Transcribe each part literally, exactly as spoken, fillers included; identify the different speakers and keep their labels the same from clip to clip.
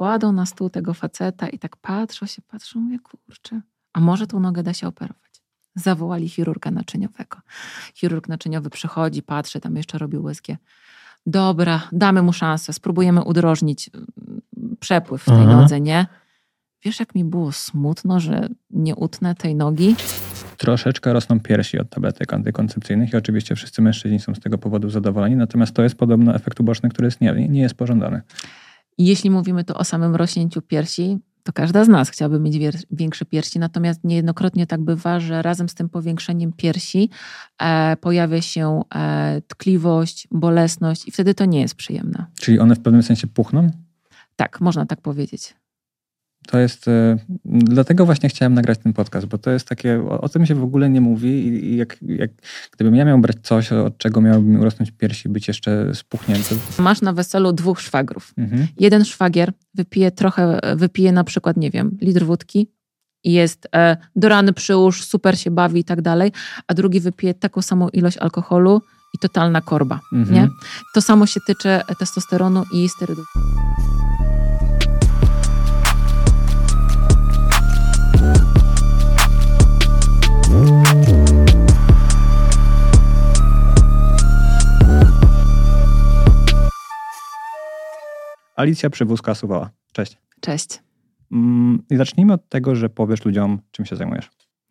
Speaker 1: kładą na stół tego faceta i tak patrzą się, patrzą, mówię, kurczę, a może tą nogę da się operować? Zawołali chirurga naczyniowego. Chirurg naczyniowy przychodzi, patrzy, tam jeszcze robi U S G. Dobra, damy mu szansę, spróbujemy udrożnić przepływ w tej Aha. nodze, nie? Wiesz, jak mi było smutno, że nie utnę tej nogi?
Speaker 2: Troszeczkę rosną piersi od tabletek antykoncepcyjnych i oczywiście wszyscy mężczyźni są z tego powodu zadowoleni, natomiast to jest podobno efekt uboczny, który jest nie, nie jest pożądany.
Speaker 1: Jeśli mówimy tu o samym rośnięciu piersi, to każda z nas chciałaby mieć wier- większe piersi, natomiast niejednokrotnie tak bywa, że razem z tym powiększeniem piersi e, pojawia się e, tkliwość, bolesność i wtedy to nie jest przyjemne.
Speaker 2: Czyli one w pewnym sensie puchną?
Speaker 1: Tak, można tak powiedzieć.
Speaker 2: To jest, e, dlatego właśnie chciałem nagrać ten podcast, bo to jest takie, o, o tym się w ogóle nie mówi i, i jak, jak, gdybym ja miał brać coś, od czego miałoby mi urosnąć piersi, być jeszcze spuchnięty.
Speaker 1: Masz na weselu dwóch szwagrów.
Speaker 2: Mhm.
Speaker 1: Jeden szwagier wypije trochę, wypije na przykład, nie wiem, litr wódki i jest e, do rany przyłóż, super się bawi i tak dalej, a drugi wypije taką samą ilość alkoholu i totalna korba. Mhm. Nie? To samo się tyczy testosteronu i sterydów.
Speaker 2: Alicja Przywózka-Suwała. Cześć.
Speaker 1: Cześć.
Speaker 2: I zacznijmy od tego, że powiesz ludziom, czym się zajmujesz.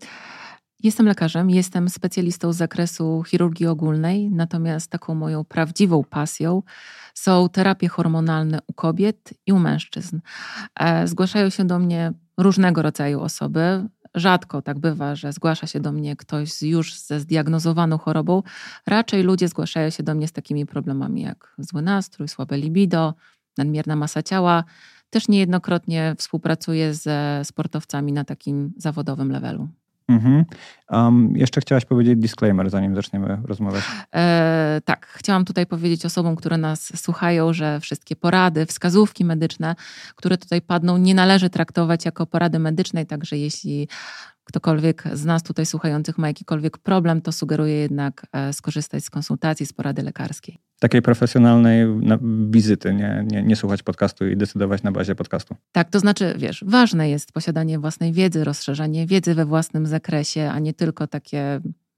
Speaker 1: Jestem lekarzem, jestem specjalistą z zakresu chirurgii ogólnej, natomiast taką moją prawdziwą pasją są terapie hormonalne u kobiet i u mężczyzn. Zgłaszają się do mnie różnego rodzaju osoby. Rzadko tak bywa, że zgłasza się do mnie ktoś już ze zdiagnozowaną chorobą. Raczej ludzie zgłaszają się do mnie z takimi problemami jak zły nastrój, słabe libido, nadmierna masa ciała. Też niejednokrotnie współpracuję ze sportowcami na takim zawodowym levelu.
Speaker 2: Mhm. Um, jeszcze chciałaś powiedzieć disclaimer, zanim zaczniemy rozmawiać.
Speaker 1: E, tak, chciałam tutaj powiedzieć osobom, które nas słuchają, że wszystkie porady, wskazówki medyczne, które tutaj padną, nie należy traktować jako porady medycznej, także jeśli ktokolwiek z nas tutaj słuchających ma jakikolwiek problem, to sugeruję jednak skorzystać z konsultacji, z porady lekarskiej.
Speaker 2: Takiej profesjonalnej wizyty, nie, nie, nie słuchać podcastu i decydować na bazie podcastu.
Speaker 1: Tak, to znaczy, wiesz, ważne jest posiadanie własnej wiedzy, rozszerzanie wiedzy we własnym zakresie, a nie tylko takie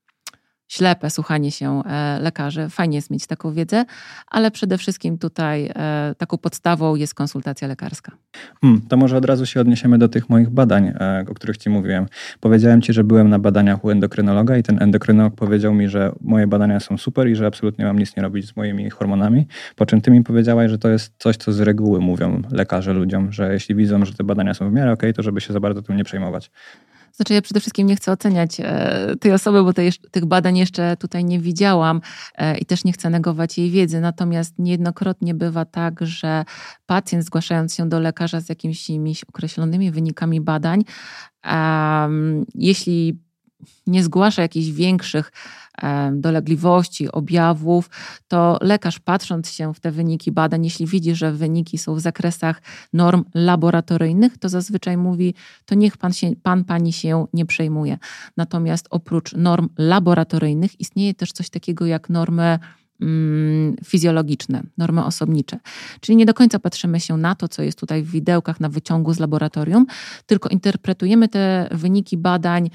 Speaker 1: ślepe słuchanie się lekarzy. Fajnie jest mieć taką wiedzę, ale przede wszystkim tutaj taką podstawą jest konsultacja lekarska.
Speaker 2: Hmm, to może od razu się odniesiemy do tych moich badań, o których ci mówiłem. Powiedziałem ci, że byłem na badaniach u endokrynologa i ten endokrynolog powiedział mi, że moje badania są super i że absolutnie mam nic nie robić z moimi hormonami. Po czym ty mi powiedziałaś, że to jest coś, co z reguły mówią lekarze ludziom, że jeśli widzą, że te badania są w miarę okej, to żeby się za bardzo tym nie przejmować.
Speaker 1: Znaczy ja przede wszystkim nie chcę oceniać e, tej osoby, bo te, tych badań jeszcze tutaj nie widziałam e, i też nie chcę negować jej wiedzy. Natomiast niejednokrotnie bywa tak, że pacjent zgłaszając się do lekarza z jakimiś określonymi wynikami badań, e, jeśli nie zgłasza jakichś większych dolegliwości, objawów, to lekarz patrząc się w te wyniki badań, jeśli widzi, że wyniki są w zakresach norm laboratoryjnych, to zazwyczaj mówi, to niech pan, się, pan pani się nie przejmuje. Natomiast oprócz norm laboratoryjnych istnieje też coś takiego jak normy mm, fizjologiczne, normy osobnicze. Czyli nie do końca patrzymy się na to, co jest tutaj w widełkach na wyciągu z laboratorium, tylko interpretujemy te wyniki badań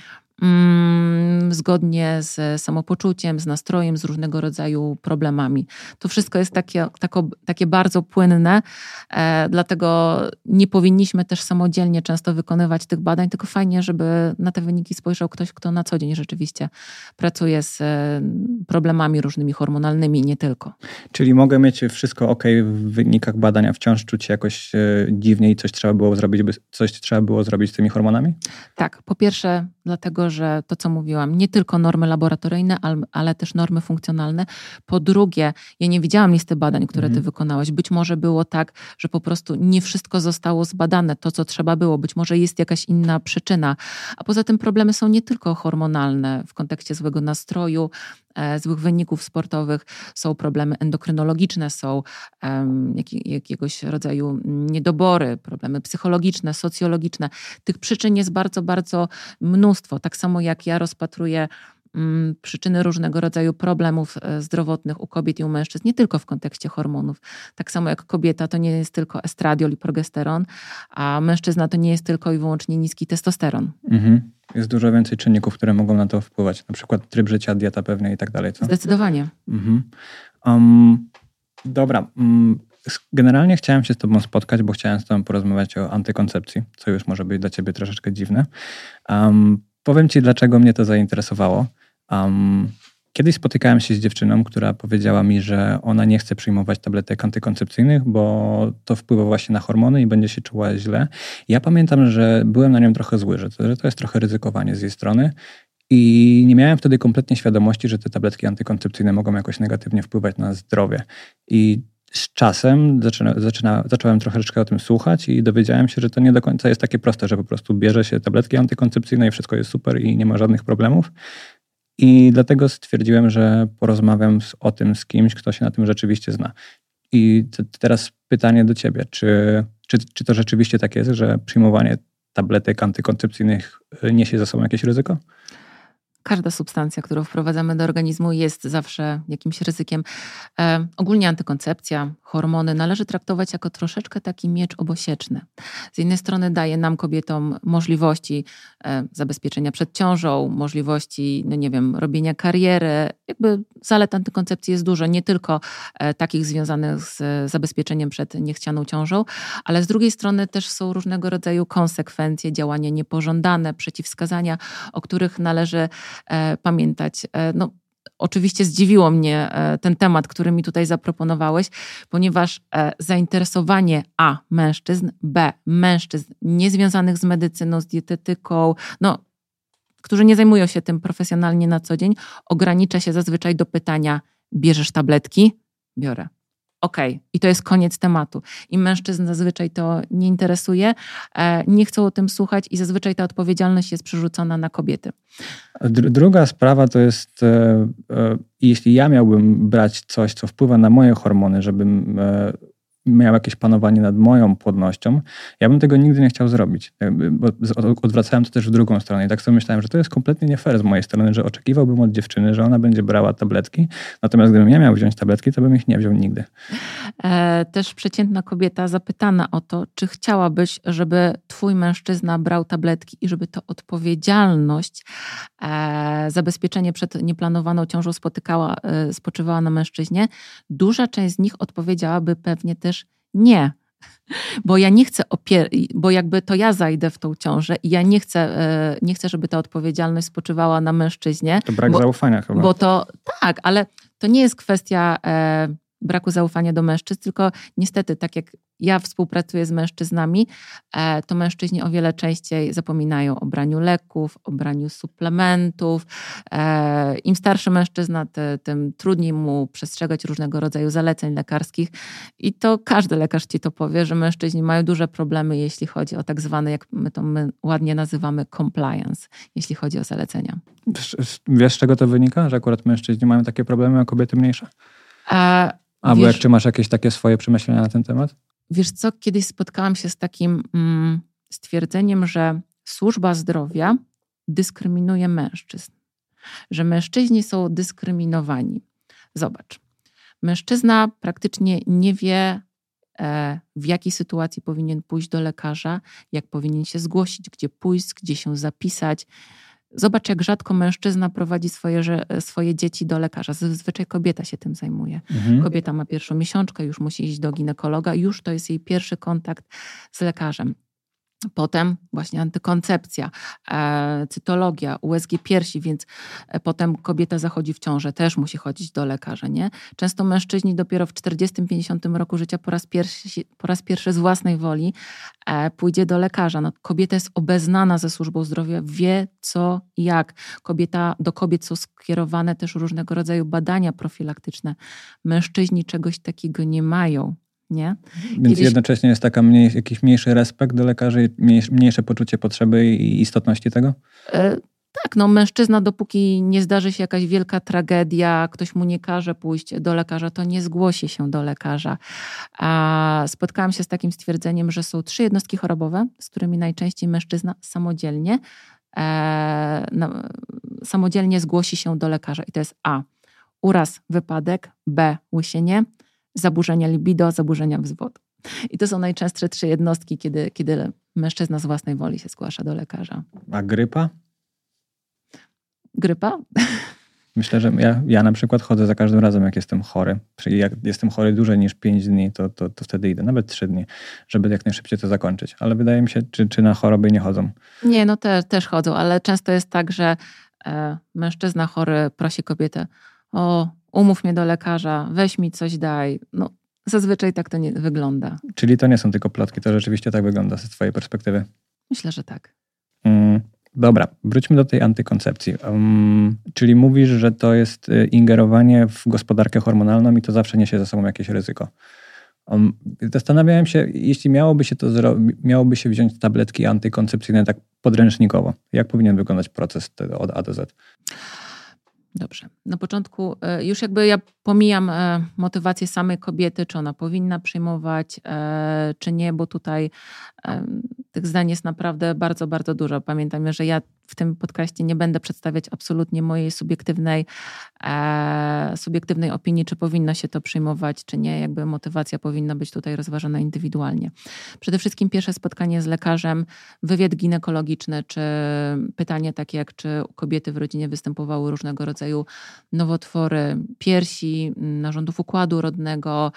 Speaker 1: Mm, zgodnie z samopoczuciem, z nastrojem, z różnego rodzaju problemami. To wszystko jest takie, tako, takie bardzo płynne, e, dlatego nie powinniśmy też samodzielnie często wykonywać tych badań, tylko fajnie, żeby na te wyniki spojrzał ktoś, kto na co dzień rzeczywiście pracuje z e, problemami różnymi hormonalnymi i nie tylko.
Speaker 2: Czyli mogę mieć wszystko ok w wynikach badania, wciąż czuć się jakoś e, dziwnie i coś trzeba było zrobić, by coś trzeba było zrobić z tymi hormonami?
Speaker 1: Tak, po pierwsze dlatego, że to, co mówiłam, nie tylko normy laboratoryjne, ale też normy funkcjonalne. Po drugie, ja nie widziałam listy badań, które mhm. ty wykonałeś. Być może było tak, że po prostu nie wszystko zostało zbadane, to, co trzeba było. Być może jest jakaś inna przyczyna. A poza tym problemy są nie tylko hormonalne w kontekście złego nastroju, e, złych wyników sportowych. Są problemy endokrynologiczne, są um, jak, jakiegoś rodzaju niedobory, problemy psychologiczne, socjologiczne. Tych przyczyn jest bardzo, bardzo mnóstwo. Tak samo jak ja rozpatruję mm, przyczyny różnego rodzaju problemów zdrowotnych u kobiet i u mężczyzn, nie tylko w kontekście hormonów. Tak samo jak kobieta to nie jest tylko estradiol i progesteron, a mężczyzna to nie jest tylko i wyłącznie niski testosteron.
Speaker 2: Mhm. Jest dużo więcej czynników, które mogą na to wpływać. Na przykład tryb życia, dieta pewnie i tak dalej. Co?
Speaker 1: Zdecydowanie.
Speaker 2: Mhm. Um, dobra. Um, generalnie chciałem się z tobą spotkać, bo chciałem z tobą porozmawiać o antykoncepcji, co już może być dla ciebie troszeczkę dziwne. Um, powiem ci, dlaczego mnie to zainteresowało. Um, kiedyś spotykałem się z dziewczyną, która powiedziała mi, że ona nie chce przyjmować tabletek antykoncepcyjnych, bo to wpływa właśnie na hormony i będzie się czuła źle. Ja pamiętam, że byłem na nią trochę zły, że to, że to jest trochę ryzykowanie z jej strony i nie miałem wtedy kompletnie świadomości, że te tabletki antykoncepcyjne mogą jakoś negatywnie wpływać na zdrowie. I z czasem zaczyna, zaczyna, zacząłem troszeczkę o tym słuchać i dowiedziałem się, że to nie do końca jest takie proste, że po prostu bierze się tabletki antykoncepcyjne i wszystko jest super i nie ma żadnych problemów. I dlatego stwierdziłem, że porozmawiam z, o tym z kimś, kto się na tym rzeczywiście zna. I t- teraz pytanie do ciebie. Czy, czy, czy to rzeczywiście tak jest, że przyjmowanie tabletek antykoncepcyjnych niesie za sobą jakieś ryzyko?
Speaker 1: Każda substancja, którą wprowadzamy do organizmu, jest zawsze jakimś ryzykiem. E, ogólnie antykoncepcja, hormony należy traktować jako troszeczkę taki miecz obosieczny. Z jednej strony daje nam, kobietom, możliwości e, zabezpieczenia przed ciążą, możliwości, no nie wiem, robienia kariery. Jakby zalet antykoncepcji jest dużo, nie tylko e, takich związanych z zabezpieczeniem przed niechcianą ciążą, ale z drugiej strony też są różnego rodzaju konsekwencje, działania niepożądane, przeciwwskazania, o których należy e, pamiętać. E, no, Oczywiście zdziwiło mnie ten temat, który mi tutaj zaproponowałeś, ponieważ zainteresowanie A. mężczyzn, B. mężczyzn niezwiązanych z medycyną, z dietetyką, no, którzy nie zajmują się tym profesjonalnie na co dzień, ogranicza się zazwyczaj do pytania: bierzesz tabletki? Biorę. Okej. Okay. I to jest koniec tematu. I mężczyzn zazwyczaj to nie interesuje, nie chcą o tym słuchać i zazwyczaj ta odpowiedzialność jest przerzucona na kobiety.
Speaker 2: Druga sprawa to jest, e, e, jeśli ja miałbym brać coś, co wpływa na moje hormony, żebym e, miał jakieś panowanie nad moją płodnością, ja bym tego nigdy nie chciał zrobić. Bo odwracałem to też w drugą stronę. I tak sobie myślałem, że to jest kompletnie nie fair z mojej strony, że oczekiwałbym od dziewczyny, że ona będzie brała tabletki, natomiast gdybym ja miał wziąć tabletki, to bym ich nie wziął nigdy.
Speaker 1: E, też przeciętna kobieta zapytana o to, czy chciałabyś, żeby twój mężczyzna brał tabletki i żeby to odpowiedzialność, e, zabezpieczenie przed nieplanowaną ciążą spotykała, e, spoczywała na mężczyźnie, duża część z nich odpowiedziałaby pewnie też nie. Bo ja nie chcę, opier- bo jakby to ja zajdę w tą ciążę i ja nie chcę, nie chcę, żeby ta odpowiedzialność spoczywała na mężczyźnie.
Speaker 2: To brak
Speaker 1: bo,
Speaker 2: zaufania chyba.
Speaker 1: Bo to, tak, ale to nie jest kwestia e, braku zaufania do mężczyzn, tylko niestety, tak jak ja współpracuję z mężczyznami, e, to mężczyźni o wiele częściej zapominają o braniu leków, o braniu suplementów. E, Im starszy mężczyzna, ty, tym trudniej mu przestrzegać różnego rodzaju zaleceń lekarskich. I to każdy lekarz ci to powie, że mężczyźni mają duże problemy, jeśli chodzi o tak zwane, jak my to my ładnie nazywamy, compliance, jeśli chodzi o zalecenia.
Speaker 2: Wiesz, z czego to wynika, że akurat mężczyźni mają takie problemy, a kobiety mniejsze?
Speaker 1: A,
Speaker 2: Albo
Speaker 1: wiesz,
Speaker 2: jak czy masz jakieś takie swoje przemyślenia na ten temat?
Speaker 1: Wiesz co, kiedyś spotkałam się z takim mm, stwierdzeniem, że służba zdrowia dyskryminuje mężczyzn. Że mężczyźni są dyskryminowani. Zobacz, mężczyzna praktycznie nie wie, e, w jakiej sytuacji powinien pójść do lekarza, jak powinien się zgłosić, gdzie pójść, gdzie się zapisać. Zobacz, jak rzadko mężczyzna prowadzi swoje, swoje dzieci do lekarza. Zazwyczaj kobieta się tym zajmuje. Mhm. Kobieta ma pierwszą miesiączkę, już musi iść do ginekologa, już to jest jej pierwszy kontakt z lekarzem. Potem właśnie antykoncepcja, e, cytologia, U S G piersi, więc potem kobieta zachodzi w ciążę, też musi chodzić do lekarza, nie? Często mężczyźni dopiero w czterdziestym pięćdziesiątym roku życia po raz pierwszy, po raz pierwszy z własnej woli e, pójdzie do lekarza. No, kobieta jest obeznana ze służbą zdrowia, wie co i jak. Kobieta, do kobiet są skierowane też różnego rodzaju badania profilaktyczne. Mężczyźni czegoś takiego nie mają. Nie?
Speaker 2: Więc Kiedyś... jednocześnie jest taka mniej, jakiś mniejszy respekt do lekarzy, mniejsze, mniejsze poczucie potrzeby i istotności tego?
Speaker 1: E, tak, no mężczyzna, dopóki nie zdarzy się jakaś wielka tragedia, ktoś mu nie każe pójść do lekarza, to nie zgłosi się do lekarza. A spotkałam się z takim stwierdzeniem, że są trzy jednostki chorobowe, z którymi najczęściej mężczyzna samodzielnie e, na, samodzielnie zgłosi się do lekarza. I to jest A. Uraz, wypadek, B. Łysienie, zaburzenia libido, zaburzenia wzwodu. I to są najczęstsze trzy jednostki, kiedy, kiedy mężczyzna z własnej woli się zgłasza do lekarza.
Speaker 2: A grypa?
Speaker 1: Grypa?
Speaker 2: Myślę, że ja, ja na przykład chodzę za każdym razem, jak jestem chory. Czyli jak jestem chory dłużej niż pięć dni, to, to, to wtedy idę, nawet trzy dni, żeby jak najszybciej to zakończyć. Ale wydaje mi się, czy, czy na choroby nie chodzą?
Speaker 1: Nie, no te, też chodzą, ale często jest tak, że e, mężczyzna chory prosi kobietę: o, umów mnie do lekarza, weź mi coś daj. No, zazwyczaj tak to nie wygląda.
Speaker 2: Czyli to nie są tylko plotki, to rzeczywiście tak wygląda z twojej perspektywy?
Speaker 1: Myślę, że tak.
Speaker 2: Mm. Dobra, wróćmy do tej antykoncepcji. Um, czyli mówisz, że to jest ingerowanie w gospodarkę hormonalną i to zawsze niesie ze sobą jakieś ryzyko. Um, zastanawiałem się, jeśli miałoby się to zro- miałoby się wziąć tabletki antykoncepcyjne tak podręcznikowo, jak powinien wyglądać proces tego od A do Z?
Speaker 1: Dobrze. Na początku już jakby ja pomijam motywację samej kobiety, czy ona powinna przyjmować, czy nie, bo tutaj tych zdań jest naprawdę bardzo, bardzo dużo. Pamiętajmy, że ja w tym podcaście nie będę przedstawiać absolutnie mojej subiektywnej, e, subiektywnej opinii, czy powinno się to przyjmować, czy nie. Jakby motywacja powinna być tutaj rozważana indywidualnie. Przede wszystkim pierwsze spotkanie z lekarzem, wywiad ginekologiczny, czy pytanie takie jak, czy u kobiety w rodzinie występowały różnego rodzaju nowotwory piersi, narządów układu rodnego,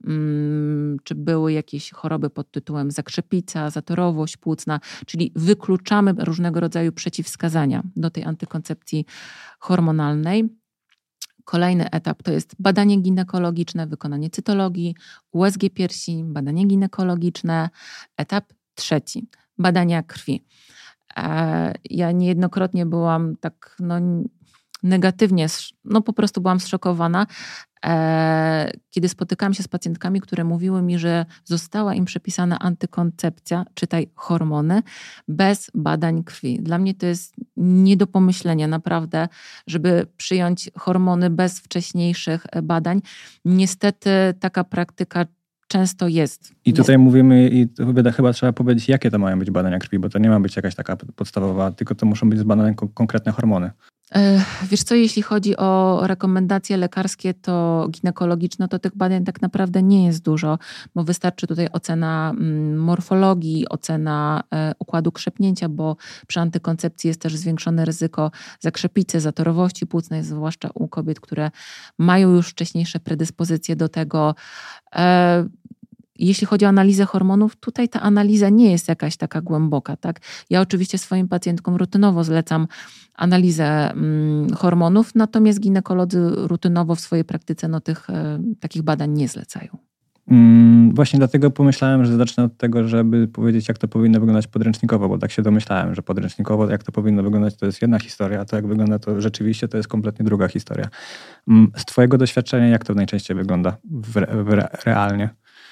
Speaker 1: czy były jakieś choroby pod tytułem zakrzepica, zatorowość płucna, czyli wykluczamy różnego rodzaju przeciwwskazania do tej antykoncepcji hormonalnej. Kolejny etap to jest badanie ginekologiczne, wykonanie cytologii, U S G piersi, badanie ginekologiczne. Etap trzeci, badania krwi. Ja niejednokrotnie byłam tak no, negatywnie, no po prostu byłam zszokowana, kiedy spotykałam się z pacjentkami, które mówiły mi, że została im przepisana antykoncepcja, czytaj hormony, bez badań krwi. Dla mnie to jest nie do pomyślenia naprawdę, żeby przyjąć hormony bez wcześniejszych badań. Niestety taka praktyka często jest.
Speaker 2: I tutaj mówimy, i chyba, chyba trzeba powiedzieć, jakie to mają być badania krwi, bo to nie ma być jakaś taka podstawowa, tylko to muszą być zbadane konkretne hormony.
Speaker 1: Wiesz co, jeśli chodzi o rekomendacje lekarskie, to ginekologiczne, to tych badań tak naprawdę nie jest dużo, bo wystarczy tutaj ocena morfologii, ocena układu krzepnięcia, bo przy antykoncepcji jest też zwiększone ryzyko zakrzepicy, zatorowości płucnej, zwłaszcza u kobiet, które mają już wcześniejsze predyspozycje do tego. Jeśli chodzi o analizę hormonów, tutaj ta analiza nie jest jakaś taka głęboka. Tak? Ja oczywiście swoim pacjentkom rutynowo zlecam analizę mm, hormonów, natomiast ginekolodzy rutynowo w swojej praktyce no, tych e, takich badań nie zlecają.
Speaker 2: Mm, właśnie dlatego pomyślałem, że zacznę od tego, żeby powiedzieć, jak to powinno wyglądać podręcznikowo, bo tak się domyślałem, że podręcznikowo jak to powinno wyglądać, to jest jedna historia, a to jak wygląda to rzeczywiście, to jest kompletnie druga historia. Z twojego doświadczenia, jak to najczęściej wygląda w, w, realnie?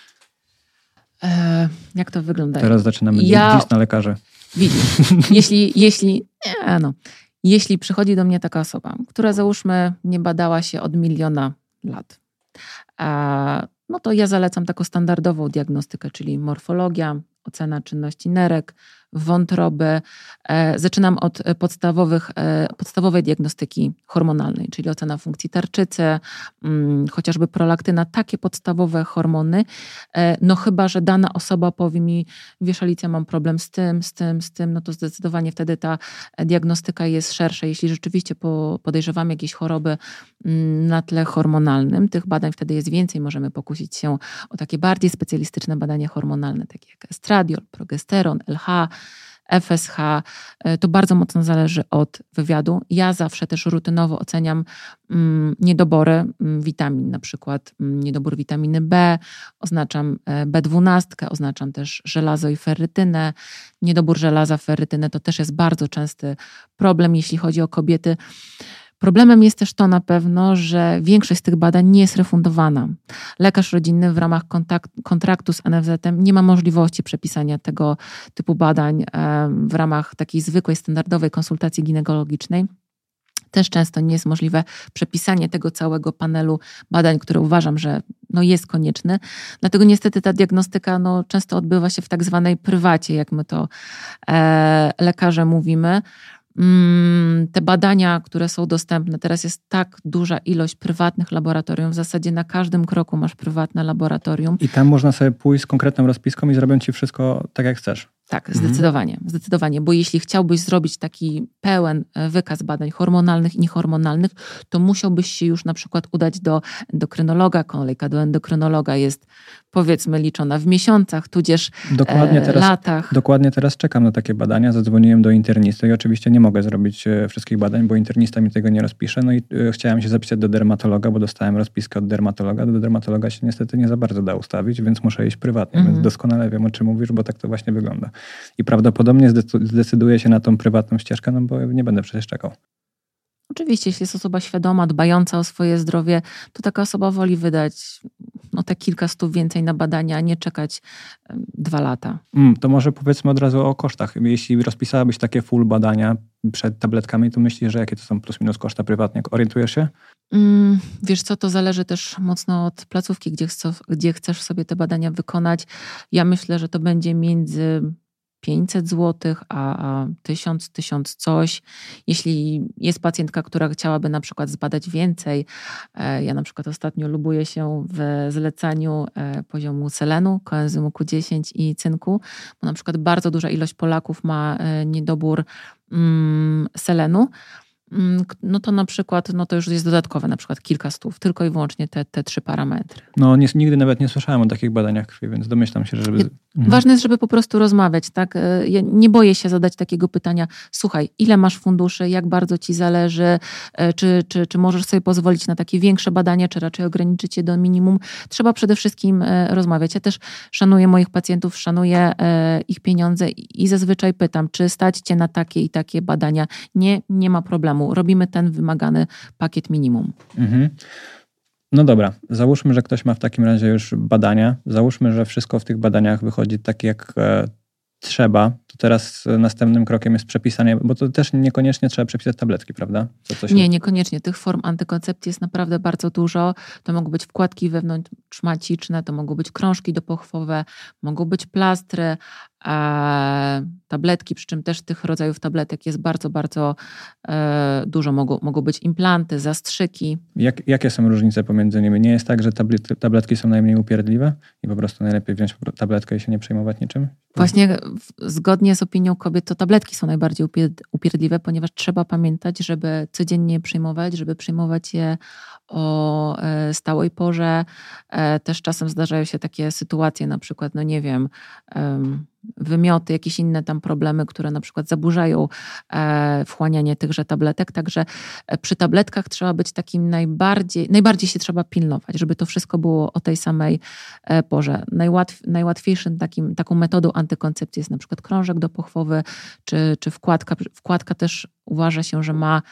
Speaker 1: E, jak to wygląda?
Speaker 2: Teraz zaczynamy
Speaker 1: ja...
Speaker 2: dziś na lekarzy.
Speaker 1: Widzisz, jeśli, jeśli, nie, no, jeśli przychodzi do mnie taka osoba, która załóżmy nie badała się od miliona lat, e, no to ja zalecam taką standardową diagnostykę, czyli morfologia, ocena czynności nerek, wątroby. E, zaczynam od podstawowych, e, podstawowej diagnostyki hormonalnej, czyli ocena funkcji tarczycy, mm, chociażby prolaktyna, takie podstawowe hormony. E, no chyba, że dana osoba powie mi, wiesz Alicja, mam problem z tym, z tym, z tym, no to zdecydowanie wtedy ta diagnostyka jest szersza. Jeśli rzeczywiście po, podejrzewamy jakieś choroby mm, na tle hormonalnym, tych badań wtedy jest więcej. Możemy pokusić się o takie bardziej specjalistyczne badania hormonalne, takie jak estradiol, progesteron, L H, F S H, to bardzo mocno zależy od wywiadu. Ja zawsze też rutynowo oceniam mm, niedobory mm, witamin, na przykład mm, niedobór witaminy B, oznaczam B dwanaście, oznaczam też żelazo i ferrytynę. Niedobór żelaza, ferrytynę to też jest bardzo częsty problem, jeśli chodzi o kobiety. Problemem jest też to na pewno, że większość z tych badań nie jest refundowana. Lekarz rodzinny w ramach kontakt, kontraktu z N F Z-em nie ma możliwości przepisania tego typu badań w ramach takiej zwykłej, standardowej konsultacji ginekologicznej. Też często nie jest możliwe przepisanie tego całego panelu badań, które uważam, że no jest konieczny. Dlatego niestety ta diagnostyka no często odbywa się w tak zwanej prywacie, jak my to e, lekarze mówimy. Te badania, które są dostępne, teraz jest tak duża ilość prywatnych laboratorium, w zasadzie na każdym kroku masz prywatne laboratorium.
Speaker 2: I tam można sobie pójść z konkretną rozpiską i zrobią ci wszystko tak, jak chcesz.
Speaker 1: Tak, zdecydowanie, mhm. zdecydowanie, bo jeśli chciałbyś zrobić taki pełen wykaz badań hormonalnych i niehormonalnych, to musiałbyś się już na przykład udać do endokrynologa. Kolejka do endokrynologa jest powiedzmy liczona w miesiącach, tudzież dokładnie teraz, latach.
Speaker 2: Dokładnie teraz czekam na takie badania. Zadzwoniłem do internisty i oczywiście nie mogę zrobić wszystkich badań, bo internista mi tego nie rozpisze. No i chciałem się zapisać do dermatologa, bo dostałem rozpiskę od dermatologa. Do dermatologa się niestety nie za bardzo da ustawić, więc muszę iść prywatnie. Mhm. Więc doskonale wiem, o czym mówisz, bo tak to właśnie wygląda. I prawdopodobnie zdecyduję się na tą prywatną ścieżkę, no bo nie będę przecież czekał.
Speaker 1: Oczywiście, jeśli jest osoba świadoma, dbająca o swoje zdrowie, to taka osoba woli wydać no, te kilka stów więcej na badania, a nie czekać um, dwa lata.
Speaker 2: Mm, to może powiedzmy od razu o kosztach. Jeśli rozpisałabyś takie full badania przed tabletkami, to myślisz, że jakie to są plus minus koszta prywatnie? Orientujesz się?
Speaker 1: Mm, wiesz co, to zależy też mocno od placówki, gdzie, chcesz, gdzie chcesz sobie te badania wykonać. Ja myślę, że to będzie między pięćset złotych, a, a tysiąc, tysiąc coś. Jeśli jest pacjentka, która chciałaby na przykład zbadać więcej, e, ja na przykład ostatnio lubuję się w zlecaniu e, poziomu selenu, koenzymu Q dziesięć i cynku, bo na przykład bardzo duża ilość Polaków ma e, niedobór mm, selenu. No to na przykład, no to już jest dodatkowe, na przykład kilka stów, tylko i wyłącznie te, te trzy parametry.
Speaker 2: No nie, nigdy nawet nie słyszałem o takich badaniach krwi, więc domyślam się, że żeby...
Speaker 1: Mhm. Ważne jest, żeby po prostu rozmawiać, tak? Ja nie boję się zadać takiego pytania, słuchaj, ile masz funduszy, jak bardzo ci zależy, czy, czy, czy możesz sobie pozwolić na takie większe badania, czy raczej ograniczyć je do minimum. Trzeba przede wszystkim rozmawiać. Ja też szanuję moich pacjentów, szanuję ich pieniądze i zazwyczaj pytam, czy stać cię na takie i takie badania. Nie, nie ma problemu. Robimy ten wymagany pakiet minimum.
Speaker 2: Mhm. No dobra, załóżmy, że ktoś ma w takim razie już badania. Załóżmy, że wszystko w tych badaniach wychodzi tak, jak e, trzeba. To teraz następnym krokiem jest przepisanie, bo to też niekoniecznie trzeba przepisać tabletki, prawda? To coś
Speaker 1: nie,
Speaker 2: jest...
Speaker 1: niekoniecznie. Tych form antykoncepcji jest naprawdę bardzo dużo. To mogą być wkładki wewnątrzmaciczne, to mogą być krążki dopochwowe, mogą być plastry, e, tabletki, przy czym też tych rodzajów tabletek jest bardzo, bardzo e, dużo. Mogą, mogą być implanty, zastrzyki.
Speaker 2: Jak, jakie są różnice pomiędzy nimi? Nie jest tak, że tablet, tabletki są najmniej upierdliwe i po prostu najlepiej wziąć tabletkę i się nie przejmować niczym?
Speaker 1: Właśnie zgodnie z opinią kobiet to tabletki są najbardziej upierdliwe, ponieważ trzeba pamiętać, żeby codziennie je przyjmować, żeby przyjmować je o stałej porze. Też czasem zdarzają się takie sytuacje, na przykład, no nie wiem, wymioty, jakieś inne tam problemy, które na przykład zaburzają wchłanianie tychże tabletek. Także przy tabletkach trzeba być takim najbardziej, najbardziej się trzeba pilnować, żeby to wszystko było o tej samej porze. Najłatw, najłatwiejszym takim, taką metodą antykoncepcji jest na przykład krążek dopochwowy, czy, czy wkładka. Wkładka też uważa się, że ma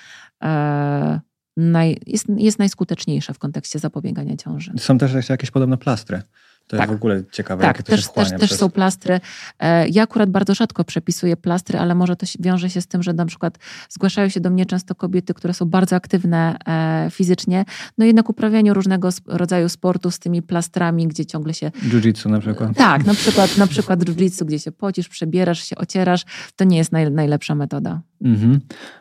Speaker 1: e, naj, jest, jest najskuteczniejsza w kontekście zapobiegania ciąży.
Speaker 2: Są też jakieś podobne plastry. To tak. Jest w ogóle ciekawe,
Speaker 1: tak,
Speaker 2: jakie to
Speaker 1: też,
Speaker 2: się wchłania.
Speaker 1: Też, też są plastry. Ja akurat bardzo rzadko przepisuję plastry, ale może to wiąże się z tym, że na przykład zgłaszają się do mnie często kobiety, które są bardzo aktywne fizycznie, no jednak uprawianiu różnego rodzaju sportu z tymi plastrami, gdzie ciągle się...
Speaker 2: Jiu-jitsu na przykład.
Speaker 1: Tak, na przykład, na przykład jiu-jitsu, gdzie się pocisz, przebierasz się, ocierasz, to nie jest naj, najlepsza metoda.
Speaker 2: Mhm.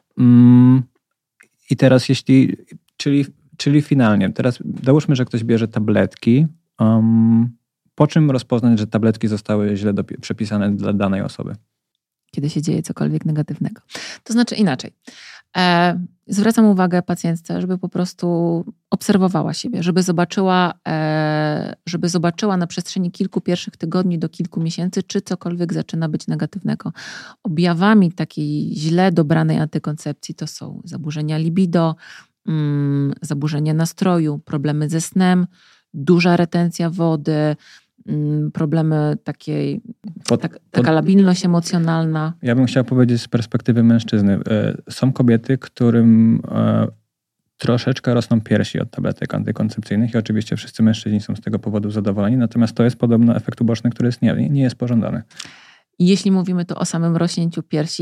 Speaker 2: Mm. I teraz jeśli, czyli, czyli finalnie, teraz załóżmy, że ktoś bierze tabletki, um, po czym rozpoznać, że tabletki zostały źle dopie- przepisane dla danej osoby?
Speaker 1: Kiedy się dzieje cokolwiek negatywnego. To znaczy inaczej. E, zwracam uwagę pacjentce, żeby po prostu obserwowała siebie, żeby zobaczyła, e, żeby zobaczyła na przestrzeni kilku pierwszych tygodni do kilku miesięcy, czy cokolwiek zaczyna być negatywnego. Objawami takiej źle dobranej antykoncepcji to są zaburzenia libido, mm, zaburzenia nastroju, problemy ze snem, duża retencja wody, problemy takiej, pod, tak, taka pod... labilność emocjonalna.
Speaker 2: Ja bym chciał powiedzieć z perspektywy mężczyzny. Są kobiety, którym troszeczkę rosną piersi od tabletek antykoncepcyjnych i oczywiście wszyscy mężczyźni są z tego powodu zadowoleni, natomiast to jest podobno efekt uboczny, który jest nie, nie jest pożądany.
Speaker 1: Jeśli mówimy tu o samym rośnięciu piersi,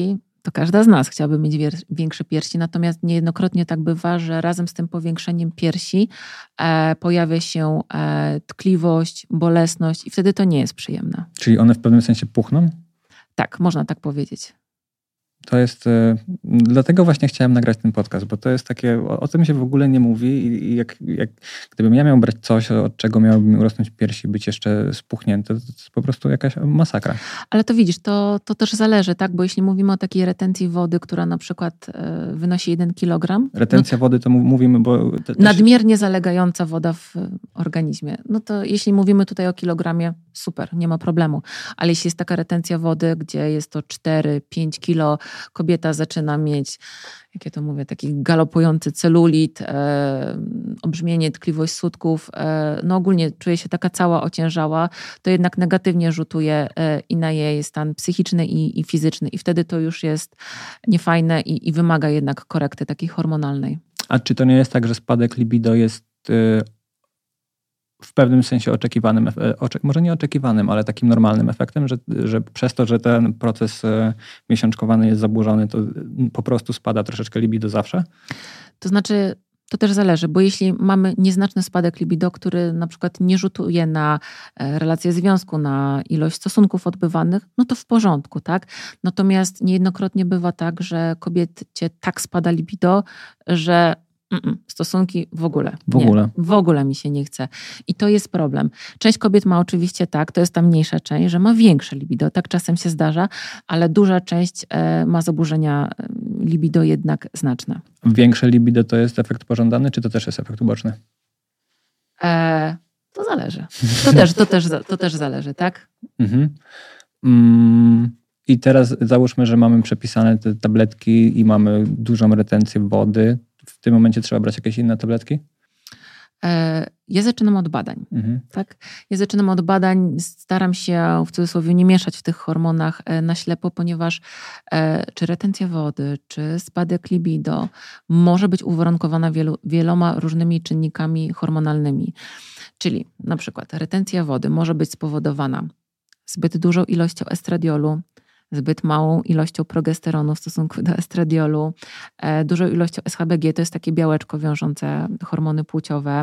Speaker 1: To każda z nas chciałaby mieć wier- większe piersi, natomiast niejednokrotnie tak bywa, że razem z tym powiększeniem piersi e, pojawia się e, tkliwość, bolesność i wtedy to nie jest przyjemne.
Speaker 2: Czyli one w pewnym sensie puchną?
Speaker 1: Tak, można tak powiedzieć.
Speaker 2: To jest, y, dlatego właśnie chciałem nagrać ten podcast, bo to jest takie, o, o tym się w ogóle nie mówi i, i jak, jak, gdybym ja miał brać coś, od czego miałoby mi urosnąć piersi i być jeszcze spuchnięte, to, to jest po prostu jakaś masakra.
Speaker 1: Ale to widzisz, to, to też zależy, tak? Bo jeśli mówimy o takiej retencji wody, która na przykład y, wynosi jeden kilogram.
Speaker 2: Retencja no, wody to mówimy, bo... Te,
Speaker 1: nadmiernie zalegająca woda w organizmie. No to jeśli mówimy tutaj o kilogramie, super, nie ma problemu. Ale jeśli jest taka retencja wody, gdzie jest to cztery pięć kilo, kobieta zaczyna mieć, jak ja to mówię, taki galopujący celulit, e, obrzmienie, tkliwość sutków, e, no ogólnie czuje się taka cała ociężała, to jednak negatywnie rzutuje e, i na jej stan psychiczny i, i fizyczny. I wtedy to już jest niefajne i, i wymaga jednak korekty takiej hormonalnej.
Speaker 2: A czy to nie jest tak, że spadek libido jest y, w pewnym sensie oczekiwanym, oczek- może nie oczekiwanym, ale takim normalnym efektem, że, że przez to, że ten proces y, miesiączkowany jest zaburzony, to po prostu spada troszeczkę libido zawsze?
Speaker 1: To znaczy, to też zależy, bo jeśli mamy nieznaczny spadek libido, który na przykład nie rzutuje na relacje związku, na ilość stosunków odbywanych, no to w porządku, tak? Natomiast niejednokrotnie bywa tak, że kobiecie tak spada libido, że Mm-mm, stosunki w ogóle.
Speaker 2: W ogóle.
Speaker 1: Nie, w ogóle mi się nie chce. I to jest problem. Część kobiet ma oczywiście tak, to jest ta mniejsza część, że ma większe libido. Tak czasem się zdarza, ale duża część e, ma zaburzenia libido jednak znaczne.
Speaker 2: Większe libido to jest efekt pożądany, czy to też jest efekt uboczny?
Speaker 1: E, to zależy. To też, to, też, to też zależy, tak?
Speaker 2: Mhm. Mm. I teraz załóżmy, że mamy przepisane te tabletki i mamy dużą retencję wody. W tym momencie trzeba brać jakieś inne tabletki?
Speaker 1: Ja zaczynam od badań.
Speaker 2: Mhm.
Speaker 1: Tak? Ja zaczynam od badań, staram się w cudzysłowie nie mieszać w tych hormonach na ślepo, ponieważ czy retencja wody, czy spadek libido może być uwarunkowana wielu, wieloma różnymi czynnikami hormonalnymi. Czyli na przykład retencja wody może być spowodowana zbyt dużą ilością estradiolu, zbyt małą ilością progesteronu w stosunku do estradiolu, e, dużą ilością S H B G, to jest takie białeczko wiążące hormony płciowe.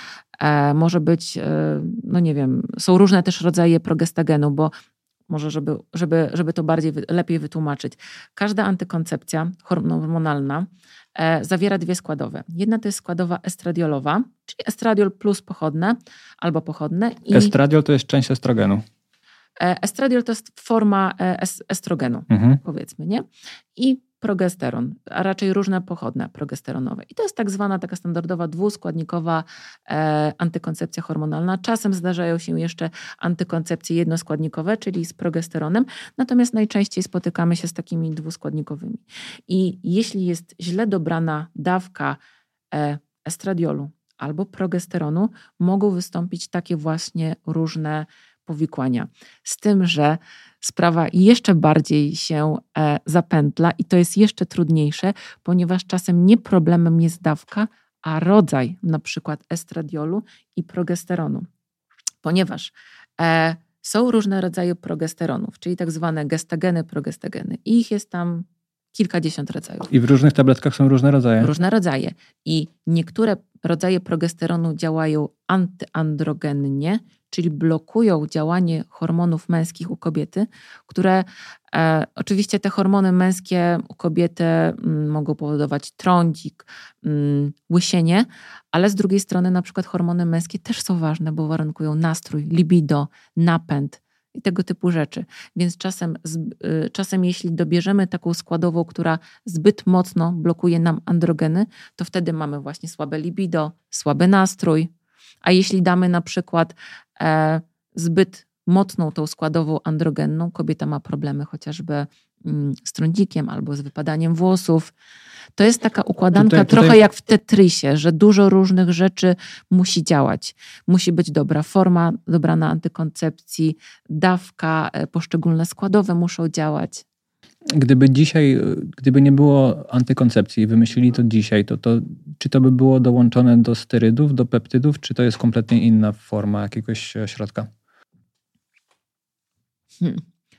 Speaker 1: E, może być, e, no nie wiem, są różne też rodzaje progestagenu, bo może, żeby, żeby, żeby to bardziej, lepiej wytłumaczyć. Każda antykoncepcja hormonalna e, zawiera dwie składowe. Jedna to jest składowa estradiolowa, czyli estradiol plus pochodne albo pochodne. I
Speaker 2: estradiol to jest część estrogenu.
Speaker 1: Estradiol to jest forma estrogenu,
Speaker 2: mhm.
Speaker 1: powiedzmy, nie? I progesteron, a raczej różne pochodne progesteronowe. I to jest tak zwana taka standardowa dwuskładnikowa e, antykoncepcja hormonalna. Czasem zdarzają się jeszcze antykoncepcje jednoskładnikowe, czyli z progesteronem, natomiast najczęściej spotykamy się z takimi dwuskładnikowymi. I jeśli jest źle dobrana dawka e, estradiolu albo progesteronu, mogą wystąpić takie właśnie różne powikłania. Z tym, że sprawa jeszcze bardziej się e, zapętla i to jest jeszcze trudniejsze, ponieważ czasem nie problemem jest dawka, a rodzaj na przykład estradiolu i progesteronu. Ponieważ e, są różne rodzaje progesteronów, czyli tak zwane gestageny, progestageny. I ich jest tam kilkadziesiąt rodzajów.
Speaker 2: I w różnych tabletkach są różne rodzaje?
Speaker 1: Różne rodzaje. I niektóre rodzaje progesteronu działają antyandrogennie, czyli blokują działanie hormonów męskich u kobiety, które e, oczywiście te hormony męskie u kobiety m, mogą powodować trądzik, m, łysienie, ale z drugiej strony na przykład hormony męskie też są ważne, bo warunkują nastrój, libido, napęd i tego typu rzeczy. Więc czasem, y, czasem jeśli dobierzemy taką składową, która zbyt mocno blokuje nam androgeny, to wtedy mamy właśnie słabe libido, słaby nastrój. A jeśli damy na przykład e, zbyt mocną tą składową androgenną, kobieta ma problemy chociażby mm, z trądzikiem albo z wypadaniem włosów. To jest taka układanka
Speaker 2: tutaj, tutaj...
Speaker 1: trochę jak w Tetrisie, że dużo różnych rzeczy musi działać. Musi być dobra forma, dobrana antykoncepcji, dawka, poszczególne składowe muszą działać.
Speaker 2: Gdyby dzisiaj, gdyby nie było antykoncepcji i wymyślili to dzisiaj, to, to czy to by było dołączone do sterydów, do peptydów, czy to jest kompletnie inna forma jakiegoś środka?
Speaker 1: Hmm.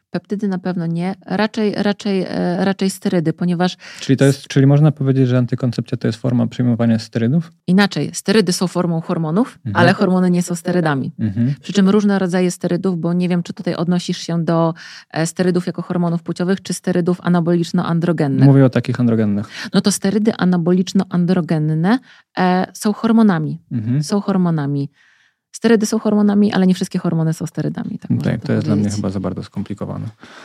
Speaker 1: Peptydy na pewno nie, raczej, raczej, raczej sterydy, ponieważ...
Speaker 2: Czyli, to jest, czyli można powiedzieć, że antykoncepcja to jest forma przyjmowania sterydów?
Speaker 1: Inaczej, sterydy są formą hormonów,
Speaker 2: mhm.
Speaker 1: ale hormony nie są sterydami.
Speaker 2: Mhm.
Speaker 1: Przy czym różne rodzaje sterydów, bo nie wiem, czy tutaj odnosisz się do sterydów jako hormonów płciowych, czy sterydów anaboliczno-androgennych.
Speaker 2: Mówię o takich androgennych.
Speaker 1: No to sterydy anaboliczno-androgenne e, są hormonami. Mhm. Są hormonami. Sterydy są hormonami, ale nie wszystkie hormony są sterydami. Tak,
Speaker 2: tak to, to jest dla mnie chyba za bardzo skomplikowane.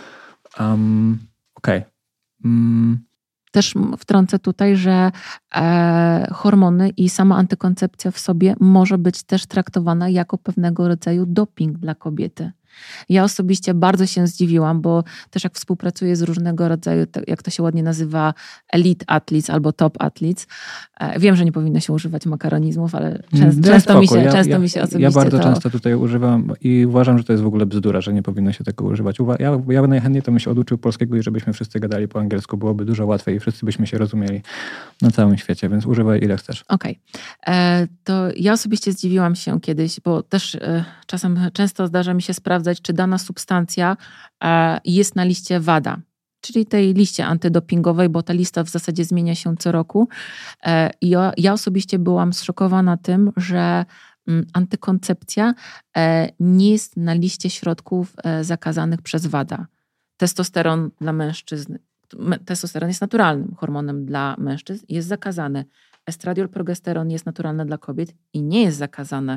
Speaker 2: Um, Okej. Okay. Um.
Speaker 1: Też wtrącę tutaj, że e, hormony i sama antykoncepcja w sobie może być też traktowana jako pewnego rodzaju doping dla kobiety. Ja osobiście bardzo się zdziwiłam, bo też jak współpracuję z różnego rodzaju, jak to się ładnie nazywa, elite athletes albo top athletes. Wiem, że nie powinno się używać makaronizmów, ale często,
Speaker 2: ja
Speaker 1: często, mi, się,
Speaker 2: ja,
Speaker 1: często
Speaker 2: ja,
Speaker 1: mi się osobiście
Speaker 2: Ja bardzo
Speaker 1: to...
Speaker 2: często tutaj używam i uważam, że to jest w ogóle bzdura, że nie powinno się tego używać. Ja, ja najchętniej to bym się oduczył polskiego i żebyśmy wszyscy gadali po angielsku. Byłoby dużo łatwiej i wszyscy byśmy się rozumieli na całym świecie, więc używaj ile chcesz.
Speaker 1: Okej. Okay. To ja osobiście zdziwiłam się kiedyś, bo też e, czasem często zdarza mi się sprawdzać, czy dana substancja jest na liście WADA, czyli tej liście antydopingowej, bo ta lista w zasadzie zmienia się co roku. I ja, ja osobiście byłam zszokowana tym, że antykoncepcja nie jest na liście środków zakazanych przez WADA. Testosteron dla mężczyzn, testosteron jest naturalnym hormonem dla mężczyzn, jest zakazany. Estradiol, progesteron jest naturalny dla kobiet i nie jest zakazane.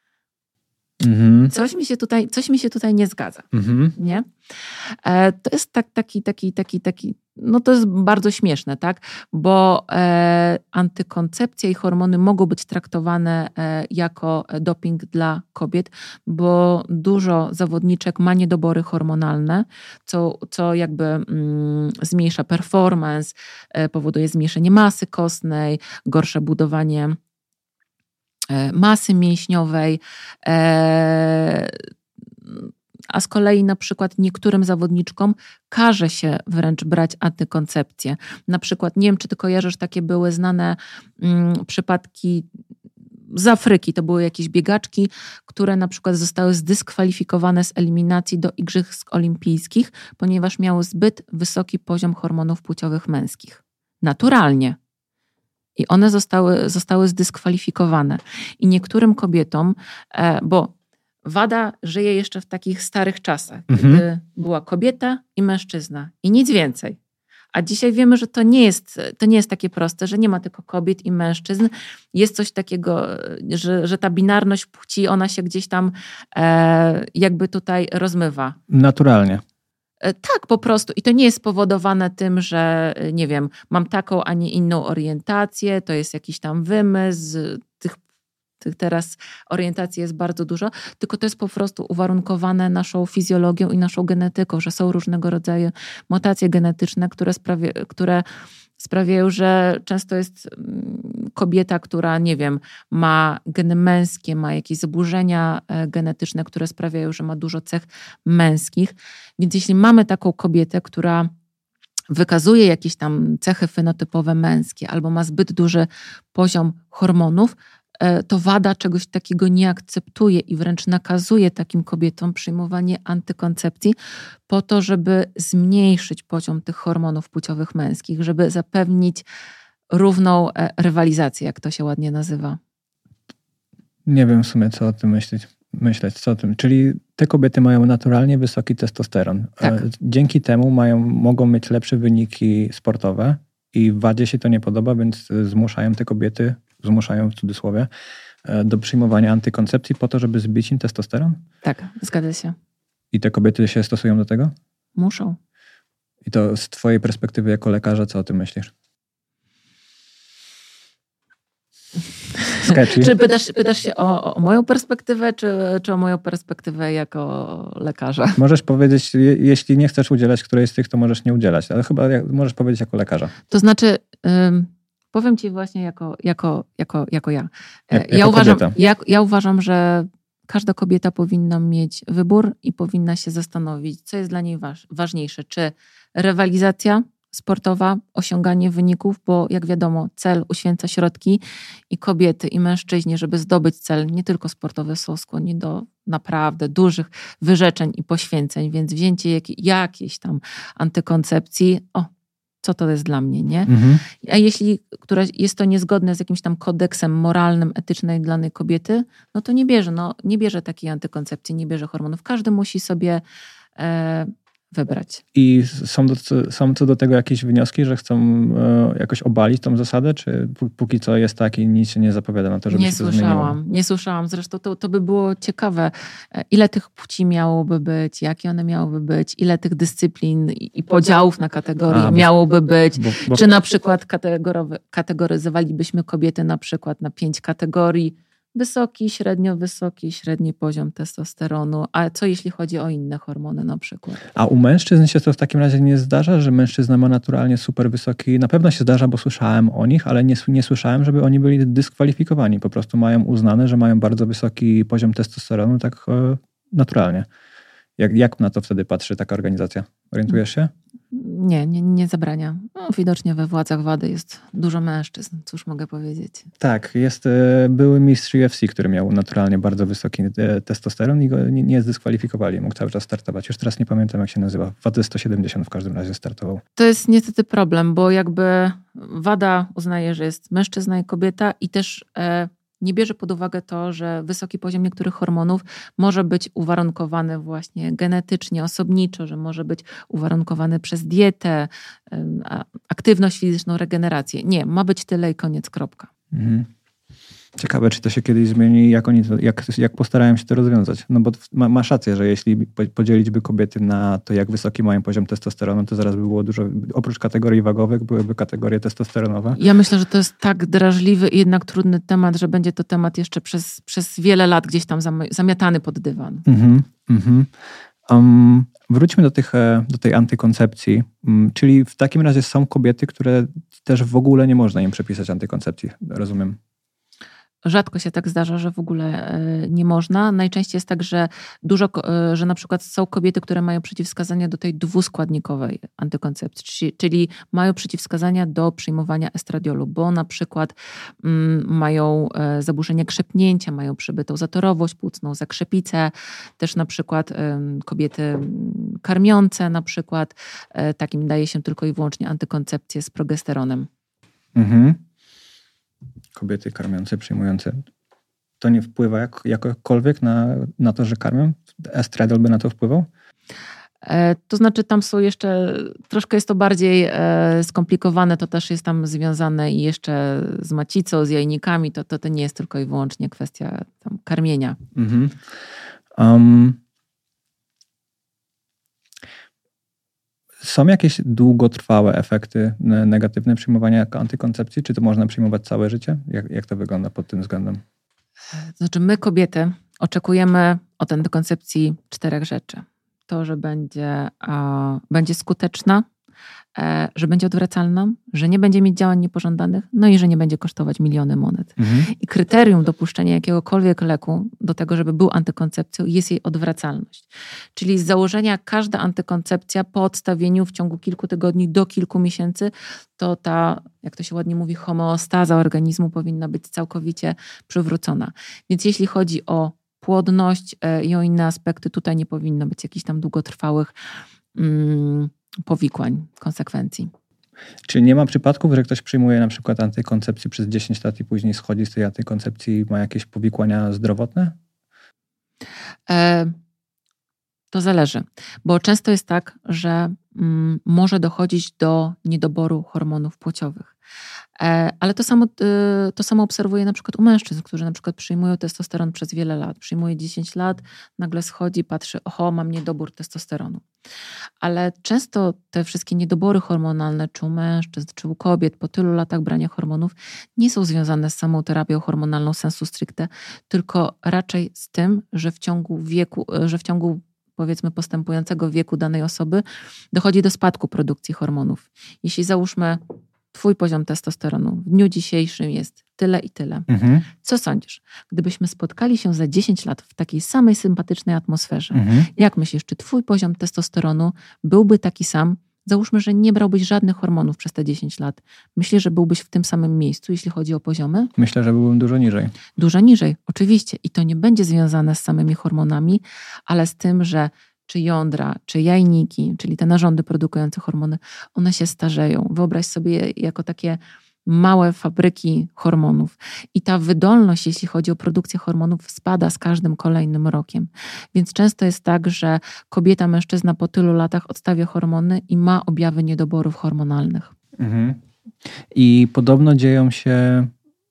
Speaker 1: Mhm. Coś mi się tutaj, coś mi się tutaj nie zgadza. Mhm. Nie? E, to jest tak, taki, taki, taki, taki, no to jest bardzo śmieszne, tak? Bo e, antykoncepcja i hormony mogą być traktowane e, jako doping dla kobiet, bo dużo zawodniczek ma niedobory hormonalne, co, co jakby mm, zmniejsza performance, e, powoduje zmniejszenie masy kostnej, gorsze budowanie masy mięśniowej, a z kolei na przykład niektórym zawodniczkom każe się wręcz brać antykoncepcję. Na przykład, nie wiem, czy ty kojarzysz, takie były znane mm, przypadki z Afryki. To były jakieś biegaczki, które na przykład zostały zdyskwalifikowane z eliminacji do Igrzysk Olimpijskich, ponieważ miały zbyt wysoki poziom hormonów płciowych męskich. Naturalnie. I one zostały, zostały zdyskwalifikowane. I niektórym kobietom, bo WADA żyje jeszcze w takich starych czasach, mhm. kiedy była kobieta i mężczyzna i nic więcej. A dzisiaj wiemy, że to nie jest, to nie jest takie proste, że nie ma tylko kobiet i mężczyzn. Jest coś takiego, że, że ta binarność płci, ona się gdzieś tam e, jakby tutaj rozmywa.
Speaker 2: Naturalnie.
Speaker 1: Tak, po prostu. I to nie jest spowodowane tym, że nie wiem, mam taką, a nie inną orientację, to jest jakiś tam wymysł, tych, tych teraz orientacji jest bardzo dużo, tylko to jest po prostu uwarunkowane naszą fizjologią i naszą genetyką, że są różnego rodzaju mutacje genetyczne, które, sprawi, które sprawiają, że często jest kobieta, która, nie wiem, ma geny męskie, ma jakieś zaburzenia genetyczne, które sprawiają, że ma dużo cech męskich. Więc jeśli mamy taką kobietę, która wykazuje jakieś tam cechy fenotypowe męskie albo ma zbyt duży poziom hormonów, to WADA czegoś takiego nie akceptuje i wręcz nakazuje takim kobietom przyjmowanie antykoncepcji po to, żeby zmniejszyć poziom tych hormonów płciowych męskich, żeby zapewnić równą rywalizację, jak to się ładnie nazywa.
Speaker 2: Nie wiem w sumie, co o tym myśleć. myśleć co o tym. Czyli te kobiety mają naturalnie wysoki testosteron.
Speaker 1: Tak.
Speaker 2: Dzięki temu mają, mogą mieć lepsze wyniki sportowe i w WADzie się to nie podoba, więc zmuszają te kobiety, zmuszają w cudzysłowie, do przyjmowania antykoncepcji po to, żeby zbić im testosteron?
Speaker 1: Tak, zgadza się.
Speaker 2: I te kobiety się stosują do tego?
Speaker 1: Muszą.
Speaker 2: I to z twojej perspektywy jako lekarza, co o tym myślisz? Sketchy.
Speaker 1: Czy pytasz, pytasz się o, o moją perspektywę, czy, czy o moją perspektywę jako lekarza?
Speaker 2: Możesz powiedzieć, jeśli nie chcesz udzielać którejś z tych, to możesz nie udzielać, ale chyba możesz powiedzieć jako lekarza.
Speaker 1: To znaczy, ym, powiem ci właśnie jako, jako, jako, jako ja.
Speaker 2: Jak,
Speaker 1: ja,
Speaker 2: jako
Speaker 1: uważam,
Speaker 2: ja,
Speaker 1: ja uważam, że każda kobieta powinna mieć wybór i powinna się zastanowić, co jest dla niej waż, ważniejsze. Czy rywalizacja sportowa, osiąganie wyników, bo jak wiadomo, cel uświęca środki i kobiety, i mężczyźni, żeby zdobyć cel, nie tylko sportowy, są skłonni do naprawdę dużych wyrzeczeń i poświęceń, więc wzięcie jak, jakiejś tam antykoncepcji, o, co to jest dla mnie, nie? Mhm. A jeśli która jest to niezgodne z jakimś tam kodeksem moralnym, etycznym dla danej kobiety, no to nie bierze, no, nie bierze takiej antykoncepcji, nie bierze hormonów. Każdy musi sobie e, wybrać.
Speaker 2: I są, do, są co do tego jakieś wnioski, że chcą e, jakoś obalić tą zasadę, czy póki co jest tak i nic się nie zapowiada na to, żeby
Speaker 1: nie
Speaker 2: się to
Speaker 1: słyszałam,
Speaker 2: zmieniło?
Speaker 1: Nie słyszałam. Zresztą to, to by było ciekawe, ile tych płci miałoby być, jakie one miałyby być, ile tych dyscyplin i, i podziałów na kategorie A, miałoby być. Bo, bo... Czy na przykład kategoryzowalibyśmy kobiety na przykład na pięć kategorii, wysoki, średnio wysoki, średni poziom testosteronu. A co jeśli chodzi o inne hormony na przykład?
Speaker 2: A u mężczyzn się to w takim razie nie zdarza, że mężczyzna ma naturalnie super wysoki... Na pewno się zdarza, bo słyszałem o nich, ale nie, nie słyszałem, żeby oni byli dyskwalifikowani. Po prostu mają uznane, że mają bardzo wysoki poziom testosteronu tak e, naturalnie. Jak, jak na to wtedy patrzy taka organizacja? Orientujesz się?
Speaker 1: Nie, nie, nie zabrania. No, widocznie we władzach WADY jest dużo mężczyzn, cóż mogę powiedzieć.
Speaker 2: Tak, jest e, były mistrz U F C, który miał naturalnie bardzo wysoki e, testosteron i go nie, nie zdyskwalifikowali. Mógł cały czas startować. Już teraz nie pamiętam, jak się nazywa. WADY sto siedemdziesiąt w każdym razie startował.
Speaker 1: To jest niestety problem, bo jakby WADA uznaje, że jest mężczyzna i kobieta i też e, nie bierze pod uwagę to, że wysoki poziom niektórych hormonów może być uwarunkowany właśnie genetycznie, osobniczo, że może być uwarunkowany przez dietę, aktywność fizyczną, regenerację. Nie, ma być tyle i koniec, kropka.
Speaker 2: Mhm. Ciekawe, czy to się kiedyś zmieni, jak, oni, jak, jak postarają się to rozwiązać. No bo ma, masz rację, że jeśli podzielić by kobiety na to, jak wysoki mają poziom testosteronu, to zaraz by było dużo, oprócz kategorii wagowych, byłyby kategorie testosteronowe.
Speaker 1: Ja myślę, że to jest tak drażliwy i jednak trudny temat, że będzie to temat jeszcze przez, przez wiele lat gdzieś tam zamiatany pod dywan. Mhm, mhm.
Speaker 2: Um, wróćmy do, tych, do tej antykoncepcji, um, czyli w takim razie są kobiety, które też w ogóle nie można im przepisać antykoncepcji, rozumiem.
Speaker 1: Rzadko się tak zdarza, że w ogóle nie można. Najczęściej jest tak, że dużo, że na przykład są kobiety, które mają przeciwwskazania do tej dwuskładnikowej antykoncepcji, czyli mają przeciwwskazania do przyjmowania estradiolu, bo na przykład mają zaburzenie krzepnięcia, mają przybytą zatorowość płucną, zakrzepicę, też na przykład kobiety karmiące na przykład, takim daje się tylko i wyłącznie antykoncepcję z progesteronem. Mhm.
Speaker 2: Kobiety karmiące, przyjmujące, to nie wpływa jak, jakokolwiek na, na to, że karmią? Estradiol by na to wpływał?
Speaker 1: E, to znaczy tam są jeszcze, troszkę jest to bardziej e, skomplikowane, to też jest tam związane i jeszcze z macicą, z jajnikami, to, to, to nie jest tylko i wyłącznie kwestia tam karmienia. Mhm. Um.
Speaker 2: Są jakieś długotrwałe efekty negatywne przyjmowania antykoncepcji? Czy to można przyjmować całe życie? Jak, jak to wygląda pod tym względem?
Speaker 1: Znaczy my kobiety oczekujemy od antykoncepcji czterech rzeczy. To, że będzie, a, będzie skuteczna, e, że będzie odwracalna, że nie będzie mieć działań niepożądanych, no i że nie będzie kosztować miliony monet. Mhm. I kryterium dopuszczenia jakiegokolwiek leku do tego, żeby był antykoncepcją, jest jej odwracalność. Czyli z założenia każda antykoncepcja po odstawieniu w ciągu kilku tygodni do kilku miesięcy, to ta, jak to się ładnie mówi, homeostaza organizmu powinna być całkowicie przywrócona. Więc jeśli chodzi o płodność e, i o inne aspekty, tutaj nie powinno być jakichś tam długotrwałych mm, powikłań, konsekwencji.
Speaker 2: Czyli nie ma przypadków, że ktoś przyjmuje na przykład antykoncepcję przez dziesięć lat i później schodzi z tej antykoncepcji i ma jakieś powikłania zdrowotne?
Speaker 1: E, to zależy, bo często jest tak, że mm, może dochodzić do niedoboru hormonów płciowych. E, ale to samo, y, to samo obserwuję na przykład u mężczyzn, którzy na przykład przyjmują testosteron przez wiele lat. Przyjmuje dziesięć lat, nagle schodzi, patrzy, oho, mam niedobór testosteronu. Ale często te wszystkie niedobory hormonalne, czy u mężczyzn, czy u kobiet, po tylu latach brania hormonów, nie są związane z samą terapią hormonalną sensu stricte, tylko raczej z tym, że w ciągu wieku, że w ciągu powiedzmy postępującego wieku danej osoby dochodzi do spadku produkcji hormonów. Jeśli załóżmy twój poziom testosteronu w dniu dzisiejszym jest tyle i tyle. Mhm. Co sądzisz? Gdybyśmy spotkali się za dziesięć lat w takiej samej sympatycznej atmosferze, mhm. jak myślisz, czy twój poziom testosteronu byłby taki sam, załóżmy, że nie brałbyś żadnych hormonów przez te dziesięć lat. Myślisz, że byłbyś w tym samym miejscu, jeśli chodzi o poziomy?
Speaker 2: Myślę, że byłbym dużo niżej.
Speaker 1: Dużo niżej, oczywiście. I to nie będzie związane z samymi hormonami, ale z tym, że czy jądra, czy jajniki, czyli te narządy produkujące hormony, one się starzeją. Wyobraź sobie jako takie małe fabryki hormonów. I ta wydolność, jeśli chodzi o produkcję hormonów, spada z każdym kolejnym rokiem. Więc często jest tak, że kobieta, mężczyzna po tylu latach odstawia hormony i ma objawy niedoborów hormonalnych.
Speaker 2: Mhm. I podobno dzieją się...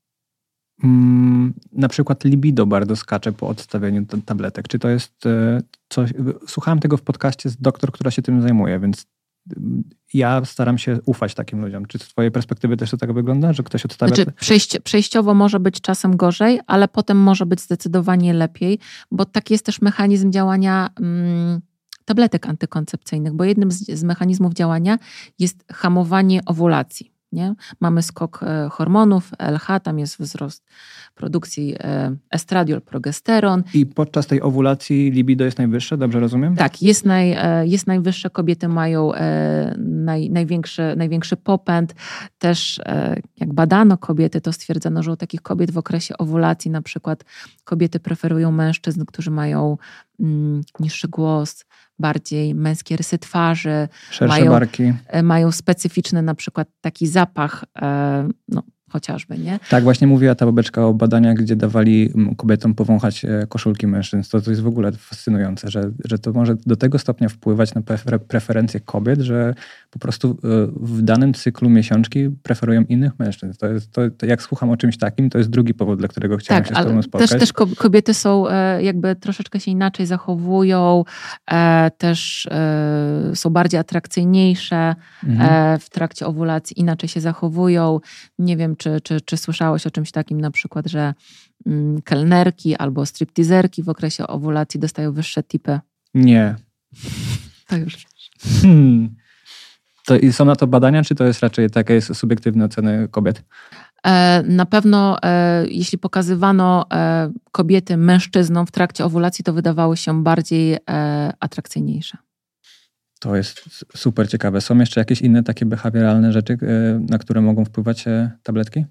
Speaker 2: Mm, na przykład libido bardzo skacze po odstawieniu t- tabletek. Czy to jest e, coś... Słuchałem tego w podcaście z doktor, która się tym zajmuje, więc ja staram się ufać takim ludziom. Czy z twojej perspektywy też to tak wygląda, że ktoś odstawia...
Speaker 1: Znaczy, przejście, przejściowo może być czasem gorzej, ale potem może być zdecydowanie lepiej, bo taki jest też mechanizm działania mm, tabletek antykoncepcyjnych, bo jednym z, z mechanizmów działania jest hamowanie owulacji. Nie? Mamy skok e, hormonów, L H, tam jest wzrost produkcji e, estradiol, progesteron.
Speaker 2: I podczas tej owulacji libido jest najwyższe, dobrze rozumiem?
Speaker 1: Tak, jest, naj, e, jest najwyższe, kobiety mają e, naj, największy, największy popęd. Też e, jak badano kobiety, to stwierdzono, że u takich kobiet w okresie owulacji na przykład kobiety preferują mężczyzn, którzy mają mm, niższy głos, bardziej męskie rysy twarzy,
Speaker 2: szersze
Speaker 1: mają,
Speaker 2: barki.
Speaker 1: mają specyficzny na przykład taki zapach, e, no chociażby, nie?
Speaker 2: Tak, właśnie mówiła ta babeczka o badaniach, gdzie dawali kobietom powąchać koszulki mężczyzn. To, to jest w ogóle fascynujące, że, że to może do tego stopnia wpływać na preferencje kobiet, że po prostu w danym cyklu miesiączki preferują innych mężczyzn. To jest, to, to jak słucham o czymś takim, to jest drugi powód, dla którego chciałem
Speaker 1: tak,
Speaker 2: się z tobą spotkać.
Speaker 1: Też, też kobiety są jakby troszeczkę się inaczej zachowują, też są bardziej atrakcyjniejsze mhm. w trakcie owulacji, inaczej się zachowują. Nie wiem, Czy, czy, czy słyszałeś o czymś takim na przykład, że mm, kelnerki albo stripteaserki w okresie owulacji dostają wyższe tipy?
Speaker 2: Nie.
Speaker 1: To już.
Speaker 2: Hmm. To i są na to badania, czy to jest raczej takie subiektywne oceny kobiet?
Speaker 1: E, na pewno e, jeśli pokazywano e, kobiety mężczyznom w trakcie owulacji, to wydawały się bardziej e, atrakcyjniejsze.
Speaker 2: To jest super ciekawe. Są jeszcze jakieś inne takie behawioralne rzeczy, na które mogą wpływać tabletki?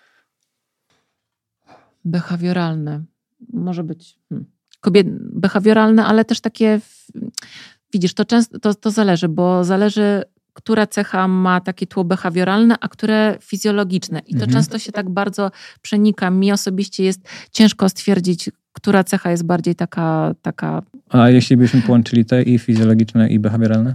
Speaker 1: Behawioralne. Może być hmm. kobiet behawioralne, ale też takie, widzisz, to często to, to zależy, bo zależy, która cecha ma takie tło behawioralne, a które fizjologiczne. I to mhm. często się tak bardzo przenika. Mi osobiście jest ciężko stwierdzić, która cecha jest bardziej taka... taka...
Speaker 2: A jeśli byśmy połączyli te i fizjologiczne, i behawioralne?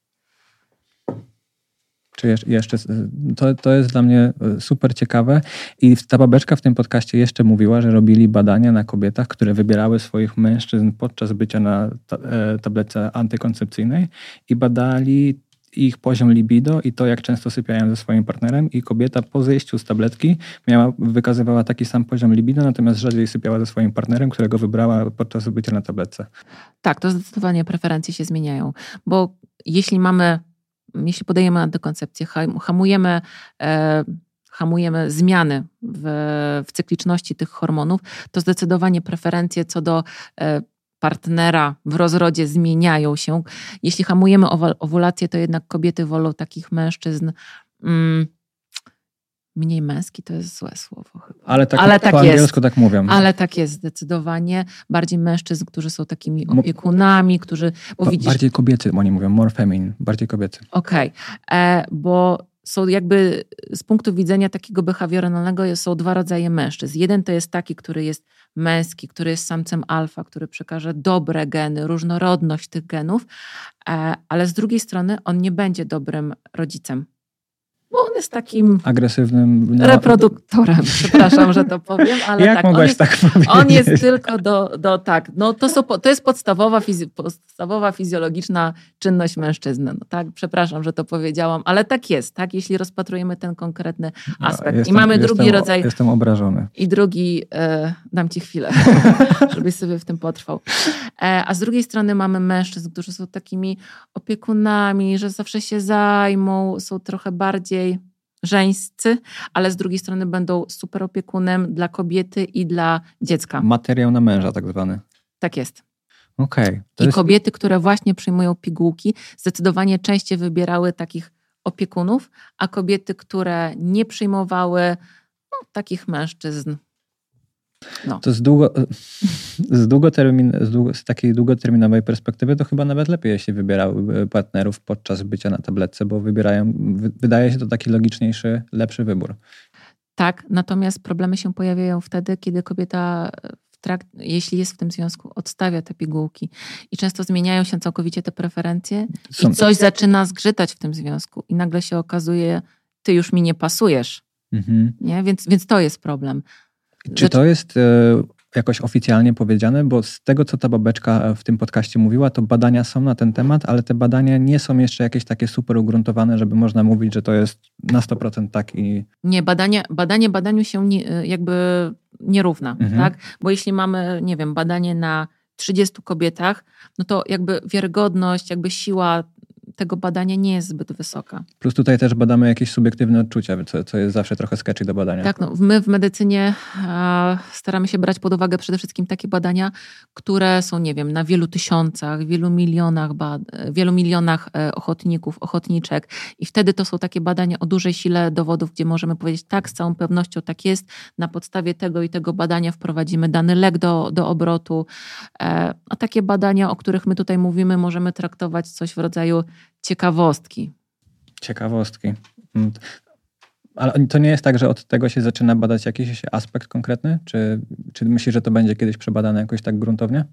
Speaker 2: Czy jeszcze... To, to jest dla mnie super ciekawe. I ta babeczka w tym podcaście jeszcze mówiła, że robili badania na kobietach, które wybierały swoich mężczyzn podczas bycia na tabletce antykoncepcyjnej i badali ich poziom libido i to, jak często sypiają ze swoim partnerem, i kobieta po zejściu z tabletki miała, wykazywała taki sam poziom libido, natomiast rzadziej sypiała ze swoim partnerem, którego wybrała podczas bycia na tabletce.
Speaker 1: Tak, to zdecydowanie preferencje się zmieniają, bo jeśli mamy, jeśli podajemy antykoncepcję, hamujemy, e, hamujemy zmiany w, w cykliczności tych hormonów, to zdecydowanie preferencje co do e, partnera w rozrodzie zmieniają się. Jeśli hamujemy owulację, to jednak kobiety wolą takich mężczyzn mm, mniej męski, to jest złe słowo chyba.
Speaker 2: Ale tak, Ale tak po jest. angielsku tak mówią.
Speaker 1: Ale tak jest zdecydowanie. Bardziej mężczyzn, którzy są takimi opiekunami, którzy... Bo
Speaker 2: ba-
Speaker 1: widzisz,
Speaker 2: bardziej kobiety, oni mówią, more feminine, bardziej kobiety.
Speaker 1: Okej, okay. Bo są jakby z punktu widzenia takiego behawioralnego są dwa rodzaje mężczyzn. Jeden to jest taki, który jest męski, który jest samcem alfa, który przekaże dobre geny, różnorodność tych genów, ale z drugiej strony on nie będzie dobrym rodzicem. Bo on jest takim
Speaker 2: agresywnym no,
Speaker 1: reproduktorem. Przepraszam, że to powiem, ale
Speaker 2: jak
Speaker 1: tak.
Speaker 2: mogłaś
Speaker 1: On jest,
Speaker 2: tak powiedzieć?
Speaker 1: On jest tylko do, do tak. No to, są, to jest podstawowa, fizy, podstawowa fizjologiczna czynność mężczyzny. No tak, przepraszam, że to powiedziałam, ale tak jest, tak? Jeśli rozpatrujemy ten konkretny aspekt.
Speaker 2: Jestem,
Speaker 1: I mamy drugi
Speaker 2: jestem,
Speaker 1: rodzaj.
Speaker 2: Jestem obrażony.
Speaker 1: I drugi, e, dam ci chwilę, żebyś sobie w tym potrwał. E, a z drugiej strony mamy mężczyzn, którzy są takimi opiekunami, że zawsze się zajmą, są trochę bardziej żeńscy, ale z drugiej strony będą super opiekunem dla kobiety i dla dziecka.
Speaker 2: Materiał na męża tak zwany.
Speaker 1: Tak jest.
Speaker 2: Okay.
Speaker 1: I jest... kobiety, które właśnie przyjmują pigułki, zdecydowanie częściej wybierały takich opiekunów, a kobiety, które nie przyjmowały no, takich mężczyzn. No.
Speaker 2: To z, długo, z, długotermin, z, długo, z takiej długoterminowej perspektywy to chyba nawet lepiej, jeśli wybierały partnerów podczas bycia na tabletce, bo wybierają, wydaje się to taki logiczniejszy, lepszy wybór.
Speaker 1: Tak, natomiast problemy się pojawiają wtedy, kiedy kobieta, w trakt, jeśli jest w tym związku, odstawia te pigułki. I często zmieniają się całkowicie te preferencje Są... i coś zaczyna zgrzytać w tym związku. I nagle się okazuje, ty już mi nie pasujesz. Mhm. Nie? Więc, więc to jest problem.
Speaker 2: Czy to jest e, jakoś oficjalnie powiedziane? Bo z tego, co ta babeczka w tym podcaście mówiła, to badania są na ten temat, ale te badania nie są jeszcze jakieś takie super ugruntowane, żeby można mówić, że to jest na sto procent tak i...
Speaker 1: Nie, badanie, badanie badaniu się nie, jakby nie równa, mhm. tak? Bo jeśli mamy, nie wiem, badanie na trzydziestu kobietach, no to jakby wiarygodność, jakby siła tego badania nie jest zbyt wysoka.
Speaker 2: Plus tutaj też badamy jakieś subiektywne odczucia, co, co jest zawsze trochę sketchy do badania.
Speaker 1: Tak, no, my w medycynie e, staramy się brać pod uwagę przede wszystkim takie badania, które są, nie wiem, na wielu tysiącach, wielu milionach, bad, wielu milionach e, ochotników, ochotniczek i wtedy to są takie badania o dużej sile dowodów, gdzie możemy powiedzieć tak, z całą pewnością tak jest, na podstawie tego i tego badania wprowadzimy dany lek do, do obrotu, e, a takie badania, o których my tutaj mówimy, możemy traktować coś w rodzaju ciekawostki.
Speaker 2: Ciekawostki. Ale to nie jest tak, że od tego się zaczyna badać jakiś aspekt konkretny? Czy, czy myślisz, że to będzie kiedyś przebadane jakoś tak gruntownie?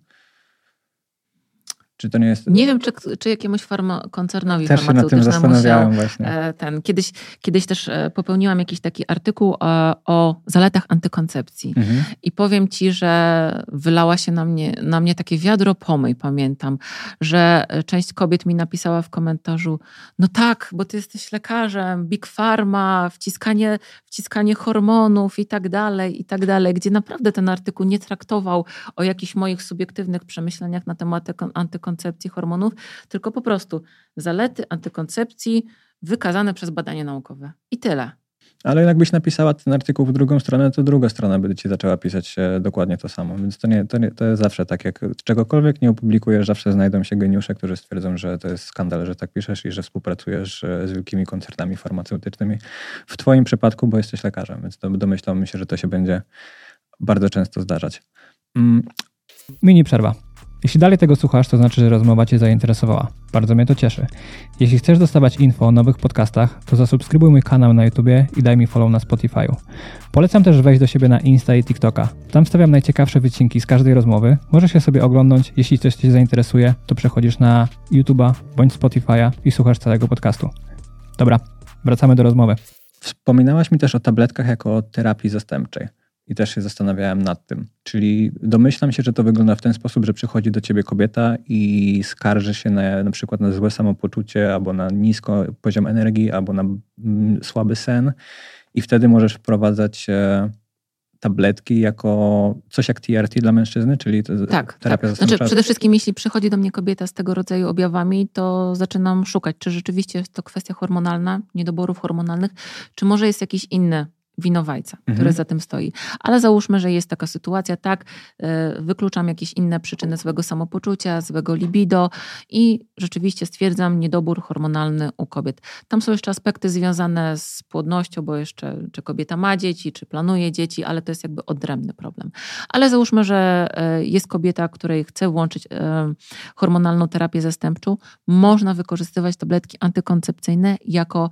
Speaker 2: Czy to nie jest...
Speaker 1: Nie wiem, czy, czy jakiemuś farma, koncernowi
Speaker 2: też
Speaker 1: farmaceutycznemu
Speaker 2: się nad tym zastanawiałem właśnie.
Speaker 1: Ten, kiedyś, kiedyś też popełniłam jakiś taki artykuł o, o zaletach antykoncepcji. Mhm. I powiem ci, że wylała się na mnie, na mnie takie wiadro pomyj, pamiętam, że część kobiet mi napisała w komentarzu, no tak, bo ty jesteś lekarzem, Big Pharma, wciskanie, wciskanie hormonów i tak dalej, i tak dalej, gdzie naprawdę ten artykuł nie traktował o jakichś moich subiektywnych przemyśleniach na temat antykoncepcji, koncepcji hormonów, tylko po prostu zalety antykoncepcji wykazane przez badania naukowe. I tyle.
Speaker 2: Ale jakbyś napisała ten artykuł w drugą stronę, to druga strona by ci zaczęła pisać dokładnie to samo. Więc to, nie, to, nie, to jest zawsze tak, jak czegokolwiek nie opublikujesz, zawsze znajdą się geniusze, którzy stwierdzą, że to jest skandal, że tak piszesz i że współpracujesz z wielkimi koncernami farmaceutycznymi. W twoim przypadku, bo jesteś lekarzem, więc domyślam się, że to się będzie bardzo często zdarzać. Mm.
Speaker 3: Mini przerwa. Jeśli dalej tego słuchasz, to znaczy, że rozmowa cię zainteresowała. Bardzo mnie to cieszy. Jeśli chcesz dostawać info o nowych podcastach, to zasubskrybuj mój kanał na YouTubie i daj mi follow na Spotify'u. Polecam też wejść do siebie na Insta i TikToka. Tam stawiam najciekawsze wycinki z każdej rozmowy. Możesz je sobie oglądnąć. Jeśli coś cię zainteresuje, to przechodzisz na YouTube'a bądź Spotify'a i słuchasz całego podcastu. Dobra, wracamy do rozmowy.
Speaker 2: Wspominałaś mi też o tabletkach jako o terapii zastępczej. I też się zastanawiałem nad tym. Czyli domyślam się, że to wygląda w ten sposób, że przychodzi do ciebie kobieta i skarży się na, na przykład na złe samopoczucie, albo na nisko poziom energii, albo na mm, słaby sen. I wtedy możesz wprowadzać e, tabletki jako coś jak T R T dla mężczyzny, czyli to
Speaker 1: tak,
Speaker 2: terapia
Speaker 1: tak.
Speaker 2: zastępcza.
Speaker 1: Znaczy, przede wszystkim jeśli przychodzi do mnie kobieta z tego rodzaju objawami, to zaczynam szukać, czy rzeczywiście jest to kwestia hormonalna, niedoborów hormonalnych, czy może jest jakiś inny winowajca, mhm. który za tym stoi. Ale załóżmy, że jest taka sytuacja, tak, wykluczam jakieś inne przyczyny złego samopoczucia, złego libido i rzeczywiście stwierdzam niedobór hormonalny u kobiet. Tam są jeszcze aspekty związane z płodnością, bo jeszcze czy kobieta ma dzieci, czy planuje dzieci, ale to jest jakby odrębny problem. Ale załóżmy, że jest kobieta, której chce włączyć hormonalną terapię zastępczą, można wykorzystywać tabletki antykoncepcyjne jako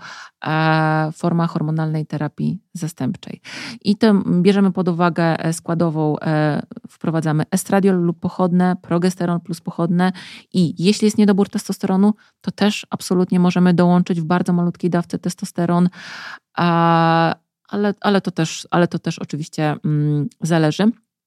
Speaker 1: forma hormonalnej terapii zastępczej. I to bierzemy pod uwagę składową, wprowadzamy estradiol lub pochodne, progesteron plus pochodne i jeśli jest niedobór testosteronu, to też absolutnie możemy dołączyć w bardzo malutkiej dawce testosteron, ale, ale, to, też, ale to też oczywiście zależy.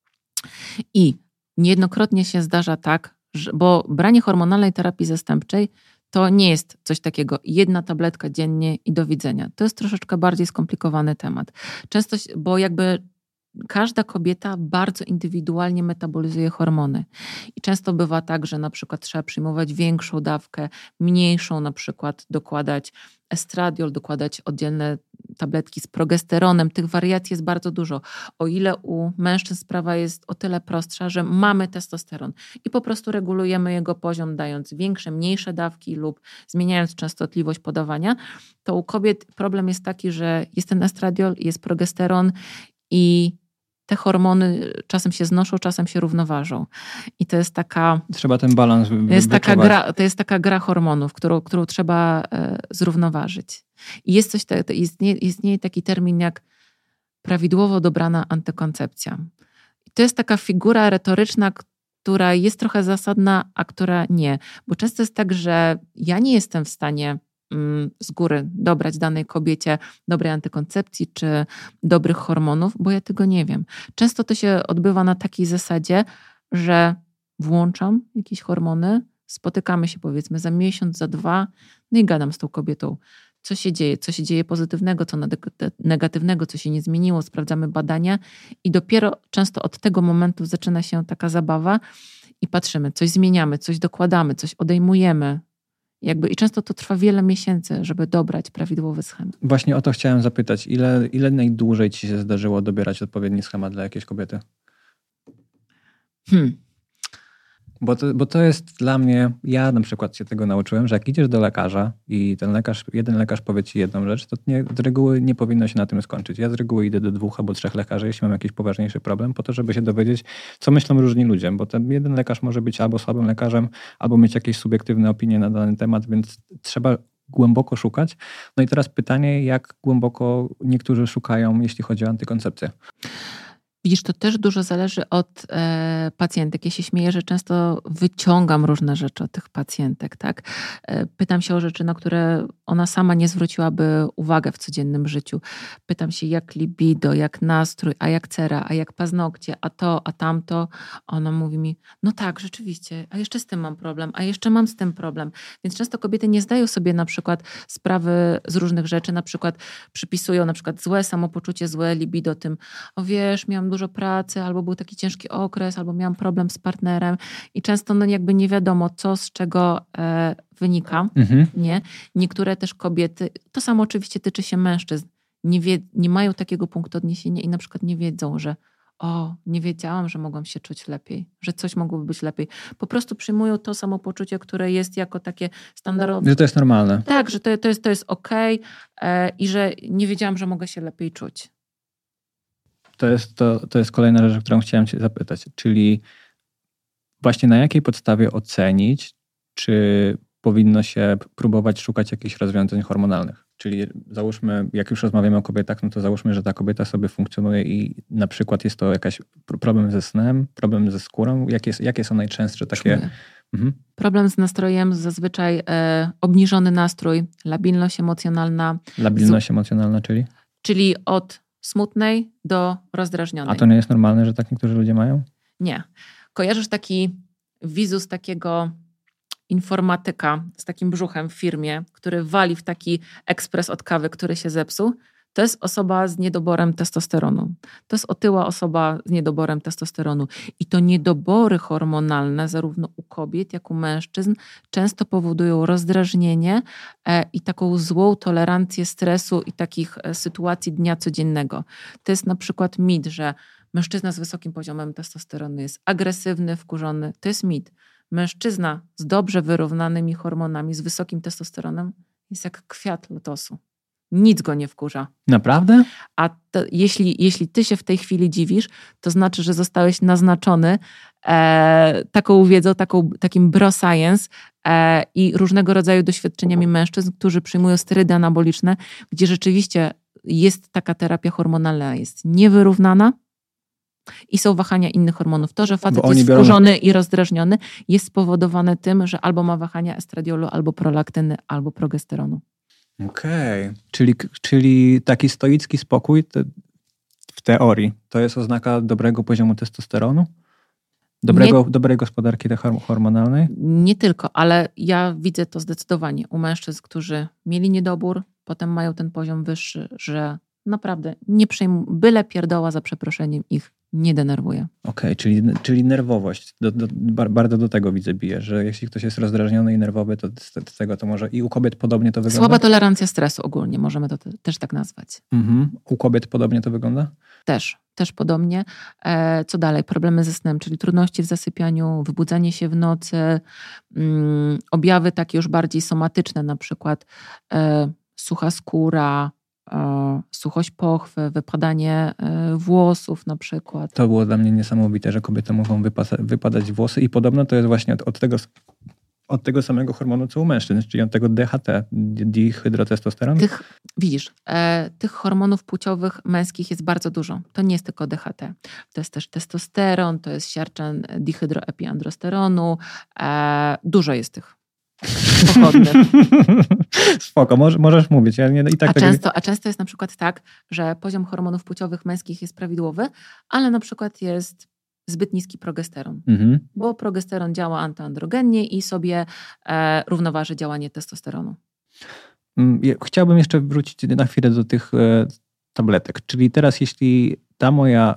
Speaker 1: I niejednokrotnie się zdarza tak, że, bo branie hormonalnej terapii zastępczej to nie jest coś takiego, jedna tabletka dziennie i do widzenia. To jest troszeczkę bardziej skomplikowany temat. Często, bo jakby każda kobieta bardzo indywidualnie metabolizuje hormony. I często bywa tak, że na przykład trzeba przyjmować większą dawkę, mniejszą, na przykład dokładać estradiol, dokładać oddzielne tabletki z progesteronem. Tych wariacji jest bardzo dużo. O ile u mężczyzn sprawa jest o tyle prostsza, że mamy testosteron i po prostu regulujemy jego poziom, dając większe, mniejsze dawki lub zmieniając częstotliwość podawania, to u kobiet problem jest taki, że jest ten estradiol, jest progesteron i te hormony czasem się znoszą, czasem się równoważą. I to jest taka...
Speaker 2: Trzeba ten balans wy-
Speaker 1: jest taka
Speaker 2: wyczuwać.
Speaker 1: gra, To jest taka gra hormonów, którą, którą trzeba e, zrównoważyć. I jest coś, te, istnieje, istnieje taki termin jak prawidłowo dobrana antykoncepcja. I to jest taka figura retoryczna, która jest trochę zasadna, a która nie. Bo często jest tak, że ja nie jestem w stanie z góry dobrać danej kobiecie dobrej antykoncepcji czy dobrych hormonów, bo ja tego nie wiem. Często to się odbywa na takiej zasadzie, że włączam jakieś hormony, spotykamy się powiedzmy za miesiąc, za dwa, no i gadam z tą kobietą. Co się dzieje? Co się dzieje pozytywnego, co negatywnego, co się nie zmieniło, sprawdzamy badania i dopiero często od tego momentu zaczyna się taka zabawa i patrzymy, coś zmieniamy, coś dokładamy, coś odejmujemy. Jakby, i często to trwa wiele miesięcy, żeby dobrać prawidłowy schemat.
Speaker 2: Właśnie o to chciałem zapytać. Ile, ile najdłużej ci się zdarzyło dobierać odpowiedni schemat dla jakiejś kobiety?
Speaker 1: Hmm.
Speaker 2: Bo to, bo to jest dla mnie, ja na przykład się tego nauczyłem, że jak idziesz do lekarza i ten lekarz, jeden lekarz powie ci jedną rzecz, to nie, z reguły nie powinno się na tym skończyć. Ja z reguły idę do dwóch albo trzech lekarzy, jeśli mam jakiś poważniejszy problem, po to, żeby się dowiedzieć, co myślą różni ludzie, bo ten jeden lekarz może być albo słabym lekarzem, albo mieć jakieś subiektywne opinie na dany temat, więc trzeba głęboko szukać. No i teraz pytanie, jak głęboko niektórzy szukają, jeśli chodzi o antykoncepcję?
Speaker 1: Widzisz, to też dużo zależy od e, pacjentek. Ja się śmieję, że często wyciągam różne rzeczy od tych pacjentek. Tak? E, pytam się o rzeczy, na które ona sama nie zwróciłaby uwagę w codziennym życiu. Pytam się, jak libido, jak nastrój, a jak cera, a jak paznokcie, a to, a tamto. Ona mówi mi, no tak, rzeczywiście, a jeszcze z tym mam problem, a jeszcze mam z tym problem. Więc często kobiety nie zdają sobie na przykład sprawy z różnych rzeczy, na przykład przypisują na przykład złe samopoczucie, złe libido tym, o wiesz, miałam dużo pracy, albo był taki ciężki okres, albo miałam problem z partnerem i często no jakby nie wiadomo, co z czego e, wynika.
Speaker 2: Mhm.
Speaker 1: Nie? Niektóre też kobiety, to samo oczywiście tyczy się mężczyzn, nie, wie, nie mają takiego punktu odniesienia i na przykład nie wiedzą, że o, nie wiedziałam, że mogłam się czuć lepiej, że coś mogłoby być lepiej. Po prostu przyjmują to samopoczucie, które jest jako takie standardowe.
Speaker 2: Że to jest normalne.
Speaker 1: Tak, że to, to jest, to jest okej e, i że nie wiedziałam, że mogę się lepiej czuć.
Speaker 2: To jest, to, to jest kolejna rzecz, o którą chciałem cię zapytać, czyli właśnie na jakiej podstawie ocenić, czy powinno się próbować szukać jakichś rozwiązań hormonalnych. Czyli załóżmy, jak już rozmawiamy o kobietach, no to załóżmy, że ta kobieta sobie funkcjonuje i na przykład jest to jakiś problem ze snem, problem ze skórą. Jakie, jakie są najczęstsze takie... Mhm.
Speaker 1: Problem z nastrojem, zazwyczaj e, obniżony nastrój, labilność emocjonalna.
Speaker 2: Labilność
Speaker 1: z,
Speaker 2: emocjonalna, czyli?
Speaker 1: Czyli od smutnej do rozdrażnionej.
Speaker 2: A to nie jest normalne, że tak niektórzy ludzie mają?
Speaker 1: Nie. Kojarzysz taki wizus takiego informatyka z takim brzuchem w firmie, który wali w taki ekspres od kawy, który się zepsuł? To jest osoba z niedoborem testosteronu. To jest otyła osoba z niedoborem testosteronu. I to niedobory hormonalne zarówno u kobiet, jak i u mężczyzn często powodują rozdrażnienie e, i taką złą tolerancję stresu i takich e, sytuacji dnia codziennego. To jest na przykład mit, że mężczyzna z wysokim poziomem testosteronu jest agresywny, wkurzony. To jest mit. Mężczyzna z dobrze wyrównanymi hormonami, z wysokim testosteronem jest jak kwiat lotosu. Nic go nie wkurza.
Speaker 2: Naprawdę?
Speaker 1: A to, jeśli, jeśli ty się w tej chwili dziwisz, to znaczy, że zostałeś naznaczony e, taką wiedzą, taką, takim bro science e, i różnego rodzaju doświadczeniami mężczyzn, którzy przyjmują sterydy anaboliczne, gdzie rzeczywiście jest taka terapia hormonalna, jest niewyrównana i są wahania innych hormonów. To, że facet jest
Speaker 2: biorą...
Speaker 1: wkurzony i rozdrażniony, jest spowodowane tym, że albo ma wahania estradiolu, albo prolaktyny, albo progesteronu.
Speaker 2: Okej, okay. czyli, czyli taki stoicki spokój te, w teorii to jest oznaka dobrego poziomu testosteronu? Dobrego, nie, dobrej gospodarki hormonalnej?
Speaker 1: Nie tylko, ale ja widzę to zdecydowanie u mężczyzn, którzy mieli niedobór, potem mają ten poziom wyższy, że naprawdę nie przejmują, byle pierdoła za przeproszeniem ich nie denerwuje.
Speaker 2: Okej, okay, czyli, czyli nerwowość. Do, do, bardzo do tego widzę bije, że jeśli ktoś jest rozdrażniony i nerwowy, to z, z tego to może... I u kobiet podobnie to wygląda?
Speaker 1: Słaba tolerancja stresu ogólnie, możemy to te, też tak nazwać.
Speaker 2: Mhm. U kobiet podobnie to wygląda?
Speaker 1: Też, też podobnie. E, co dalej? Problemy ze snem, czyli trudności w zasypianiu, wybudzanie się w nocy, mm, objawy takie już bardziej somatyczne, na przykład e, sucha skóra, suchość pochwy, wypadanie włosów na przykład.
Speaker 2: To było dla mnie niesamowite, że kobiety mogą wypa- wypadać włosy i podobno to jest właśnie od, od, tego, od tego samego hormonu co u mężczyzn, czyli od tego D H T, dihydrotestosteron.
Speaker 1: Tych, widzisz, e, tych hormonów płciowych męskich jest bardzo dużo. To nie jest tylko D H T. To jest też testosteron, to jest siarczan dihydroepiandrosteronu. E, dużo jest tych.
Speaker 2: Spoko, możesz, możesz mówić. Ja nie, i tak
Speaker 1: a,
Speaker 2: tego...
Speaker 1: często, a często jest na przykład tak, że poziom hormonów płciowych męskich jest prawidłowy, ale na przykład jest zbyt niski progesteron. Mhm. Bo progesteron działa antyandrogennie i sobie e, równoważy działanie testosteronu.
Speaker 2: Chciałbym jeszcze wrócić na chwilę do tych e, tabletek. Czyli teraz jeśli ta moja...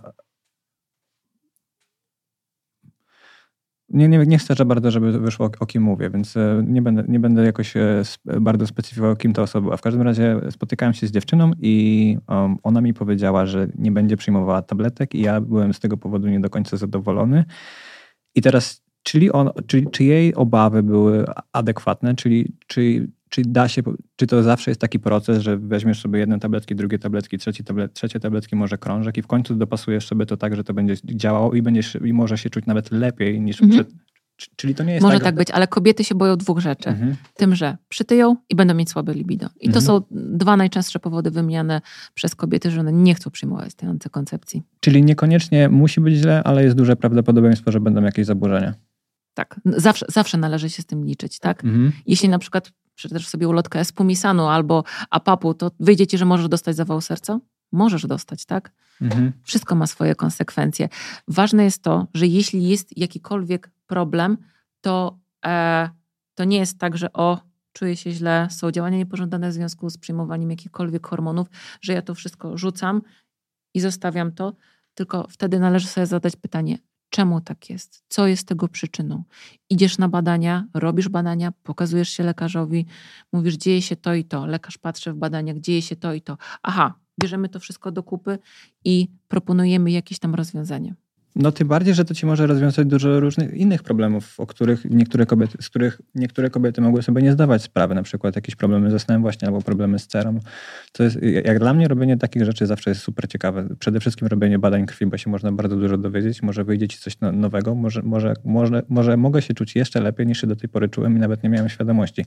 Speaker 2: Nie, nie, nie chcę za bardzo, żeby wyszło o kim mówię, więc nie będę, nie będę jakoś bardzo specyfikował, kim ta osoba była. W każdym razie spotykałem się z dziewczyną i um, ona mi powiedziała, że nie będzie przyjmowała tabletek i ja byłem z tego powodu nie do końca zadowolony. I teraz, czyli, on, czyli czy jej obawy były adekwatne, czyli czy, czy da się, czy to zawsze jest taki proces, że weźmiesz sobie jedne tabletki, drugie tabletki, trzecie, tablet, trzecie tabletki, może krążek i w końcu dopasujesz sobie to tak, że to będzie działało i będziesz i może się czuć nawet lepiej niż mhm. przed... Czyli to nie jest
Speaker 1: Może
Speaker 2: tak,
Speaker 1: tak być, ale kobiety się boją dwóch rzeczy. Mhm. Tym, że przytyją i będą mieć słabe libido. I mhm. to są dwa najczęstsze powody wymieniane przez kobiety, że one nie chcą przyjmować tej antykoncepcji.
Speaker 2: Czyli niekoniecznie musi być źle, ale jest duże prawdopodobieństwo, że będą jakieś zaburzenia.
Speaker 1: Tak, zawsze, zawsze należy się z tym liczyć, tak? Mhm. Jeśli na przykład przeczytasz sobie ulotkę espumisanu albo apapu, to wyjdzie ci, że możesz dostać zawału serca? Możesz dostać, tak? Mhm. Wszystko ma swoje konsekwencje. Ważne jest to, że jeśli jest jakikolwiek problem, to, e, to nie jest tak, że o, czuję się źle, są działania niepożądane w związku z przyjmowaniem jakichkolwiek hormonów, że ja to wszystko rzucam i zostawiam to, tylko wtedy należy sobie zadać pytanie, czemu tak jest? Co jest tego przyczyną? Idziesz na badania, robisz badania, pokazujesz się lekarzowi, mówisz, dzieje się to i to. Lekarz patrzy w badaniach, dzieje się to i to. Aha, bierzemy to wszystko do kupy i proponujemy jakieś tam rozwiązanie.
Speaker 2: No tym bardziej, że to ci może rozwiązać dużo różnych innych problemów, o których niektóre kobiety, z których niektóre kobiety mogły sobie nie zdawać sprawy, na przykład jakieś problemy ze snem właśnie, albo problemy z cerą. To jest, jak dla mnie robienie takich rzeczy zawsze jest super ciekawe. Przede wszystkim robienie badań krwi, bo się można bardzo dużo dowiedzieć, może wyjdzie ci coś nowego, może, może, może, może mogę się czuć jeszcze lepiej niż się do tej pory czułem i nawet nie miałem świadomości.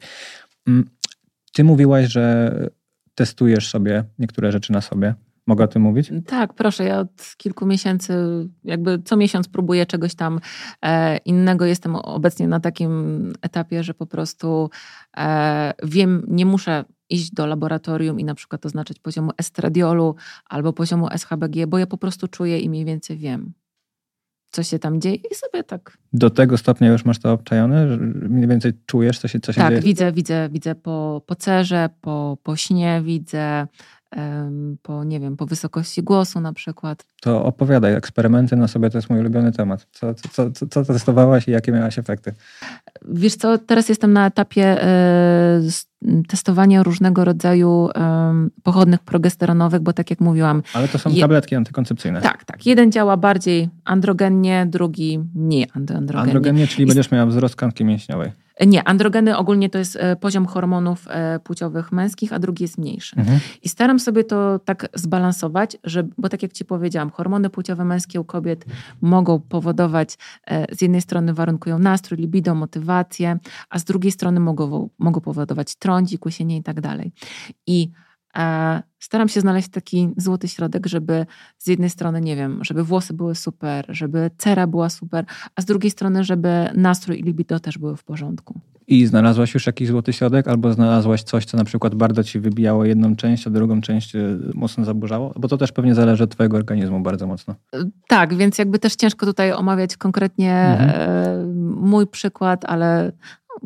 Speaker 2: Ty mówiłaś, że testujesz sobie niektóre rzeczy na sobie. Mogę o tym mówić?
Speaker 1: Tak, proszę. Ja od kilku miesięcy, jakby co miesiąc próbuję czegoś tam e, innego. Jestem obecnie na takim etapie, że po prostu e, wiem, nie muszę iść do laboratorium i na przykład oznaczać poziomu estradiolu albo poziomu S H B G, bo ja po prostu czuję i mniej więcej wiem, co się tam dzieje i sobie tak...
Speaker 2: Do tego stopnia już masz to obczajone? Że mniej więcej czujesz, co się, co się
Speaker 1: tak,
Speaker 2: dzieje?
Speaker 1: Tak, widzę, widzę, widzę po, po cerze, po, po śnie, widzę um, po, nie wiem, po wysokości głosu na przykład.
Speaker 2: To opowiadaj, eksperymenty na sobie to jest mój ulubiony temat. Co, co, co, co testowałaś i jakie miałaś efekty?
Speaker 1: Wiesz co, teraz jestem na etapie e, testowania różnego rodzaju e, pochodnych progesteronowych, bo tak jak mówiłam...
Speaker 2: Ale to są tabletki je... antykoncepcyjne.
Speaker 1: Tak, tak. Jeden działa bardziej androgennie, drugi mniej androgennie.
Speaker 2: Androgennie, czyli I... będziesz miała wzrost tkanki mięśniowej.
Speaker 1: Nie, androgeny ogólnie to jest poziom hormonów płciowych męskich, a drugi jest mniejszy. Mhm. I staram sobie to tak zbalansować, że, bo tak jak ci powiedziałam, hormony płciowe męskie u kobiet mogą powodować, z jednej strony warunkują nastrój, libido, motywację, a z drugiej strony mogą, mogą powodować trądzik, łysienie i tak dalej. I e, staram się znaleźć taki złoty środek, żeby z jednej strony, nie wiem, żeby włosy były super, żeby cera była super, a z drugiej strony, żeby nastrój i libido też były w porządku.
Speaker 2: I znalazłaś już jakiś złoty środek? Albo znalazłaś coś, co na przykład bardzo ci wybijało jedną część, a drugą część mocno zaburzało? Bo to też pewnie zależy od twojego organizmu bardzo mocno.
Speaker 1: Tak, więc jakby też ciężko tutaj omawiać konkretnie mhm. mój przykład, ale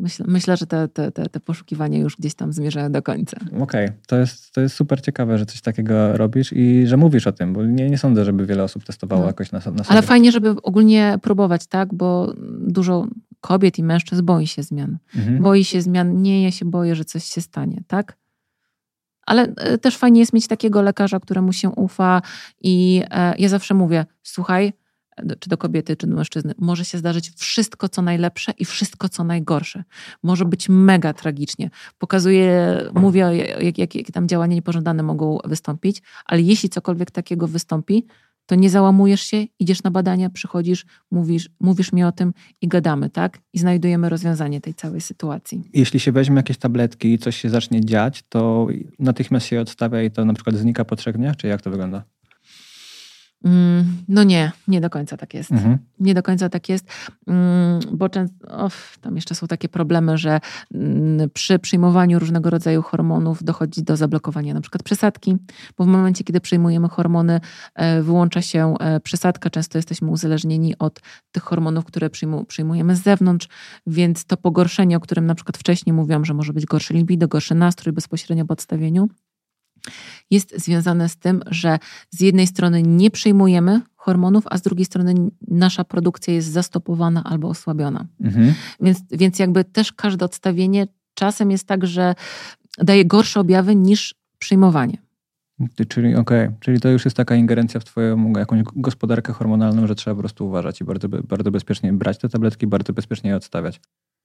Speaker 1: myślę, myślę że te, te, te, te poszukiwania już gdzieś tam zmierzają do końca.
Speaker 2: Okej, okay. to, jest, to jest super ciekawe, że coś takiego robisz i że mówisz o tym, bo nie, nie sądzę, żeby wiele osób testowało no. jakoś na, na sobie.
Speaker 1: Ale fajnie, żeby ogólnie próbować, tak? Bo dużo kobiet i mężczyzn boi się zmian. Mhm. Boi się zmian, nie, ja się boję, że coś się stanie, tak? Ale też fajnie jest mieć takiego lekarza, któremu się ufa i e, ja zawsze mówię, słuchaj, czy do kobiety, czy do mężczyzny, może się zdarzyć wszystko, co najlepsze i wszystko, co najgorsze. Może być mega tragicznie. Pokazuję, mówię, jakie jak, jak tam działania niepożądane mogą wystąpić, ale jeśli cokolwiek takiego wystąpi, to nie załamujesz się, idziesz na badania, przychodzisz, mówisz, mówisz mi o tym i gadamy, tak? I znajdujemy rozwiązanie tej całej sytuacji.
Speaker 2: Jeśli się weźmie jakieś tabletki i coś się zacznie dziać, to natychmiast się je odstawia i to na przykład znika po trzech dniach? Czy jak to wygląda?
Speaker 1: No nie, nie do końca tak jest. Mhm. Nie do końca tak jest, bo często, of, tam jeszcze są takie problemy, że przy przyjmowaniu różnego rodzaju hormonów dochodzi do zablokowania na przykład przesadki, bo w momencie, kiedy przyjmujemy hormony, wyłącza się przesadka, często jesteśmy uzależnieni od tych hormonów, które przyjmujemy z zewnątrz, więc to pogorszenie, o którym na przykład wcześniej mówiłam, że może być gorszy libido, gorszy nastrój bezpośrednio po odstawieniu, jest związane z tym, że z jednej strony nie przyjmujemy hormonów, a z drugiej strony nasza produkcja jest zastopowana albo osłabiona. Mhm. Więc, więc jakby też każde odstawienie czasem jest tak, że daje gorsze objawy niż przyjmowanie.
Speaker 2: Czyli okej, okay. Czyli to już jest taka ingerencja w twoją jakąś gospodarkę hormonalną, że trzeba po prostu uważać i bardzo, bardzo bezpiecznie brać te tabletki, bardzo bezpiecznie je odstawiać.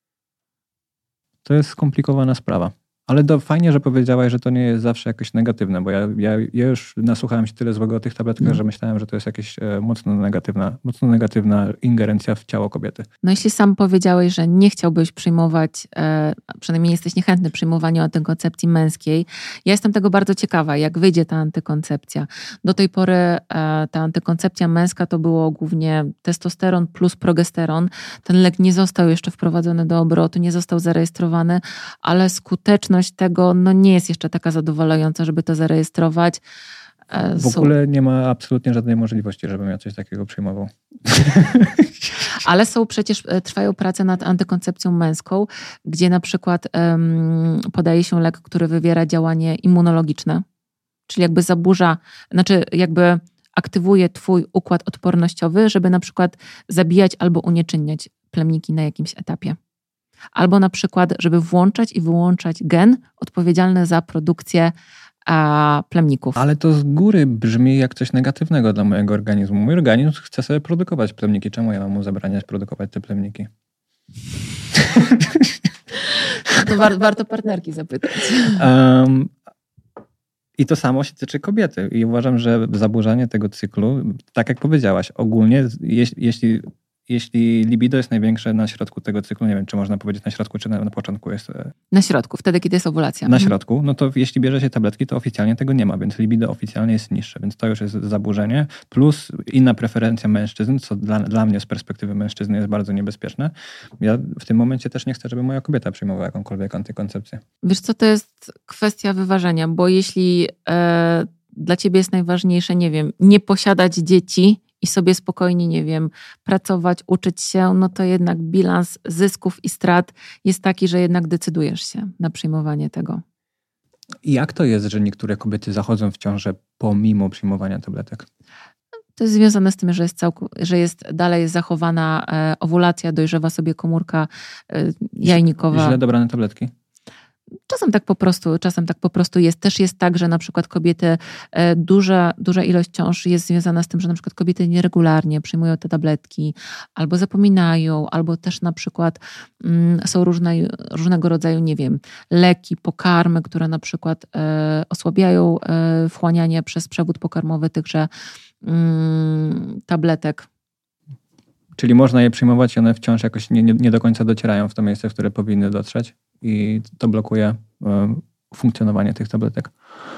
Speaker 2: To jest skomplikowana sprawa. Ale to fajnie, że powiedziałaś, że to nie jest zawsze jakoś negatywne, bo ja, ja, ja już nasłuchałem się tyle złego o tych tabletkach, mm. że myślałem, że to jest jakaś e, mocno negatywna, mocno negatywna ingerencja w ciało kobiety.
Speaker 1: No jeśli sam powiedziałeś, że nie chciałbyś przyjmować, e, przynajmniej jesteś niechętny przyjmowaniu antykoncepcji męskiej, ja jestem tego bardzo ciekawa, jak wyjdzie ta antykoncepcja. Do tej pory e, ta antykoncepcja męska to było głównie testosteron plus progesteron. Ten lek nie został jeszcze wprowadzony do obrotu, nie został zarejestrowany, ale skuteczność tego no nie jest jeszcze taka zadowalająca, żeby to zarejestrować.
Speaker 2: W ogóle nie ma absolutnie żadnej możliwości, żebym ja coś takiego przyjmował.
Speaker 1: Ale są przecież, trwają prace nad antykoncepcją męską, gdzie na przykład um, podaje się lek, który wywiera działanie immunologiczne, czyli jakby zaburza, znaczy jakby aktywuje twój układ odpornościowy, żeby na przykład zabijać albo unieczynniać plemniki na jakimś etapie. Albo na przykład, żeby włączać i wyłączać gen odpowiedzialny za produkcję a, plemników.
Speaker 2: Ale to z góry brzmi jak coś negatywnego dla mojego organizmu. Mój organizm chce sobie produkować plemniki. Czemu ja mam mu zabraniać produkować te plemniki?
Speaker 1: To war, warto partnerki zapytać.
Speaker 2: Um, I to samo się tyczy kobiety. I uważam, że zaburzanie tego cyklu, tak jak powiedziałaś, ogólnie jeśli... jeśli Jeśli libido jest największe na środku tego cyklu, nie wiem, czy można powiedzieć na środku, czy na, na początku jest...
Speaker 1: Na środku, wtedy, kiedy jest owulacja.
Speaker 2: Na środku, no to jeśli bierze się tabletki, to oficjalnie tego nie ma, więc libido oficjalnie jest niższe, więc to już jest zaburzenie, plus inna preferencja mężczyzn, co dla, dla mnie z perspektywy mężczyzny jest bardzo niebezpieczne. Ja w tym momencie też nie chcę, żeby moja kobieta przyjmowała jakąkolwiek antykoncepcję.
Speaker 1: Wiesz co, to jest kwestia wyważenia, bo jeśli e, dla ciebie jest najważniejsze, nie wiem, nie posiadać dzieci i sobie spokojnie, nie wiem, pracować, uczyć się, no to jednak bilans zysków i strat jest taki, że jednak decydujesz się na przyjmowanie tego.
Speaker 2: I jak to jest, że niektóre kobiety zachodzą w ciążę pomimo przyjmowania tabletek?
Speaker 1: To jest związane z tym, że jest, całku, że jest dalej zachowana e, owulacja, dojrzewa sobie komórka e, jajnikowa.
Speaker 2: Źle dobrane tabletki?
Speaker 1: Czasem tak po prostu, czasem tak po prostu jest. Też jest tak, że na przykład kobiety, e, duża, duża ilość ciąż jest związana z tym, że na przykład kobiety nieregularnie przyjmują te tabletki, albo zapominają, albo też na przykład mm, są różne, różnego rodzaju, nie wiem, leki, pokarmy, które na przykład e, osłabiają e, wchłanianie przez przewód pokarmowy tychże mm, tabletek.
Speaker 2: Czyli można je przyjmować i one wciąż jakoś nie, nie, nie do końca docierają w to miejsce, w które powinny dotrzeć i to blokuje um, funkcjonowanie tych tabletek.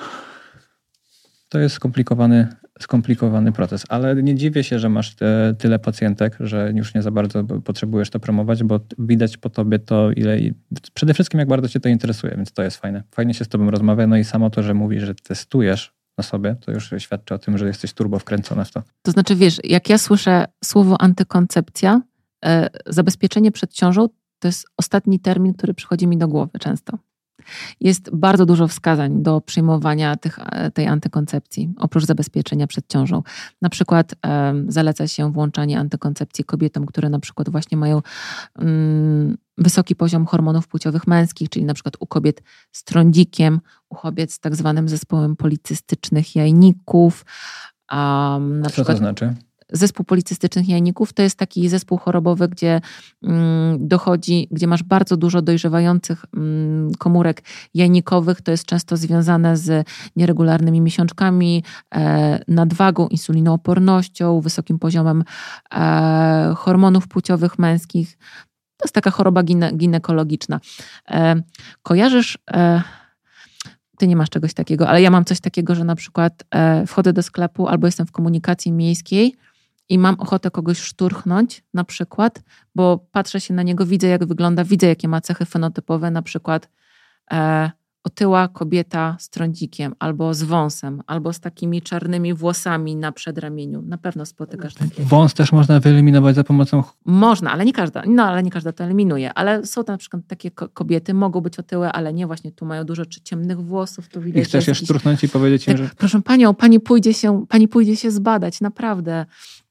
Speaker 2: To jest skomplikowany, skomplikowany proces, ale nie dziwię się, że masz te, tyle pacjentek, że już nie za bardzo potrzebujesz to promować, bo widać po tobie to, ile... Przede wszystkim jak bardzo cię to interesuje, więc to jest fajne. Fajnie się z tobą rozmawia, no i samo to, że mówisz, że testujesz na sobie, to już świadczy o tym, że jesteś turbo wkręcona w to.
Speaker 1: To znaczy, wiesz, jak ja słyszę słowo antykoncepcja, e, zabezpieczenie przed ciążą, To jest ostatni termin, który przychodzi mi do głowy często. Jest bardzo dużo wskazań do przyjmowania tych, tej antykoncepcji, oprócz zabezpieczenia przed ciążą. Na przykład e, zaleca się włączanie antykoncepcji kobietom, które na przykład właśnie mają mm, wysoki poziom hormonów płciowych męskich, czyli na przykład u kobiet z trądzikiem, u kobiet z tak zwanym zespołem policystycznych jajników. Um, na
Speaker 2: Co
Speaker 1: przykład,
Speaker 2: to znaczy?
Speaker 1: Zespół policystycznych jajników to jest taki zespół chorobowy, gdzie mm, dochodzi, gdzie masz bardzo dużo dojrzewających mm, komórek jajnikowych. To jest często związane z nieregularnymi miesiączkami, e, nadwagą, insulinoopornością, wysokim poziomem e, hormonów płciowych męskich. To jest taka choroba gine, ginekologiczna. E, kojarzysz... E, Ty nie masz czegoś takiego, ale ja mam coś takiego, że na przykład e, wchodzę do sklepu albo jestem w komunikacji miejskiej i mam ochotę kogoś szturchnąć na przykład, bo patrzę się na niego, widzę jak wygląda, widzę jakie ma cechy fenotypowe, na przykład e, otyła kobieta z trądzikiem, albo z wąsem, albo z takimi czarnymi włosami na przedramieniu. Na pewno spotykasz takie.
Speaker 2: Wąs też można wyeliminować za pomocą...
Speaker 1: Można, ale nie każda, no ale nie każda to eliminuje. Ale są to na przykład takie kobiety, mogą być otyłe, ale nie, właśnie tu mają dużo czy ciemnych włosów. Tu widać,
Speaker 2: I chcesz je
Speaker 1: jakiś...
Speaker 2: szturchnąć i powiedzieć im,
Speaker 1: tak,
Speaker 2: że...
Speaker 1: Proszę panią, pani pójdzie się, pani pójdzie się zbadać, naprawdę.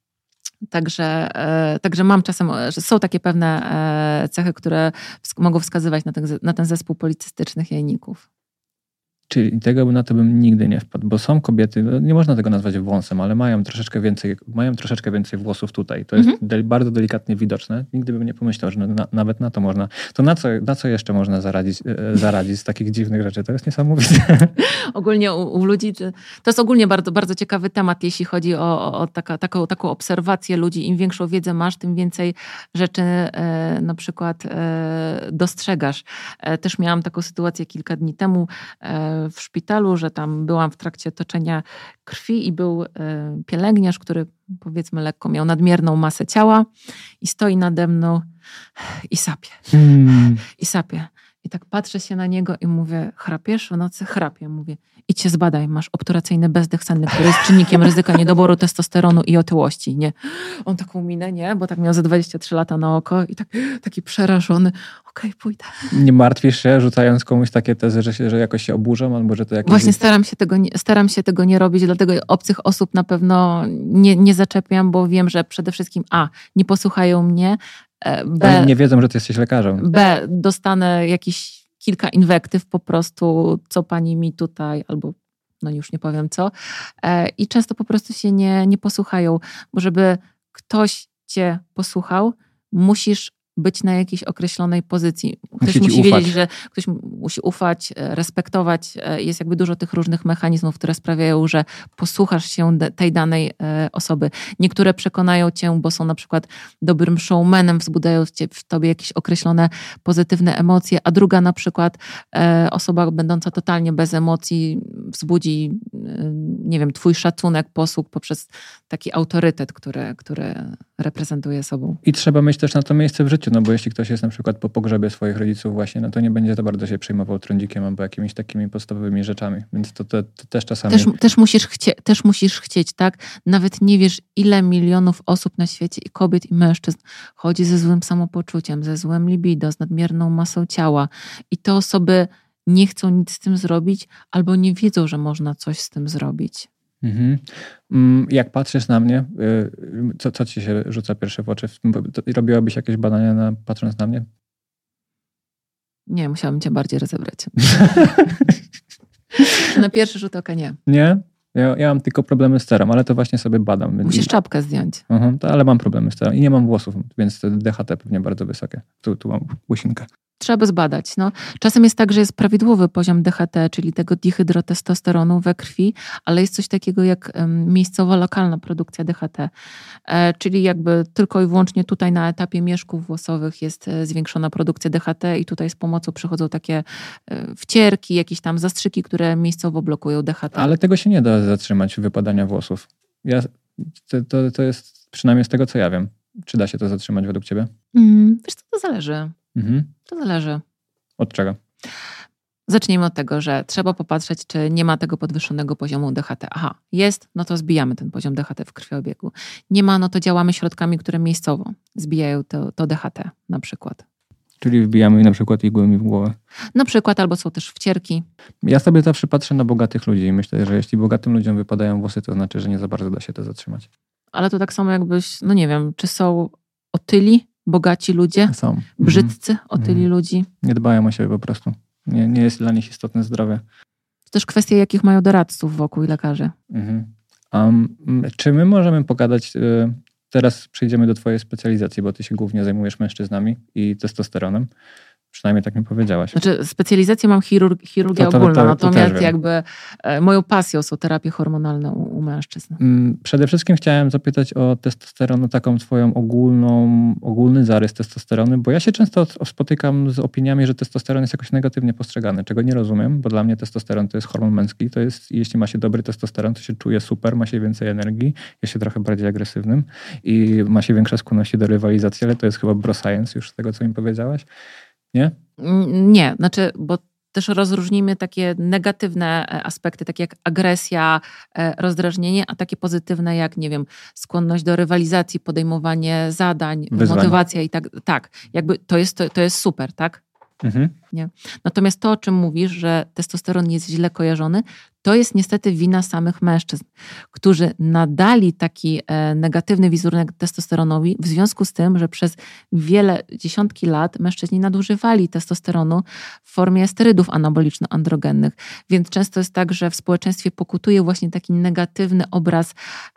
Speaker 1: Także, e, także mam czasem, że są takie pewne e, cechy, które wsk- mogą wskazywać na ten, na ten zespół policystycznych jajników.
Speaker 2: Czyli tego na to bym nigdy nie wpadł, bo są kobiety, nie można tego nazwać wąsem, ale mają troszeczkę więcej, mają troszeczkę więcej włosów tutaj. To jest mhm. de, bardzo delikatnie widoczne. Nigdy bym nie pomyślał, że na, nawet na to można. To na co, na co jeszcze można zaradzić, e, zaradzić z takich dziwnych rzeczy? To jest niesamowite. Ogólnie u, u ludzi, to jest ogólnie bardzo, bardzo ciekawy temat, jeśli chodzi o, o, o taka, taką, taką obserwację ludzi. Im większą wiedzę masz, tym więcej rzeczy e, na przykład e, dostrzegasz. E, też miałam taką sytuację kilka dni temu e, w szpitalu, że tam byłam w trakcie toczenia krwi i był pielęgniarz, który powiedzmy lekko miał nadmierną masę ciała i stoi nade mną i sapie. Hmm. I sapie. I tak patrzę się na niego i mówię, chrapiesz w nocy? Chrapię. Mówię, idź się zbadaj, masz obturacyjny bezdech senny, który jest czynnikiem ryzyka niedoboru testosteronu i otyłości, nie? On taką minę, nie? Bo tak miał ze dwadzieścia trzy lata na oko i tak, taki przerażony. Okej, okay, pójdę. Nie martwisz się, rzucając komuś takie tezy, że, się, że jakoś się oburzą, albo że to jakieś... Właśnie staram się tego nie, staram się tego nie robić, dlatego obcych osób na pewno nie, nie zaczepiam, bo wiem, że przede wszystkim a, nie posłuchają mnie, B, nie wiedzą, że ty jesteś lekarzem. B, dostanę jakieś kilka inwektyw po prostu, co pani mi tutaj, albo no już nie powiem co. I często po prostu się nie, nie posłuchają, bo żeby ktoś cię posłuchał, musisz być na jakiejś określonej pozycji. Ktoś musi, musi wiedzieć, że ktoś musi ufać, respektować. Jest jakby dużo tych różnych mechanizmów, które sprawiają, że posłuchasz się tej danej osoby. Niektóre przekonają cię, bo są na przykład dobrym showmanem, wzbudzają w tobie jakieś określone pozytywne emocje, a druga na przykład osoba będąca totalnie bez emocji wzbudzi, nie wiem, twój szacunek, posług poprzez taki autorytet, który, który reprezentuje sobą. I trzeba mieć też na to miejsce w życiu, no bo jeśli ktoś jest na przykład po pogrzebie swoich rodziców właśnie, no to nie będzie za bardzo się przejmował trądzikiem albo jakimiś takimi podstawowymi rzeczami, więc to, to, to też czasami... Też, też, musisz chcie, też musisz chcieć, tak? Nawet nie wiesz, ile milionów osób na świecie i kobiet i mężczyzn chodzi ze złym samopoczuciem, ze złym libido, z nadmierną masą ciała i te osoby nie chcą nic z tym zrobić albo nie wiedzą, że można coś z tym zrobić. Mhm. Jak patrzysz na mnie, co, co ci się rzuca pierwsze w oczy? Robiłabyś jakieś badania na, patrząc na mnie? Nie, musiałabym cię bardziej rozebrać. Na pierwszy rzut oka nie. Nie? Ja, ja mam tylko problemy z cerą, ale to właśnie sobie badam. Musisz czapkę zdjąć. Uh-huh, to, ale mam problemy z cerą i nie mam włosów, więc D H T pewnie bardzo wysokie. Tu, tu mam łysinkę. Trzeba by zbadać. No. Czasem jest tak, że jest prawidłowy poziom D H T, czyli tego dihydrotestosteronu we krwi, ale jest coś takiego jak um, miejscowa, lokalna produkcja D H T. E, czyli jakby tylko i wyłącznie tutaj na etapie mieszków włosowych jest e, zwiększona produkcja D H T i tutaj z pomocą przychodzą takie e, wcierki, jakieś tam zastrzyki, które miejscowo blokują D H T. Ale tego się nie da zatrzymać, wypadania włosów. Ja, to, to, to jest przynajmniej z tego, co ja wiem. Czy da się to zatrzymać według ciebie? Mm, wiesz co, to zależy. Mhm. To zależy. Od czego? Zacznijmy od tego, że trzeba popatrzeć, czy nie ma tego podwyższonego poziomu D H T. Aha, jest, no to zbijamy ten poziom D H T w krwiobiegu. Nie ma, no to działamy środkami, które miejscowo zbijają to, to D H T na przykład. Czyli wbijamy na przykład igły w głowę.
Speaker 1: Na przykład, albo są też wcierki.
Speaker 2: Ja sobie zawsze patrzę na bogatych ludzi i myślę, że jeśli bogatym ludziom wypadają włosy, to znaczy, że nie za bardzo da się to zatrzymać.
Speaker 1: Ale to tak samo jakbyś, no nie wiem, czy są otyli, bogaci ludzie,
Speaker 2: Są.
Speaker 1: brzydcy,
Speaker 2: Mhm.
Speaker 1: otyli
Speaker 2: mhm.
Speaker 1: ludzi.
Speaker 2: Nie dbają o siebie po prostu. Nie, nie jest dla nich istotne zdrowie.
Speaker 1: To też kwestia, jakich mają doradców wokół i lekarzy.
Speaker 2: Mhm. Um, czy my możemy pogadać... Y- Teraz przejdziemy do twojej specjalizacji, bo ty się głównie zajmujesz mężczyznami i testosteronem. Przynajmniej tak mi powiedziałaś.
Speaker 1: Znaczy specjalizację mam chirurg, chirurgię
Speaker 2: to, to,
Speaker 1: ogólną,
Speaker 2: to, to
Speaker 1: natomiast
Speaker 2: też
Speaker 1: jakby e, moją pasją są terapie hormonalne u, u mężczyzn.
Speaker 2: Przede wszystkim chciałem zapytać o testosteron, taką twoją ogólną, ogólny zarys testosteronu, bo ja się często spotykam z opiniami, że testosteron jest jakoś negatywnie postrzegany, czego nie rozumiem, bo dla mnie testosteron to jest hormon męski, to jest, jeśli ma się dobry testosteron, to się czuje super, ma się więcej energii, jest się trochę bardziej agresywnym i ma się większe skłonności do rywalizacji, ale to jest chyba bro science już z tego, co mi powiedziałaś. Nie?
Speaker 1: Nie, znaczy, bo też rozróżnijmy takie negatywne aspekty, takie jak agresja, rozdrażnienie, a takie pozytywne jak, nie wiem, skłonność do rywalizacji, podejmowanie zadań,
Speaker 2: Wyzwań.
Speaker 1: Motywacja i tak. Tak, jakby to jest, to, to jest super, tak?
Speaker 2: Mhm.
Speaker 1: Nie. Natomiast to, o czym mówisz, że testosteron jest źle kojarzony, to jest niestety wina samych mężczyzn, którzy nadali taki e, negatywny wizerunek testosteronowi w związku z tym, że przez wiele, dziesiątki lat mężczyźni nadużywali testosteronu w formie sterydów anaboliczno-androgennych. Więc często jest tak, że w społeczeństwie pokutuje właśnie taki negatywny obraz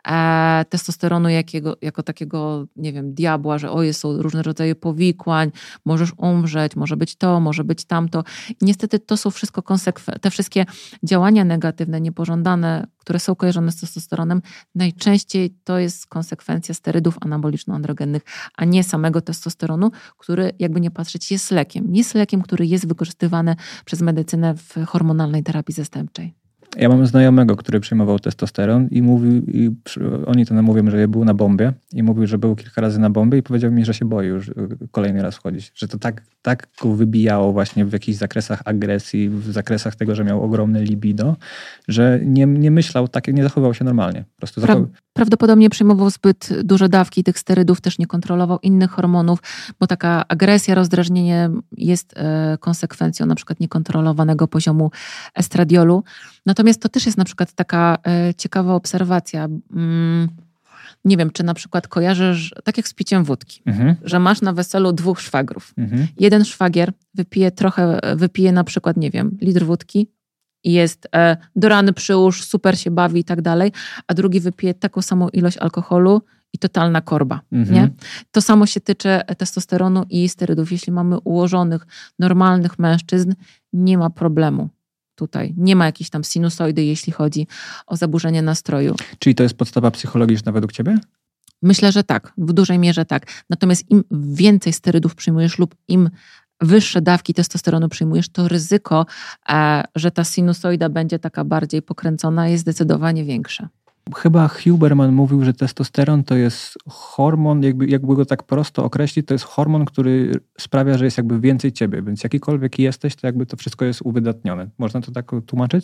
Speaker 1: e, testosteronu jakiego, jako takiego, nie wiem, diabła, że o, są różne rodzaje powikłań, możesz umrzeć, może być to, może być tamto. I niestety to są wszystko konsekwencje, te wszystkie działania negatywne, niepożądane, które są kojarzone z testosteronem, najczęściej to jest konsekwencja sterydów anaboliczno-androgennych, a nie samego testosteronu, który, jakby nie patrzeć, jest lekiem. Jest lekiem, który jest wykorzystywany przez medycynę w hormonalnej terapii zastępczej.
Speaker 2: Ja mam znajomego, który przyjmował testosteron i mówił, i przy, oni to mówią, że był na bombie i mówił, że był kilka razy na bombie i powiedział mi, że się boi już kolejny raz wchodzić. Że to tak, tak go wybijało właśnie w jakichś zakresach agresji, w zakresach tego, że miał ogromne libido, że nie, nie myślał, tak, nie zachowywał się normalnie. Po prostu zachow...
Speaker 1: Prawdopodobnie przyjmował zbyt duże dawki tych sterydów, też nie kontrolował innych hormonów, bo taka agresja, rozdrażnienie jest e, konsekwencją na przykład niekontrolowanego poziomu estradiolu. Natomiast to też jest na przykład taka e, ciekawa obserwacja. Mm, nie wiem, czy na przykład kojarzysz, tak jak z piciem wódki,
Speaker 2: mhm.
Speaker 1: że masz na weselu dwóch szwagrów.
Speaker 2: Mhm.
Speaker 1: Jeden szwagier wypije trochę, wypije na przykład, nie wiem, litr wódki, i jest e, do rany przyłóż, super się bawi i tak dalej, a drugi wypije taką samą ilość alkoholu i totalna korba.
Speaker 2: Mhm.
Speaker 1: Nie? To samo się tyczy testosteronu i sterydów. Jeśli mamy ułożonych, normalnych mężczyzn, nie ma problemu tutaj. Nie ma jakiejś tam sinusoidy, jeśli chodzi o zaburzenie nastroju.
Speaker 2: Czyli to jest podstawa psychologiczna według ciebie?
Speaker 1: Myślę, że tak. W dużej mierze tak. Natomiast im więcej sterydów przyjmujesz lub im wyższe dawki testosteronu przyjmujesz, to ryzyko, e, że ta sinusoida będzie taka bardziej pokręcona, jest zdecydowanie większe.
Speaker 2: Chyba Huberman mówił, że testosteron to jest hormon, jakby, jakby go tak prosto określić, to jest hormon, który sprawia, że jest jakby więcej ciebie, więc jakikolwiek jesteś, to jakby to wszystko jest uwydatnione. Można to tak tłumaczyć?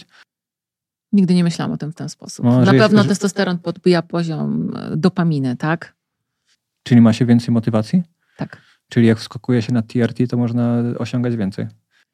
Speaker 1: Nigdy nie myślałam o tym w ten sposób.
Speaker 2: No,
Speaker 1: Na
Speaker 2: jest,
Speaker 1: pewno
Speaker 2: że...
Speaker 1: testosteron podbija poziom dopaminy, tak?
Speaker 2: Czyli ma się więcej motywacji?
Speaker 1: Tak.
Speaker 2: Czyli jak wskakuje się na T R T, to można osiągać więcej?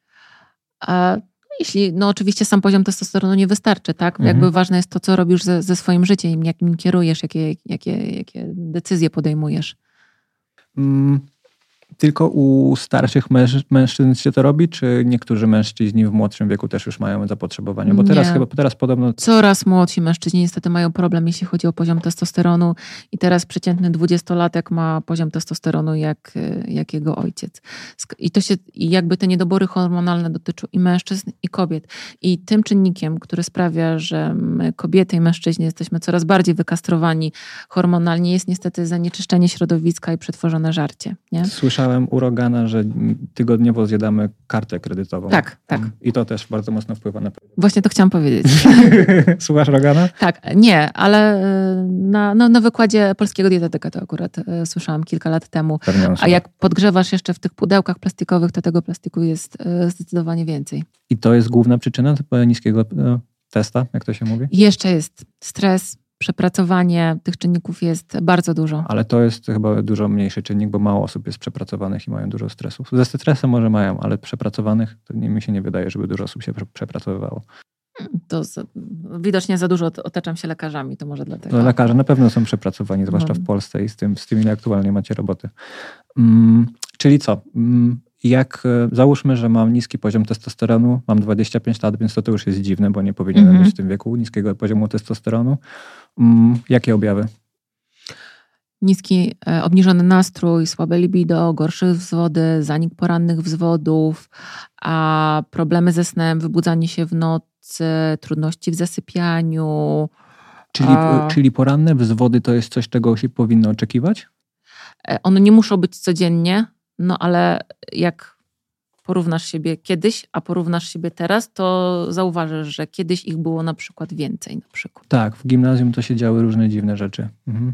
Speaker 1: A jeśli, no oczywiście sam poziom testosteronu nie wystarczy, tak?
Speaker 2: Mhm.
Speaker 1: Jakby ważne jest to, co robisz ze, ze swoim życiem, jak nim kierujesz, jakie, jakie, jakie decyzje podejmujesz.
Speaker 2: Mm, tylko u starszych męż, mężczyzn się to robi, czy niektórzy mężczyźni w młodszym wieku też już mają zapotrzebowanie? Bo teraz
Speaker 1: Nie.
Speaker 2: chyba teraz podobno...
Speaker 1: Coraz młodsi mężczyźni niestety mają problem, jeśli chodzi o poziom testosteronu i teraz przeciętny dwudziestolatek ma poziom testosteronu jak, jak jego ojciec. I to się, i jakby te niedobory hormonalne dotyczą i mężczyzn, i kobiet. I tym czynnikiem, który sprawia, że my, kobiety i mężczyźni, jesteśmy coraz bardziej wykastrowani hormonalnie, jest niestety zanieczyszczenie środowiska i przetworzone żarcie. Nie?
Speaker 2: Słyszałem u Rogana, że tygodniowo zjadamy kartę kredytową.
Speaker 1: Tak, tak.
Speaker 2: I to też bardzo mocno wpływa na...
Speaker 1: Właśnie to chciałam powiedzieć.
Speaker 2: Słuchasz Rogana?
Speaker 1: Tak, nie, ale na, no, na wykładzie polskiego dietetyka to akurat e, słyszałam kilka lat temu. A jak podgrzewasz jeszcze w tych pudełkach plastikowych, to tego plastiku jest e, zdecydowanie więcej.
Speaker 2: I to jest główna przyczyna niskiego no, testa, jak to się mówi?
Speaker 1: I jeszcze jest stres, Przepracowanie tych czynników jest bardzo dużo.
Speaker 2: Ale to jest chyba dużo mniejszy czynnik, bo mało osób jest przepracowanych i mają dużo stresów. Ze stresem może mają, ale przepracowanych to nie, mi się nie wydaje, żeby dużo osób się przepracowywało.
Speaker 1: To za, widocznie za dużo otaczam się lekarzami, to może dlatego.
Speaker 2: No, lekarze na pewno są przepracowani, zwłaszcza
Speaker 1: no.
Speaker 2: w Polsce i z tym, z tym ile aktualnie macie roboty. Mm, czyli co? Mm, jak załóżmy, że mam niski poziom testosteronu, mam dwadzieścia pięć lat, więc to, to już jest dziwne, bo nie powinienem mm-hmm. mieć w tym wieku niskiego poziomu testosteronu. Mm, jakie objawy?
Speaker 1: Niski, e, obniżony nastrój, słabe libido, gorsze wzwody, zanik porannych wzwodów, a problemy ze snem, wybudzanie się w nocy, trudności w zasypianiu.
Speaker 2: Czyli,
Speaker 1: a...
Speaker 2: czyli poranne wzwody to jest coś, czego się powinno oczekiwać?
Speaker 1: E, one nie muszą być codziennie, no ale jak porównasz siebie kiedyś, a porównasz siebie teraz, to zauważysz, że kiedyś ich było na przykład więcej. Na przykład.
Speaker 2: Tak, w gimnazjum to się działy różne dziwne rzeczy. Mhm.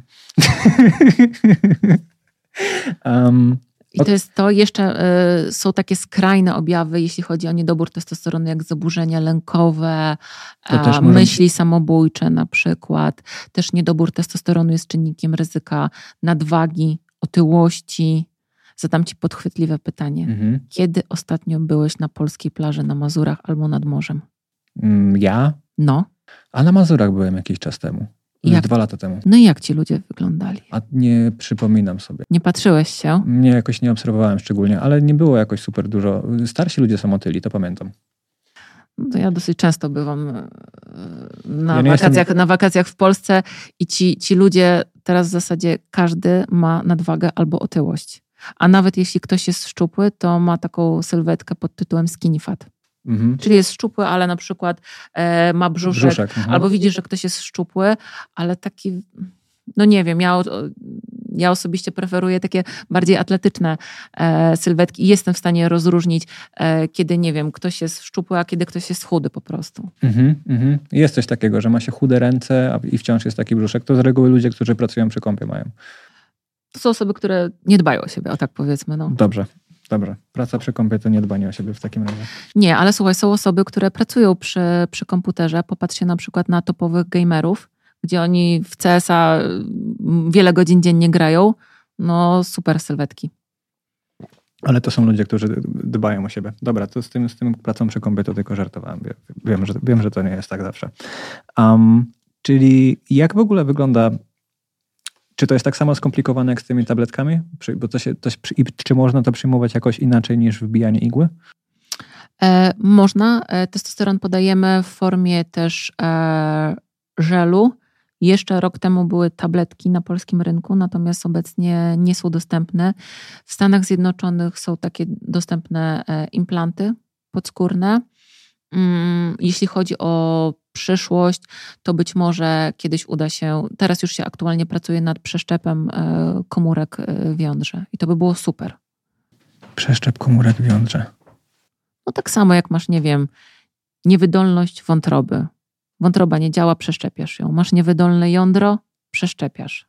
Speaker 2: um,
Speaker 1: I to jest to, jeszcze y, są takie skrajne objawy, jeśli chodzi o niedobór testosteronu, jak zaburzenia lękowe, a, myśli może... samobójcze na przykład. Też niedobór testosteronu jest czynnikiem ryzyka nadwagi, otyłości. Zadam ci podchwytliwe pytanie. Mhm. Kiedy ostatnio byłeś na polskiej plaży na Mazurach albo nad morzem?
Speaker 2: Ja?
Speaker 1: No.
Speaker 2: A na Mazurach byłem jakiś czas temu. Jak? Dwa lata temu.
Speaker 1: No i jak ci ludzie wyglądali?
Speaker 2: A nie przypominam sobie.
Speaker 1: Nie patrzyłeś się?
Speaker 2: Nie, jakoś nie obserwowałem szczególnie, ale nie było jakoś super dużo. Starsi ludzie są otyli, to pamiętam.
Speaker 1: No to ja dosyć często bywam na, ja wakacjach, jestem... na wakacjach w Polsce i ci, ci ludzie, teraz w zasadzie każdy ma nadwagę albo otyłość. A nawet jeśli ktoś jest szczupły, to ma taką sylwetkę pod tytułem skinny fat. Mhm. Czyli jest szczupły, ale na przykład e, ma brzuszek. brzuszek mhm. Albo widzisz, że ktoś jest szczupły, ale taki, no nie wiem, ja, ja osobiście preferuję takie bardziej atletyczne e, sylwetki i jestem w stanie rozróżnić, e, kiedy, nie wiem, ktoś jest szczupły, a kiedy ktoś jest chudy po prostu.
Speaker 2: Mhm, mhm. Jest coś takiego, że ma się chude ręce a, i wciąż jest taki brzuszek. To z reguły ludzie, którzy pracują przy kąpie mają.
Speaker 1: To są osoby, które nie dbają o siebie, o tak powiedzmy. No.
Speaker 2: Dobrze. Dobrze. Praca przy kąpie to nie dbanie o siebie w takim razie.
Speaker 1: Nie, ale słuchaj, są osoby, które pracują przy, przy komputerze. Popatrzcie na przykład na topowych gamerów, gdzie oni w C S a wiele godzin dziennie grają. No super sylwetki.
Speaker 2: Ale to są ludzie, którzy dbają o siebie. Dobra, to z tym, z tym pracą przy kąpie to tylko żartowałem. Wiem, że, wiem, że to nie jest tak zawsze. Um, czyli jak w ogóle wygląda... Czy to jest tak samo skomplikowane jak z tymi tabletkami? Bo to się, to się, czy można to przyjmować jakoś inaczej niż wbijanie igły?
Speaker 1: E, można. E, testosteron podajemy w formie też e, żelu. Jeszcze rok temu były tabletki na polskim rynku, natomiast obecnie nie są dostępne. W Stanach Zjednoczonych są takie dostępne e, implanty podskórne. Mm, jeśli chodzi o przyszłość, to być może kiedyś uda się, teraz już się aktualnie pracuje nad przeszczepem komórek w jądrze i to by było super.
Speaker 2: Przeszczep komórek w jądrze?
Speaker 1: No tak samo jak masz, nie wiem, niewydolność wątroby. Wątroba nie działa, przeszczepiasz ją. Masz niewydolne jądro, przeszczepiasz.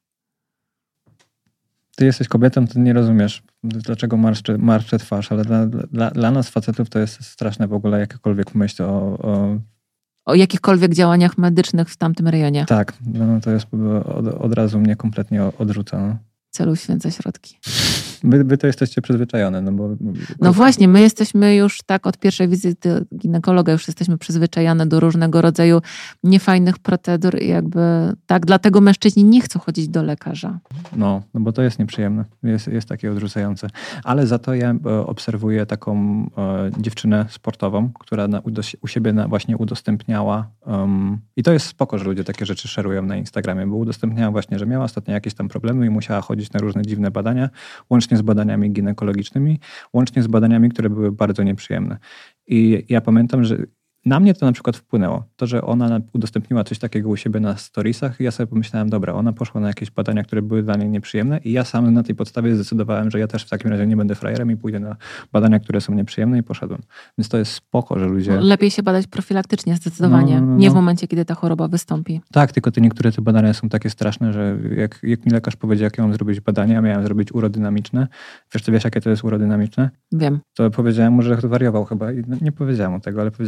Speaker 2: Ty jesteś kobietą, to nie rozumiesz, dlaczego marszczy, marszczy twarz, ale dla, dla, dla nas facetów to jest straszne w ogóle jakakolwiek myśl o... o...
Speaker 1: o jakichkolwiek działaniach medycznych w tamtym rejonie.
Speaker 2: Tak, no to jest od, od razu mnie kompletnie odrzuca. No.
Speaker 1: Celu święca środki.
Speaker 2: Wy, wy to jesteście przyzwyczajone, no bo...
Speaker 1: No właśnie, my jesteśmy już tak od pierwszej wizyty ginekologa, już jesteśmy przyzwyczajone do różnego rodzaju niefajnych procedur i jakby tak, dlatego mężczyźni nie chcą chodzić do lekarza.
Speaker 2: No, no bo to jest nieprzyjemne, jest, jest takie odrzucające. Ale za to ja obserwuję taką e, dziewczynę sportową, która na, u siebie na, właśnie udostępniała um, i to jest spoko, że ludzie takie rzeczy szerują na Instagramie, bo udostępniała właśnie, że miała ostatnio jakieś tam problemy i musiała chodzić na różne dziwne badania, łącznie z badaniami ginekologicznymi, łącznie z badaniami, które były bardzo nieprzyjemne. I ja pamiętam, że na mnie to na przykład wpłynęło. To, że ona udostępniła coś takiego u siebie na storiesach, ja sobie pomyślałem, dobra, ona poszła na jakieś badania, które były dla niej nieprzyjemne i ja sam na tej podstawie zdecydowałem, że ja też w takim razie nie będę frajerem i pójdę na badania, które są nieprzyjemne i poszedłem. Więc to jest spoko, że ludzie...
Speaker 1: No, lepiej się badać profilaktycznie zdecydowanie, no, no, no. nie w momencie, kiedy ta choroba wystąpi.
Speaker 2: Tak, tylko te niektóre te badania są takie straszne, że jak, jak mi lekarz powiedział, jakie mam zrobić badania, miałem zrobić urodynamiczne. Wiesz, ty wiesz, jakie to jest urodynamiczne?
Speaker 1: Wiem.
Speaker 2: To powiedziałem mu, że wariował chyba i nie powiedziałem mu tego, ale powiedziałem, że nie ma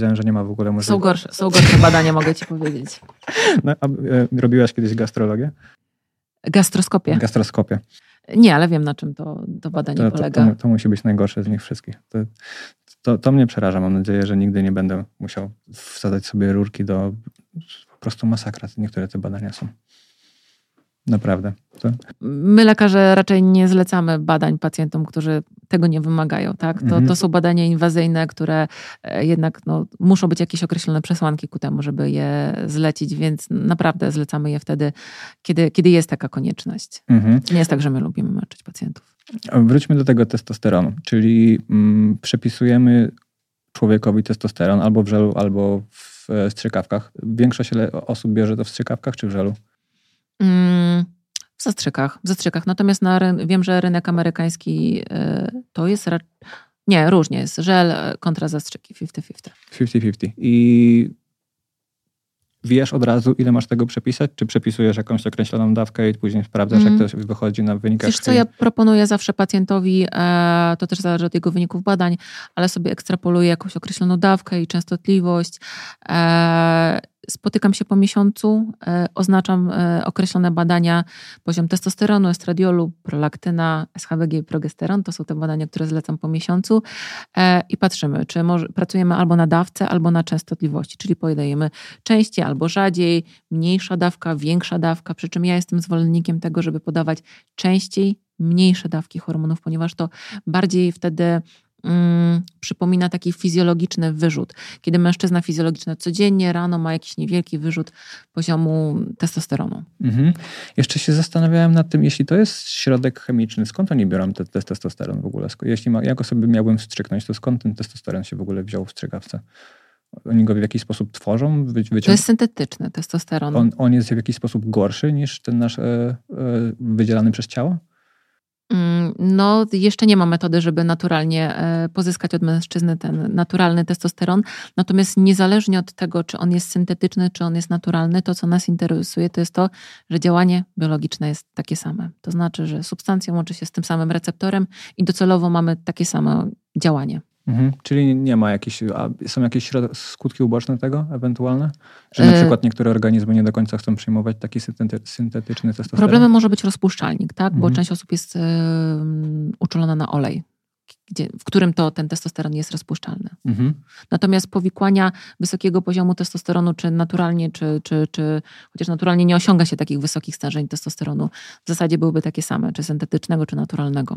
Speaker 2: ma w ogóle możliwość.
Speaker 1: Są gorsze, są gorsze badania, mogę ci powiedzieć.
Speaker 2: No, a, e, robiłaś kiedyś gastrologię?
Speaker 1: Gastroskopię.
Speaker 2: Gastroskopię.
Speaker 1: Nie, ale wiem, na czym to, to badanie
Speaker 2: to,
Speaker 1: polega.
Speaker 2: To, to, to musi być najgorsze z nich wszystkich. To, to, to mnie przeraża. Mam nadzieję, że nigdy nie będę musiał wsadzać sobie rurki do... Po prostu masakra. Niektóre te badania są. Naprawdę. To...
Speaker 1: My lekarze raczej nie zlecamy badań pacjentom, którzy tego nie wymagają. Tak? To,
Speaker 2: Mhm.
Speaker 1: to są badania inwazyjne, które jednak no, muszą być jakieś określone przesłanki ku temu, żeby je zlecić, więc naprawdę zlecamy je wtedy, kiedy, kiedy jest taka konieczność.
Speaker 2: Mhm.
Speaker 1: Nie jest tak, że my lubimy męczyć pacjentów.
Speaker 2: Wróćmy do tego testosteronu, czyli mm, przepisujemy człowiekowi testosteron albo w żelu, albo w strzykawkach. Większość osób bierze to w strzykawkach czy w żelu?
Speaker 1: Mm, w zastrzykach, w zastrzykach. Natomiast na ryn- wiem, że rynek amerykański y, to jest... Ra- nie, różnie jest. Żel kontra zastrzyki, pięćdziesiąt pięćdziesiąt.
Speaker 2: pięćdziesiąt pięćdziesiąt. I wiesz od razu, ile masz tego przepisać? Czy przepisujesz jakąś określoną dawkę i później sprawdzasz, mm. jak to wychodzi na wynikach?
Speaker 1: Wiesz co, ja proponuję zawsze pacjentowi, e, to też zależy od jego wyników badań, ale sobie ekstrapoluję jakąś określoną dawkę i częstotliwość. E, spotykam się po miesiącu, e, oznaczam e, określone badania, poziom testosteronu, estradiolu, prolaktyna, S H B G i progesteron. To są te badania, które zlecam po miesiącu e, i patrzymy, czy może, pracujemy albo na dawce, albo na częstotliwości, czyli podajemy częściej albo rzadziej, mniejsza dawka, większa dawka, przy czym ja jestem zwolennikiem tego, żeby podawać częściej mniejsze dawki hormonów, ponieważ to bardziej wtedy Mm, przypomina taki fizjologiczny wyrzut. Kiedy mężczyzna fizjologiczny codziennie rano ma jakiś niewielki wyrzut poziomu testosteronu.
Speaker 2: Mhm. Jeszcze się zastanawiałem nad tym, jeśli to jest środek chemiczny, skąd oni biorą ten te testosteron w ogóle? Jeśli ma, ja go sobie miałbym wstrzyknąć, to skąd ten testosteron się w ogóle wziął w strzykawce? Oni go w jakiś sposób tworzą? Wy, wycią...
Speaker 1: To jest syntetyczny testosteron.
Speaker 2: On, on jest w jakiś sposób gorszy niż ten nasz e, e, wydzielany przez ciało?
Speaker 1: No, jeszcze nie ma metody, żeby naturalnie pozyskać od mężczyzny ten naturalny testosteron. Natomiast niezależnie od tego, czy on jest syntetyczny, czy on jest naturalny, to co nas interesuje, to jest to, że działanie biologiczne jest takie same. To znaczy, że substancja łączy się z tym samym receptorem i docelowo mamy takie samo działanie.
Speaker 2: Mhm. Czyli nie ma jakichś, a są jakieś środ- skutki uboczne tego ewentualne? Że na przykład niektóre organizmy nie do końca chcą przyjmować taki syntety- syntetyczny testosteron?
Speaker 1: Problemem może być rozpuszczalnik, tak? Bo
Speaker 2: mhm.
Speaker 1: część osób jest y, uczulona na olej, gdzie, w którym to ten testosteron jest rozpuszczalny.
Speaker 2: Mhm.
Speaker 1: Natomiast powikłania wysokiego poziomu testosteronu, czy naturalnie, czy, czy, czy chociaż naturalnie nie osiąga się takich wysokich stężeń testosteronu, w zasadzie byłyby takie same, czy syntetycznego, czy naturalnego.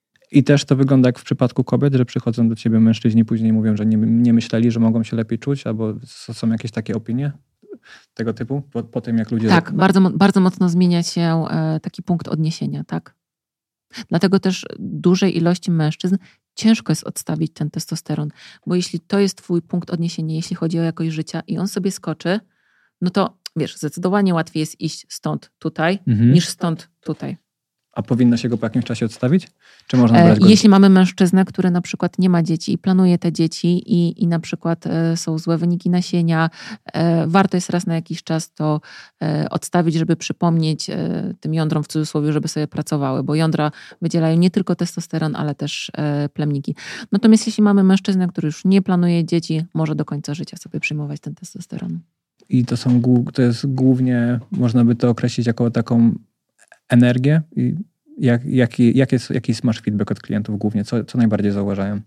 Speaker 2: I też to wygląda jak w przypadku kobiet, że przychodzą do ciebie mężczyźni, później mówią, że nie, nie myśleli, że mogą się lepiej czuć, albo są jakieś takie opinie tego typu po, po tym, jak ludzie...
Speaker 1: Tak, bardzo, bardzo mocno zmienia się taki punkt odniesienia, tak. Dlatego też dużej ilości mężczyzn ciężko jest odstawić ten testosteron, bo jeśli to jest twój punkt odniesienia, jeśli chodzi o jakość życia i on sobie skoczy, no to wiesz, zdecydowanie łatwiej jest iść stąd tutaj, mhm. niż stąd tutaj.
Speaker 2: A powinno się go po jakimś czasie odstawić? Czy można brać go...
Speaker 1: Jeśli mamy mężczyznę, który na przykład nie ma dzieci i planuje te dzieci i, i na przykład e, są złe wyniki nasienia, e, warto jest raz na jakiś czas to e, odstawić, żeby przypomnieć e, tym jądrom w cudzysłowie, żeby sobie pracowały, bo jądra wydzielają nie tylko testosteron, ale też e, plemniki. Natomiast jeśli mamy mężczyznę, który już nie planuje dzieci, może do końca życia sobie przyjmować ten testosteron.
Speaker 2: I to są, to jest głównie, można by to określić jako taką energię i jak, jaki, jaki, jest, jaki masz feedback od klientów głównie? Co, co najbardziej zauważają?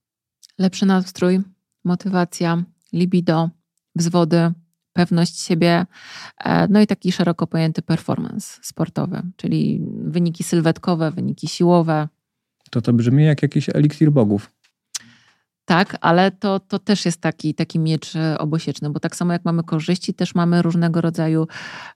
Speaker 1: Lepszy nastrój, motywacja, libido, wzwody, pewność siebie, no i taki szeroko pojęty performance sportowy, czyli wyniki sylwetkowe, wyniki siłowe.
Speaker 2: To to brzmi jak jakiś eliksir bogów.
Speaker 1: Tak, ale to, to też jest taki, taki miecz obosieczny, bo tak samo jak mamy korzyści, też mamy różnego rodzaju